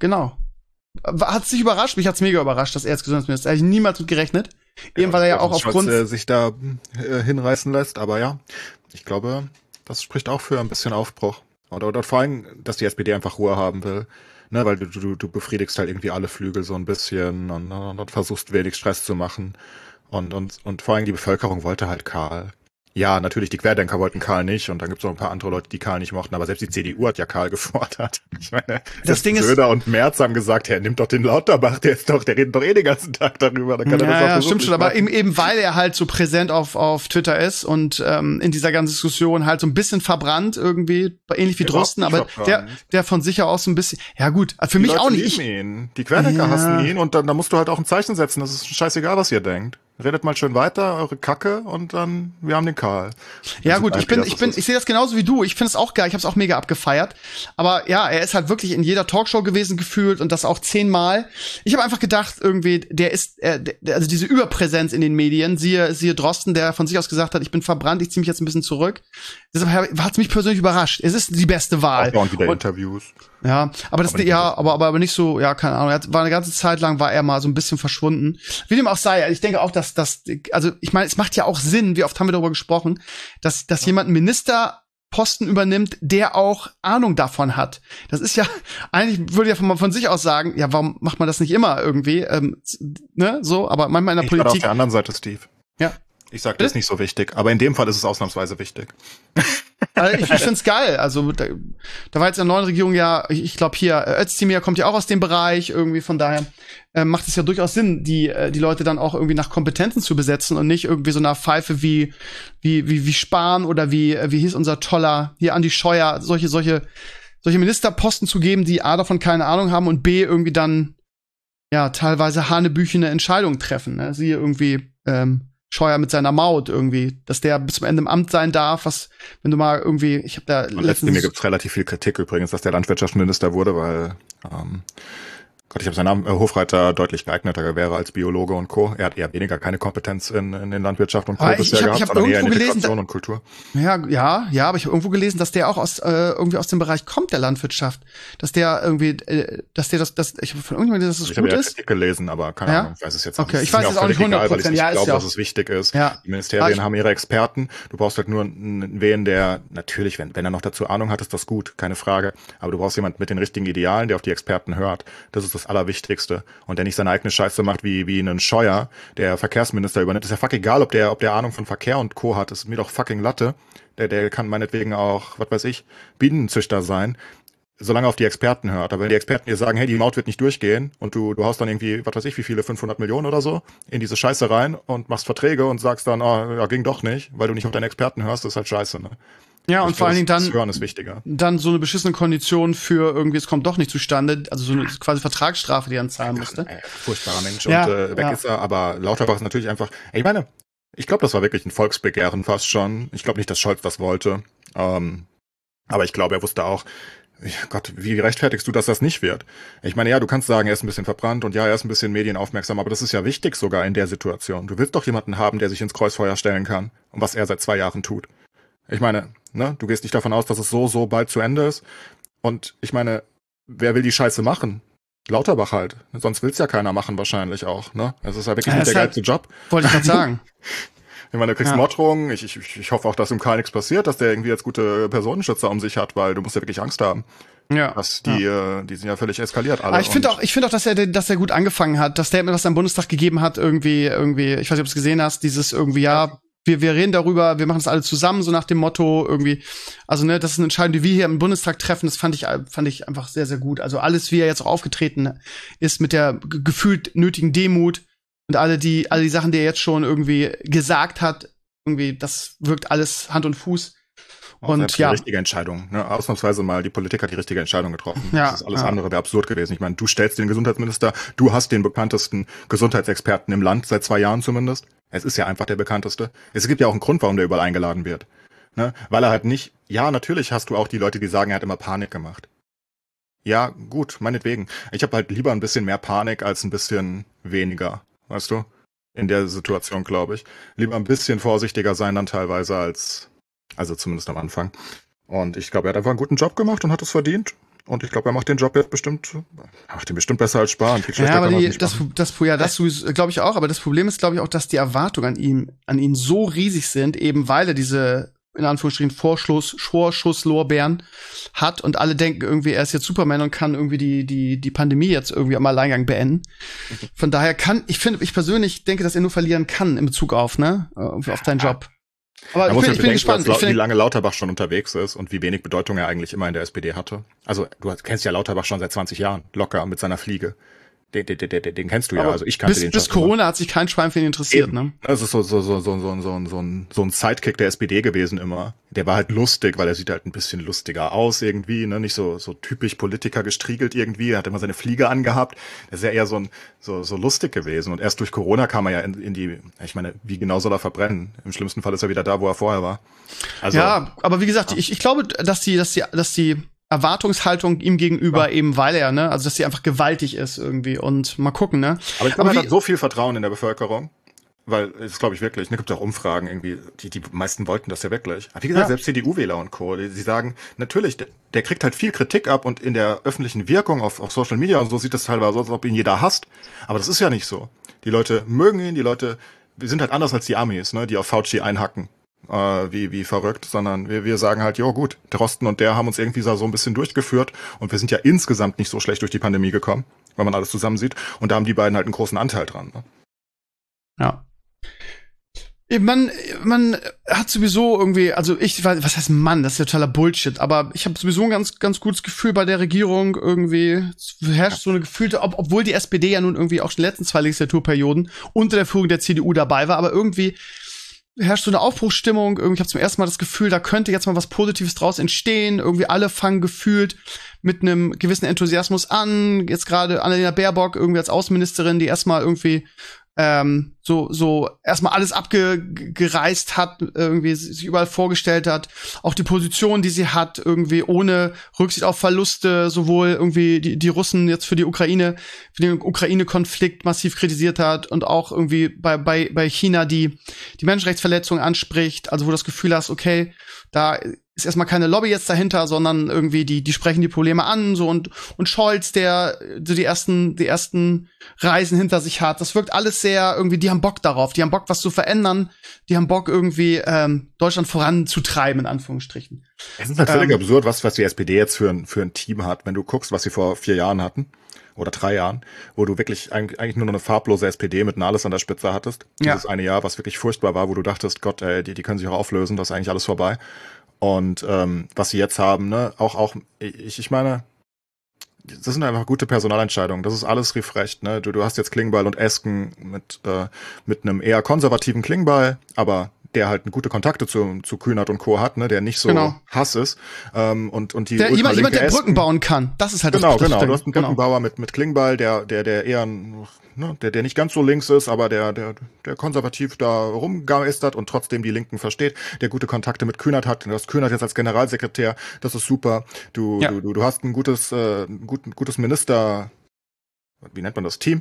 Hat's dich überrascht? Mich hat's mega überrascht, dass er jetzt Gesundheitsminister ist. Hätte ich niemals mit gerechnet. Eben weil er ja auch aufgrund sich da hinreißen lässt, aber ja, ich glaube, das spricht auch für ein bisschen Aufbruch. Oder vor allem, dass die SPD einfach Ruhe haben will. Ne, weil du befriedigst halt irgendwie alle Flügel so ein bisschen und versuchst wenig Stress zu machen. Und vor allem die Bevölkerung wollte halt Karl. Ja, natürlich, die Querdenker wollten Karl nicht und dann gibt's noch ein paar andere Leute, die Karl nicht mochten, aber selbst die CDU hat ja Karl gefordert. Ich meine, das Ding ist, Söder und Merz haben gesagt, nimmt doch den Lauterbach, der redet doch den ganzen Tag darüber. Dann kann er das auch stimmt schon, aber eben weil er halt so präsent auf Twitter ist und in dieser ganzen Diskussion halt so ein bisschen verbrannt irgendwie, ähnlich wie Drosten, aber der von sich aus so ein bisschen, ja gut, für mich auch nicht. Die Querdenker hassen ihn und dann musst du halt auch ein Zeichen setzen, das ist scheißegal, was ihr denkt. Redet mal schön weiter, eure Kacke, und dann, wir haben den Karl. Ja gut, ich sehe das genauso wie du. Ich finde es auch geil, ich habe es auch mega abgefeiert. Aber ja, er ist halt wirklich in jeder Talkshow gewesen gefühlt und das auch 10-mal. Ich habe einfach gedacht, irgendwie, also diese Überpräsenz in den Medien, siehe Drosten, der von sich aus gesagt hat, ich bin verbrannt, ich ziehe mich jetzt ein bisschen zurück. Deshalb hat es mich persönlich überrascht. Es ist die beste Wahl. Und wieder Interviews. Ja, aber nicht so, ja, keine Ahnung. War eine ganze Zeit lang war er mal so ein bisschen verschwunden. Wie dem auch sei, ich denke auch, dass also ich meine, es macht ja auch Sinn, wie oft haben wir darüber gesprochen, dass jemand einen Ministerposten übernimmt, der auch Ahnung davon hat. Das ist ja, eigentlich würde ja von sich aus sagen, ja, warum macht man das nicht immer irgendwie, ne, so, aber manchmal in der Politik. Auf der anderen Seite, Steve. Ja. Ich sag, das ist nicht so wichtig, aber in dem Fall ist es ausnahmsweise wichtig. Also ich find's geil. Also da war jetzt in der neuen Regierung ja, ich glaube hier, Özdemir kommt ja auch aus dem Bereich irgendwie, von daher macht es ja durchaus Sinn, die Leute dann auch irgendwie nach Kompetenzen zu besetzen und nicht irgendwie so nach Pfeife wie Spahn oder wie hieß unser toller hier Andi Scheuer, solche Ministerposten zu geben, die A, davon keine Ahnung haben und B, irgendwie dann ja teilweise hanebüchene Entscheidungen treffen. Ne? Siehe irgendwie Scheuer mit seiner Maut irgendwie, dass der bis zum Ende im Amt sein darf, was, wenn du mal irgendwie, ich habe da letztens... Mir gibt's relativ viel Kritik übrigens, dass der Landwirtschaftsminister wurde, weil ich habe seinen Namen, Hofreiter deutlich geeigneter wäre als Biologe und Co. Er hat eher weniger keine Kompetenz in Landwirtschaft und Co. bisher gehabt, sondern eher in Integration und Kultur. Ja, aber ich habe irgendwo gelesen, dass der auch irgendwie aus dem Bereich kommt, der Landwirtschaft. Dass der irgendwie, ich habe von irgendjemandem, dass es gut ist. Ich habe ja Kritik gelesen, aber keine Ahnung, ich weiß es jetzt nicht. Okay, ich weiß es auch nicht 100%. Weil ich nicht glaube, dass es wichtig ist. Ja. Die Ministerien haben ihre Experten. Du brauchst halt nur wen, der, natürlich, wenn er noch dazu Ahnung hat, ist das gut, keine Frage. Aber du brauchst jemanden mit den richtigen Idealen, der auf die Experten hört. Das ist das Allerwichtigste. Und der nicht seine eigene Scheiße macht wie einen Scheuer, der Verkehrsminister übernimmt. Ist ja fuck egal, ob der Ahnung von Verkehr und Co. hat. Ist mir doch fucking Latte. Der kann meinetwegen auch, was weiß ich, Bienenzüchter sein, solange er auf die Experten hört. Aber wenn die Experten dir sagen, hey, die Maut wird nicht durchgehen und du haust dann irgendwie, was weiß ich, wie viele, 500 Millionen oder so in diese Scheiße rein und machst Verträge und sagst dann, ja, ging doch nicht, weil du nicht auf deine Experten hörst, das ist halt scheiße, ne? Ja, und vor allen Dingen das Hören ist wichtiger. Dann so eine beschissene Kondition für irgendwie, es kommt doch nicht zustande, also so eine quasi Vertragsstrafe, die er zahlen musste. Furchtbarer Mensch und weg ist er, aber Lauterbach ist natürlich einfach, ich meine, ich glaube, das war wirklich ein Volksbegehren fast schon. Ich glaube nicht, dass Scholz das wollte, aber ich glaube, er wusste auch, Gott, wie rechtfertigst du, dass das nicht wird? Ich meine, ja, du kannst sagen, er ist ein bisschen verbrannt und ja, er ist ein bisschen medienaufmerksam, aber das ist ja wichtig sogar in der Situation. Du willst doch jemanden haben, der sich ins Kreuzfeuer stellen kann und was er seit 2 Jahren tut. Ich meine, ne, du gehst nicht davon aus, dass es so bald zu Ende ist. Und ich meine, wer will die Scheiße machen? Lauterbach halt. Sonst will's ja keiner machen wahrscheinlich auch, ne? Es ist ja wirklich nicht der geilste Job. Wollte ich gerade sagen. Ich meine, du kriegst Morddrohungen. Ich hoffe auch, dass ihm gar nichts passiert, dass der irgendwie jetzt gute Personenschützer um sich hat, weil du musst ja wirklich Angst haben. Ja. Die sind ja völlig eskaliert alle. Aber ich finde auch, dass er gut angefangen hat. Das Statement, was er im Bundestag gegeben hat, irgendwie, ich weiß nicht, ob du es gesehen hast, dieses irgendwie, ja, wir reden darüber, wir machen das alle zusammen, so nach dem Motto irgendwie. Also, ne, das ist eine Entscheidung, die wir hier im Bundestag treffen. Das fand ich einfach sehr, sehr gut. Also alles, wie er jetzt auch aufgetreten ist mit der gefühlt nötigen Demut und alle die Sachen, die er jetzt schon irgendwie gesagt hat, irgendwie, das wirkt alles Hand und Fuß. Und die richtige Entscheidung. Ne? Ausnahmsweise mal, die Politik hat die richtige Entscheidung getroffen. Ja, das ist alles andere wäre absurd gewesen. Ich meine, du stellst den Gesundheitsminister, du hast den bekanntesten Gesundheitsexperten im Land, seit 2 Jahren zumindest. Es ist ja einfach der bekannteste. Es gibt ja auch einen Grund, warum der überall eingeladen wird. Ne? Weil er halt nicht, ja, natürlich hast du auch die Leute, die sagen, er hat immer Panik gemacht. Ja, gut, meinetwegen. Ich habe halt lieber ein bisschen mehr Panik als ein bisschen weniger, weißt du? In der Situation, glaube ich. Lieber ein bisschen vorsichtiger sein dann teilweise also zumindest am Anfang. Und ich glaube, er hat einfach einen guten Job gemacht und hat es verdient. Und ich glaube, er macht den Job jetzt bestimmt besser als Spahn. Viel schlechter aber das glaube ich auch. Aber das Problem ist, glaube ich, auch, dass die Erwartungen an ihn so riesig sind, eben weil er diese, in Anführungsstrichen, Vorschusslorbeeren hat und alle denken irgendwie, er ist jetzt Superman und kann irgendwie die Pandemie jetzt irgendwie am Alleingang beenden. Von daher ich persönlich denke, dass er nur verlieren kann in Bezug auf seinen Job. Aber ich bin gespannt, wie lange Lauterbach schon unterwegs ist und wie wenig Bedeutung er eigentlich immer in der SPD hatte. Also du kennst ja Lauterbach schon seit 20 Jahren, locker mit seiner Fliege. Den kennst du ja, also ich kannte den schon. Bis Corona hat sich kein Schwein für ihn interessiert, ne? Das ist so ein Sidekick der SPD gewesen immer. Der war halt lustig, weil er sieht halt ein bisschen lustiger aus irgendwie, ne? Nicht so typisch Politiker gestriegelt irgendwie. Er hat immer seine Fliege angehabt. Das ist ja eher so lustig gewesen. Und erst durch Corona kam er ja in die, ich meine, wie genau soll er verbrennen? Im schlimmsten Fall ist er wieder da, wo er vorher war. Also, ja, aber wie gesagt, ich glaube, dass die Erwartungshaltung ihm gegenüber eben, weil er, ne, also dass sie einfach gewaltig ist irgendwie und mal gucken, ne. Aber ich glaube, er hat so viel Vertrauen in der Bevölkerung, weil, das glaube ich wirklich, ne, gibt auch Umfragen irgendwie, die meisten wollten das ja wirklich. Aber wie gesagt, selbst CDU-Wähler und Co., die sagen, natürlich, der kriegt halt viel Kritik ab und in der öffentlichen Wirkung auf Social Media und so sieht das teilweise aus, als ob ihn jeder hasst. Aber das ist ja nicht so. Die Leute mögen ihn, wir sind halt anders als die Amis, ne, die auf Fauci einhacken. Wie verrückt, sondern wir sagen halt, jo gut, Drosten und der haben uns irgendwie so ein bisschen durchgeführt und wir sind ja insgesamt nicht so schlecht durch die Pandemie gekommen, wenn man alles zusammen sieht und da haben die beiden halt einen großen Anteil dran. Ne? Ja. Man hat sowieso irgendwie, also was heißt Mann, das ist ja totaler Bullshit, aber ich habe sowieso ein ganz gutes Gefühl bei der Regierung irgendwie. Es herrscht so eine gefühlte, obwohl die SPD ja nun irgendwie auch schon in den letzten 2 Legislaturperioden unter der Führung der CDU dabei war, aber irgendwie herrscht so eine Aufbruchsstimmung. Irgendwie, ich habe zum ersten Mal das Gefühl, da könnte jetzt mal was Positives draus entstehen. Irgendwie alle fangen gefühlt mit einem gewissen Enthusiasmus an. Jetzt gerade Annalena Baerbock irgendwie als Außenministerin, die erstmal irgendwie so erstmal alles abgereist hat, irgendwie sich überall vorgestellt hat, auch die Position, die sie hat, irgendwie ohne Rücksicht auf Verluste, sowohl irgendwie die Russen jetzt für den Ukraine-Konflikt massiv kritisiert hat und auch irgendwie bei China die Menschenrechtsverletzungen anspricht, also wo du das Gefühl hast, okay, da ist erstmal keine Lobby jetzt dahinter, sondern irgendwie die sprechen die Probleme an, so und Scholz, der so die ersten Reisen hinter sich hat. Das wirkt alles sehr irgendwie, die haben Bock darauf, die haben Bock, was zu verändern, die haben Bock irgendwie Deutschland voranzutreiben, in Anführungsstrichen. Es ist halt völlig absurd, was die SPD jetzt für ein Team hat, wenn du guckst, was sie vor 4 Jahren hatten. Oder 3 Jahren, wo du wirklich eigentlich nur noch eine farblose SPD mit Nahles an der Spitze hattest. Dieses eine Jahr, was wirklich furchtbar war, wo du dachtest, Gott, ey, die können sich auch auflösen, das ist eigentlich alles vorbei. Und was sie jetzt haben, ne, auch ich meine, das sind einfach gute Personalentscheidungen. Das ist alles refreshed, ne? Du hast jetzt Klingbeil und Esken mit einem eher konservativen Klingbeil, aber der halt gute Kontakte zu Kühnert und Co. hat, ne, der nicht so Hass ist. Und die jemand, der Brücken bauen kann. Das ist halt genau. Du hast einen Brückenbauer mit Klingbeil, der eher der nicht ganz so links ist, aber der konservativ da rumgeistert und trotzdem die Linken versteht, der gute Kontakte mit Kühnert hat. Du hast Kühnert jetzt als Generalsekretär, das ist super. Du hast ein gutes Minister, wie nennt man das, Team,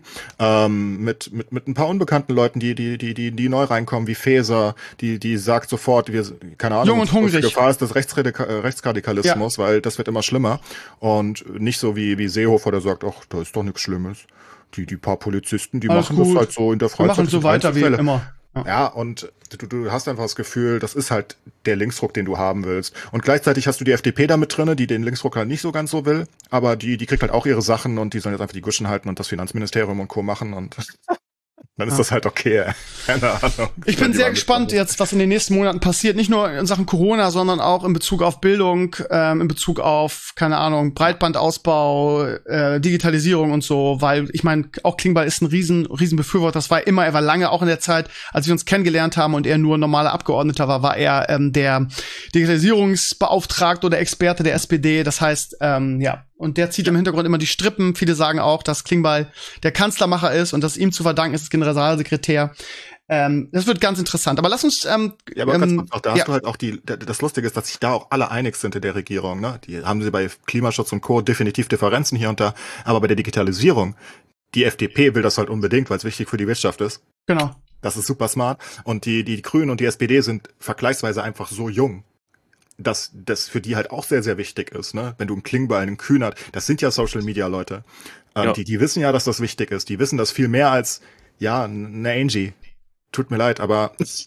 mit ein paar unbekannten Leuten, die neu reinkommen, wie Faeser, die sagt sofort, keine Ahnung, jung und hungrig. Gefahr ist des Rechtsradikalismus, weil das wird immer schlimmer und nicht so wie Seehofer, der sagt, ach, da ist doch nichts Schlimmes. Die paar Polizisten, die alles machen gut. das halt so in der Freizeit. Die machen so weiter wie immer. Ja, und du hast einfach das Gefühl, das ist halt der Linksruck, den du haben willst. Und gleichzeitig hast du die FDP da mit drinne, die den Linksruck halt nicht so ganz so will, aber die kriegt halt auch ihre Sachen und die sollen jetzt einfach die Guschen halten und das Finanzministerium und Co. machen und dann ist das halt okay. Keine Ahnung. Ich bin sehr gespannt jetzt, was in den nächsten Monaten passiert. Nicht nur in Sachen Corona, sondern auch in Bezug auf Bildung, in Bezug auf, keine Ahnung, Breitbandausbau, Digitalisierung und so. Weil, ich meine, auch Klingbeil ist ein riesen Befürworter. Er war lange auch in der Zeit, als wir uns kennengelernt haben und er nur normaler Abgeordneter war er der Digitalisierungsbeauftragte oder Experte der SPD. Das heißt, und der zieht im Hintergrund immer die Strippen. Viele sagen auch, dass Klingbeil der Kanzlermacher ist und dass ihm zu verdanken ist, Generalsekretär. Das wird ganz interessant. Aber lass uns aber ganz kurz, da hast du halt auch das Lustige ist, dass sich da auch alle einig sind in der Regierung. Ne? Die haben sie bei Klimaschutz und Co. definitiv Differenzen hier und da. Aber bei der Digitalisierung, die FDP will das halt unbedingt, weil es wichtig für die Wirtschaft ist. Genau. Das ist super smart. Und die Grünen und die SPD sind vergleichsweise einfach so jung, dass das für die halt auch sehr, sehr wichtig ist, ne? Wenn du einen Klingbeil, einen Kühnert, das sind ja Social-Media-Leute. Die wissen ja, dass das wichtig ist. Die wissen das viel mehr als, eine Angie. Tut mir leid, aber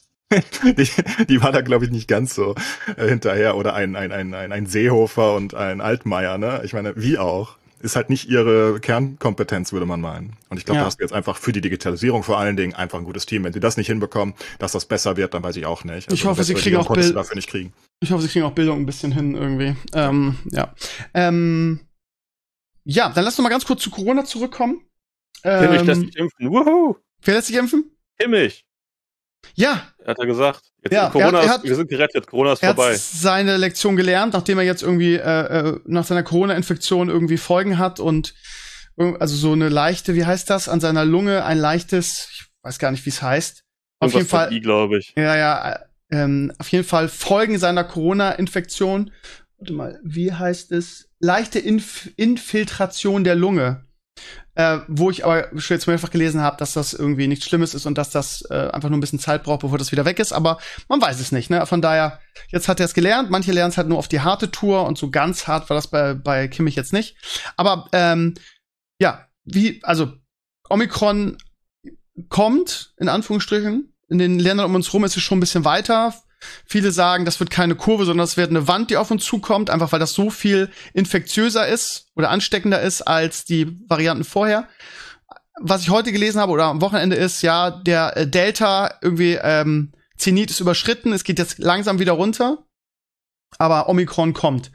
die war da, glaube ich, nicht ganz so hinterher. Oder ein Seehofer und ein Altmaier, ne? Ich meine, wie auch. Ist halt nicht ihre Kernkompetenz, würde man meinen. Und ich glaube, da hast du jetzt einfach für die Digitalisierung vor allen Dingen einfach ein gutes Team. Wenn sie das nicht hinbekommen, dass das besser wird, dann weiß ich auch nicht. Also ich hoffe, sie kriegen auch Bildung dafür nicht kriegen. Ich hoffe, sie kriegen auch Bildung ein bisschen hin irgendwie. Dann lass doch mal ganz kurz zu Corona zurückkommen. Kimmich lässt sich impfen. Wuhu! Wer lässt sich impfen? Kimmich. Ja. Hat er gesagt. Jetzt Corona wir sind gerettet, Corona ist vorbei. Er hat seine Lektion gelernt, nachdem er jetzt irgendwie nach seiner Corona-Infektion irgendwie Folgen hat und also so eine leichte, wie heißt das, an seiner Lunge ein leichtes, ich weiß gar nicht, wie es heißt. Auf jeden Fall, glaube ich. Auf jeden Fall Folgen seiner Corona-Infektion. Warte mal, wie heißt es? Leichte Infiltration der Lunge. Wo ich aber schon jetzt mehrfach gelesen habe, dass das irgendwie nichts Schlimmes ist und dass das einfach nur ein bisschen Zeit braucht, bevor das wieder weg ist. Aber man weiß es nicht, ne? Von daher, jetzt hat er es gelernt. Manche lernen es halt nur auf die harte Tour und so ganz hart war das bei Kimmich jetzt nicht. Aber Omikron kommt, in Anführungsstrichen. In den Ländern um uns rum ist es schon ein bisschen weiter. Viele sagen, das wird keine Kurve, sondern das wird eine Wand, die auf uns zukommt, einfach weil das so viel infektiöser ist oder ansteckender ist als die Varianten vorher. Was ich heute gelesen habe oder am Wochenende ist, der Delta irgendwie Zenit ist überschritten, es geht jetzt langsam wieder runter, aber Omikron kommt.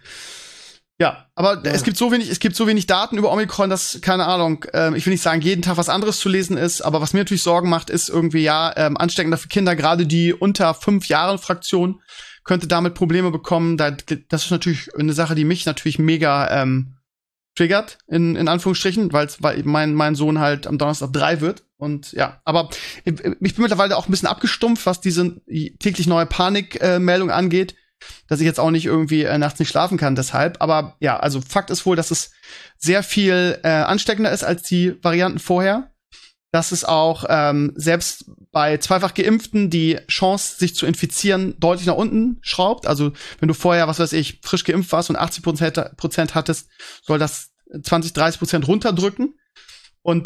Ja, aber es gibt so wenig Daten über Omikron, dass, keine Ahnung, ich will nicht sagen, jeden Tag was anderes zu lesen ist, aber was mir natürlich Sorgen macht, ist irgendwie, ansteckender für Kinder, gerade die unter 5 Jahren Fraktion könnte damit Probleme bekommen. Das ist natürlich eine Sache, die mich natürlich mega triggert, in Anführungsstrichen, weil mein Sohn halt am Donnerstag 3 wird. Und ja, aber ich bin mittlerweile auch ein bisschen abgestumpft, was diese täglich neue Panikmeldung angeht, dass ich jetzt auch nicht irgendwie nachts nicht schlafen kann deshalb. Aber ja, also Fakt ist wohl, dass es sehr viel ansteckender ist als die Varianten vorher. Dass es auch selbst bei zweifach Geimpften die Chance, sich zu infizieren, deutlich nach unten schraubt. Also wenn du vorher, was weiß ich, frisch geimpft warst und 80% hattest, soll das 20-30% runterdrücken. Und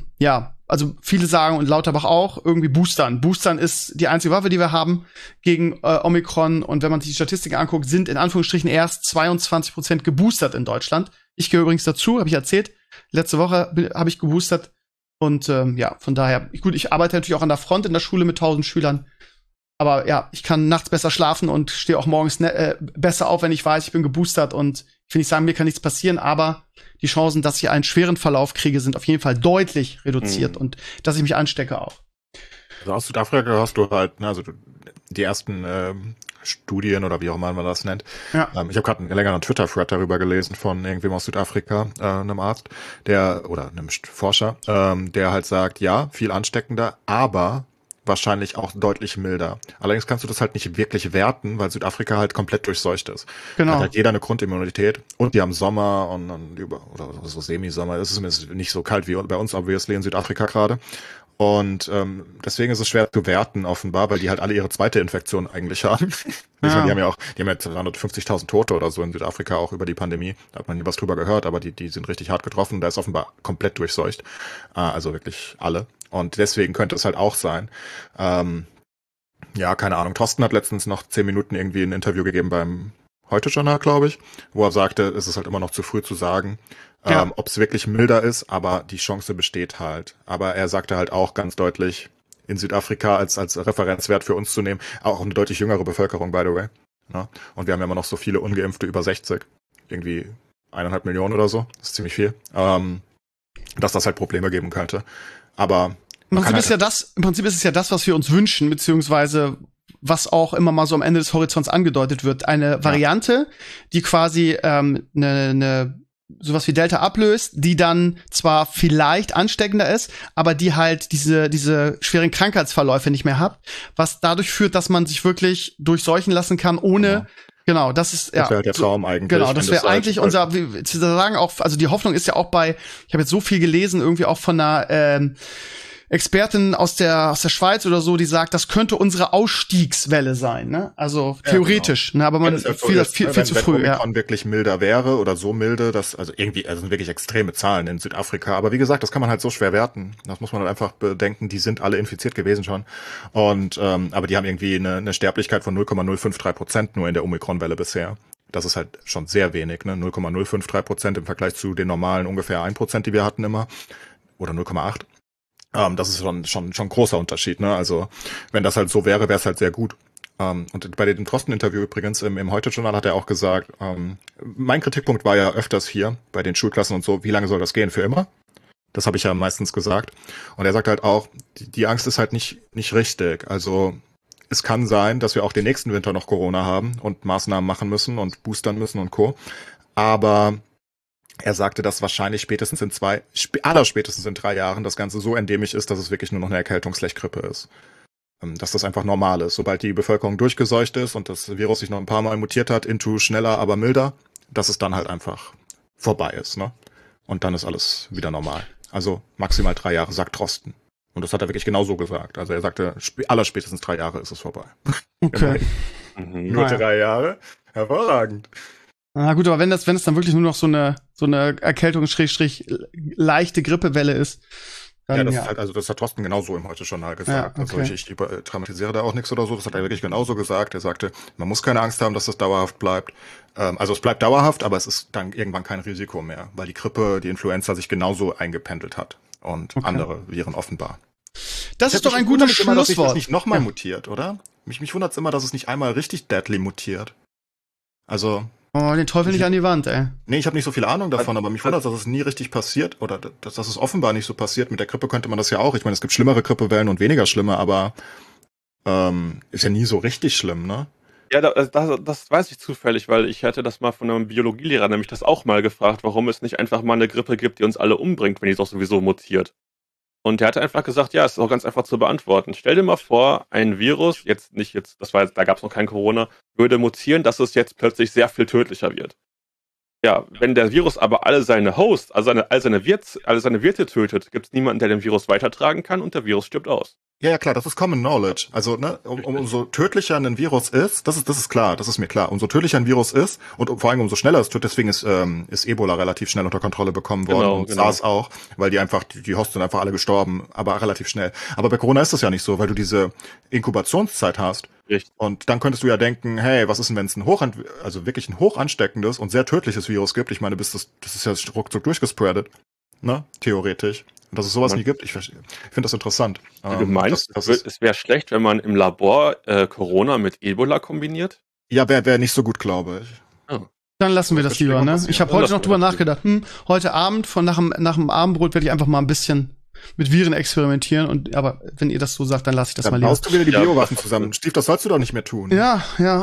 also viele sagen und Lauterbach auch, irgendwie Boostern. Boostern ist die einzige Waffe, die wir haben gegen Omikron. Und wenn man sich die Statistiken anguckt, sind in Anführungsstrichen erst 22% geboostert in Deutschland. Ich gehöre übrigens dazu, habe ich erzählt. Letzte Woche habe ich geboostert. Und von daher, gut, ich arbeite natürlich auch an der Front in der Schule mit 1000 Schülern. Aber ja, ich kann nachts besser schlafen und stehe auch morgens besser auf, wenn ich weiß, ich bin geboostert. Und ich will nicht sagen, mir kann nichts passieren, aber die Chancen, dass ich einen schweren Verlauf kriege, sind auf jeden Fall deutlich reduziert und dass ich mich anstecke auch. Also aus Südafrika hast du halt, die ersten Studien oder wie auch immer man das nennt. Ja. Ich habe gerade einen längeren Twitter-Thread darüber gelesen von irgendwem aus Südafrika, einem Arzt, oder einem Forscher, der halt sagt, ja, viel ansteckender, aber wahrscheinlich auch deutlich milder. Allerdings kannst du das halt nicht wirklich werten, weil Südafrika halt komplett durchseucht ist. Genau. Hat halt jeder eine Grundimmunität und die haben Sommer und oder so Semisommer. Es ist zumindest nicht so kalt wie bei uns, obviously in Südafrika gerade. Und deswegen ist es schwer zu werten offenbar, weil die halt alle ihre zweite Infektion eigentlich haben. Ja. Die haben ja 250.000 Tote oder so in Südafrika auch über die Pandemie. Da hat man nie was drüber gehört, aber die sind richtig hart getroffen. Da ist offenbar komplett durchseucht. Also wirklich alle. Und deswegen könnte es halt auch sein. Keine Ahnung. Thorsten hat letztens noch 10 Minuten irgendwie ein Interview gegeben beim Heute-Journal, glaube ich, wo er sagte, es ist halt immer noch zu früh zu sagen, ob es wirklich milder ist, aber die Chance besteht halt. Aber er sagte halt auch ganz deutlich, in Südafrika als Referenzwert für uns zu nehmen, auch eine deutlich jüngere Bevölkerung, by the way. Ja? Und wir haben ja immer noch so viele Ungeimpfte über 60. Irgendwie 1,5 Millionen oder so. Das ist ziemlich viel. Dass das halt Probleme geben könnte. Aber im Prinzip ist es ja das, was wir uns wünschen, beziehungsweise was auch immer mal so am Ende des Horizonts angedeutet wird. Eine Variante, die quasi sowas wie Delta ablöst, die dann zwar vielleicht ansteckender ist, aber die halt diese schweren Krankheitsverläufe nicht mehr hat, was dadurch führt, dass man sich wirklich durchseuchen lassen kann, ohne Genau, das wäre halt der Traum eigentlich. Genau, das wäre eigentlich unser, zu sagen auch, also die Hoffnung ist ja auch ich habe jetzt so viel gelesen, irgendwie auch von einer Expertin aus der Schweiz oder so, die sagt, das könnte unsere Ausstiegswelle sein, ne? Also theoretisch, genau. Ne? Aber man ist viel zu früh. Wenn Omikron wirklich milder wäre oder so milde, sind wirklich extreme Zahlen in Südafrika. Aber wie gesagt, das kann man halt so schwer werten. Das muss man halt einfach bedenken. Die sind alle infiziert gewesen schon. Und aber die haben irgendwie eine Sterblichkeit von 0,053% nur in der Omikron-Welle bisher. Das ist halt schon sehr wenig, ne? 0,053% im Vergleich zu den normalen ungefähr 1%, die wir hatten immer. Oder 0,8. Das ist schon ein großer Unterschied, ne? Also, wenn das halt so wäre es halt sehr gut. Und bei dem Drosten-Interview übrigens im Heute-Journal hat er auch gesagt, mein Kritikpunkt war ja öfters hier bei den Schulklassen und so, wie lange soll das gehen? Für immer? Das habe ich ja meistens gesagt. Und er sagt halt auch, die Angst ist halt nicht richtig. Also, es kann sein, dass wir auch den nächsten Winter noch Corona haben und Maßnahmen machen müssen und boostern müssen und Co. Aber er sagte, dass wahrscheinlich spätestens in 3 Jahren das Ganze so endemisch ist, dass es wirklich nur noch eine Erkältungs-Grippe ist. Dass das einfach normal ist. Sobald die Bevölkerung durchgeseucht ist und das Virus sich noch ein paar Mal mutiert hat, into schneller, aber milder, dass es dann halt einfach vorbei ist, ne? Und dann ist alles wieder normal. Also maximal 3 Jahre, sagt Drosten. Und das hat er wirklich genauso gesagt. Also er sagte, allerspätestens 3 Jahre ist es vorbei. Okay. Nur 3 Jahre? Hervorragend. Na gut, aber wenn das dann wirklich nur noch so eine Erkältungs-leichte Grippewelle ist, dann das ist halt, also das hat Thorsten genauso im Heute-Journal gesagt. Ja, okay. Also ich dramatisiere da auch nichts oder so, das hat er wirklich genauso gesagt. Er sagte, man muss keine Angst haben, dass das dauerhaft bleibt. Also es bleibt dauerhaft, aber es ist dann irgendwann kein Risiko mehr, weil die Grippe, die Influenza sich genauso eingependelt hat und andere Viren offenbar. Das ist doch ein gutes Schlusswort. Dass sich das nicht nochmal mutiert, oder? mich wundert's immer, dass es nicht einmal richtig deadly mutiert. Also. Oh, den Teufel nicht an die Wand, ey. Nee, ich habe nicht so viel Ahnung davon, aber mich wundert, dass es nie richtig passiert oder dass es offenbar nicht so passiert. Mit der Grippe könnte man das ja auch. Ich meine, es gibt schlimmere Grippewellen und weniger schlimme, aber ist ja nie so richtig schlimm, ne? Ja, das weiß ich zufällig, weil ich hatte das mal von einem Biologielehrer nämlich das auch mal gefragt, warum es nicht einfach mal eine Grippe gibt, die uns alle umbringt, wenn die doch sowieso mutiert. Und der hatte einfach gesagt, ja, es ist auch ganz einfach zu beantworten. Stell dir mal vor, ein Virus, da gab es noch kein Corona, würde mutieren, dass es jetzt plötzlich sehr viel tödlicher wird. Ja, wenn der Virus aber alle seine Hosts, also alle seine Wirte tötet, gibt es niemanden, der den Virus weitertragen kann und der Virus stirbt aus. Ja, klar, das ist Common Knowledge. Also, ne, umso tödlicher ein Virus ist, das ist klar, das ist mir klar. Umso tödlicher ein Virus ist und vor allem umso schneller es tut, deswegen ist Ebola relativ schnell unter Kontrolle bekommen worden und SARS auch, weil die Hosts sind einfach alle gestorben, aber relativ schnell. Aber bei Corona ist das ja nicht so, weil du diese Inkubationszeit hast. Richtig. Und dann könntest du ja denken, hey, was ist denn, wenn es wirklich ein hoch ansteckendes und sehr tödliches Virus gibt? Ich meine, das ist ja ruckzuck durchgespreadet, ne, theoretisch. Und dass es sowas nie gibt, ich finde das interessant. Du meinst, es wäre schlecht, wenn man im Labor Corona mit Ebola kombiniert? Ja, wäre nicht so gut, glaube ich. Oh. Dann lassen wir das lieber, ne? Ich habe heute noch drüber nachgedacht. Heute Abend, nach dem Abendbrot werde ich einfach mal ein bisschen mit Viren experimentieren. Aber wenn ihr das so sagt, dann lasse ich das mal lieber. Dann baust du wieder die Biowaffen zusammen. Steve, das sollst du doch nicht mehr tun. Ja.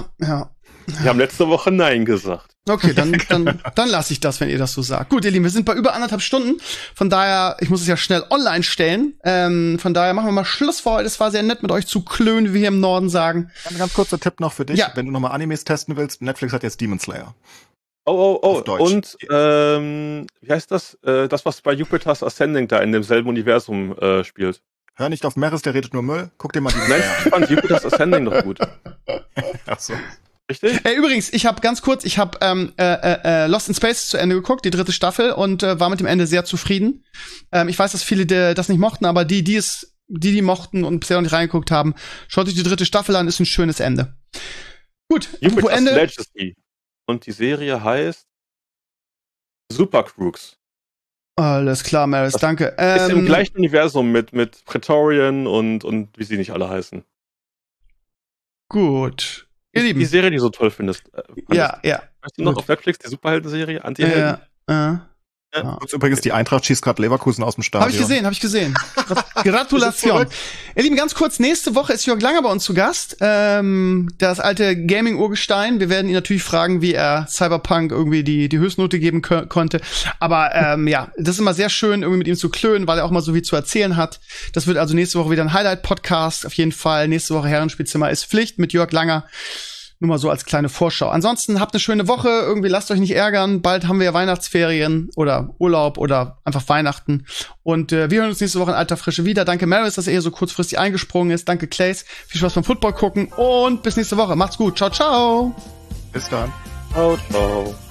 Wir haben letzte Woche Nein gesagt. Okay, dann lasse ich das, wenn ihr das so sagt. Gut, ihr Lieben, wir sind bei über 1,5 Stunden. Von daher, ich muss es ja schnell online stellen. Von daher machen wir mal Schluss für heute. Es war sehr nett, mit euch zu klönen, wie wir hier im Norden sagen. Ein ganz kurzer Tipp noch für dich. Ja. Wenn du nochmal Animes testen willst, Netflix hat jetzt Demon Slayer. Oh. Und, wie heißt das? Das, was bei Jupiter's Ascending da in demselben Universum spielt. Hör nicht auf Meris, der redet nur Müll. Guck dir mal die Nein, ich fand Jupiter's Ascending doch gut. Ach so. Richtig? Übrigens, ich habe Lost in Space zu Ende geguckt, die 3. Staffel, und war mit dem Ende sehr zufrieden. Ich weiß, dass viele das nicht mochten, aber die mochten und bisher noch nicht reingeguckt haben, schaut euch die 3. Staffel an, ist ein schönes Ende. Gut, Jupiter's Ende. Legacy. Und die Serie heißt Super Crooks. Alles klar, Maris, danke. Ist im gleichen Universum mit Praetorian und wie sie nicht alle heißen. Gut. Ihr Lieben. Die Serie, die du so toll findest. Ja. Weißt du noch auf Netflix, die Superhelden-Serie, Anti-Helden? Ja. Und übrigens, die Eintracht schießt gerade Leverkusen aus dem Stadion. Hab ich gesehen. Gratulation. Ihr Lieben, ganz kurz, nächste Woche ist Jörg Langer bei uns zu Gast. Das alte Gaming-Urgestein. Wir werden ihn natürlich fragen, wie er Cyberpunk irgendwie die Höchstnote geben konnte. Aber das ist immer sehr schön, irgendwie mit ihm zu klönen, weil er auch mal so viel zu erzählen hat. Das wird also nächste Woche wieder ein Highlight-Podcast. Auf jeden Fall. Nächste Woche Herrenspielzimmer ist Pflicht mit Jörg Langer. Nur mal so als kleine Vorschau. Ansonsten habt eine schöne Woche. Irgendwie lasst euch nicht ärgern. Bald haben wir ja Weihnachtsferien oder Urlaub oder einfach Weihnachten. Und wir hören uns nächste Woche in alter Frische wieder. Danke Maris, dass er hier so kurzfristig eingesprungen ist. Danke Clays. Viel Spaß beim Football gucken. Und bis nächste Woche. Macht's gut. Ciao, ciao. Bis dann. Ciao, ciao.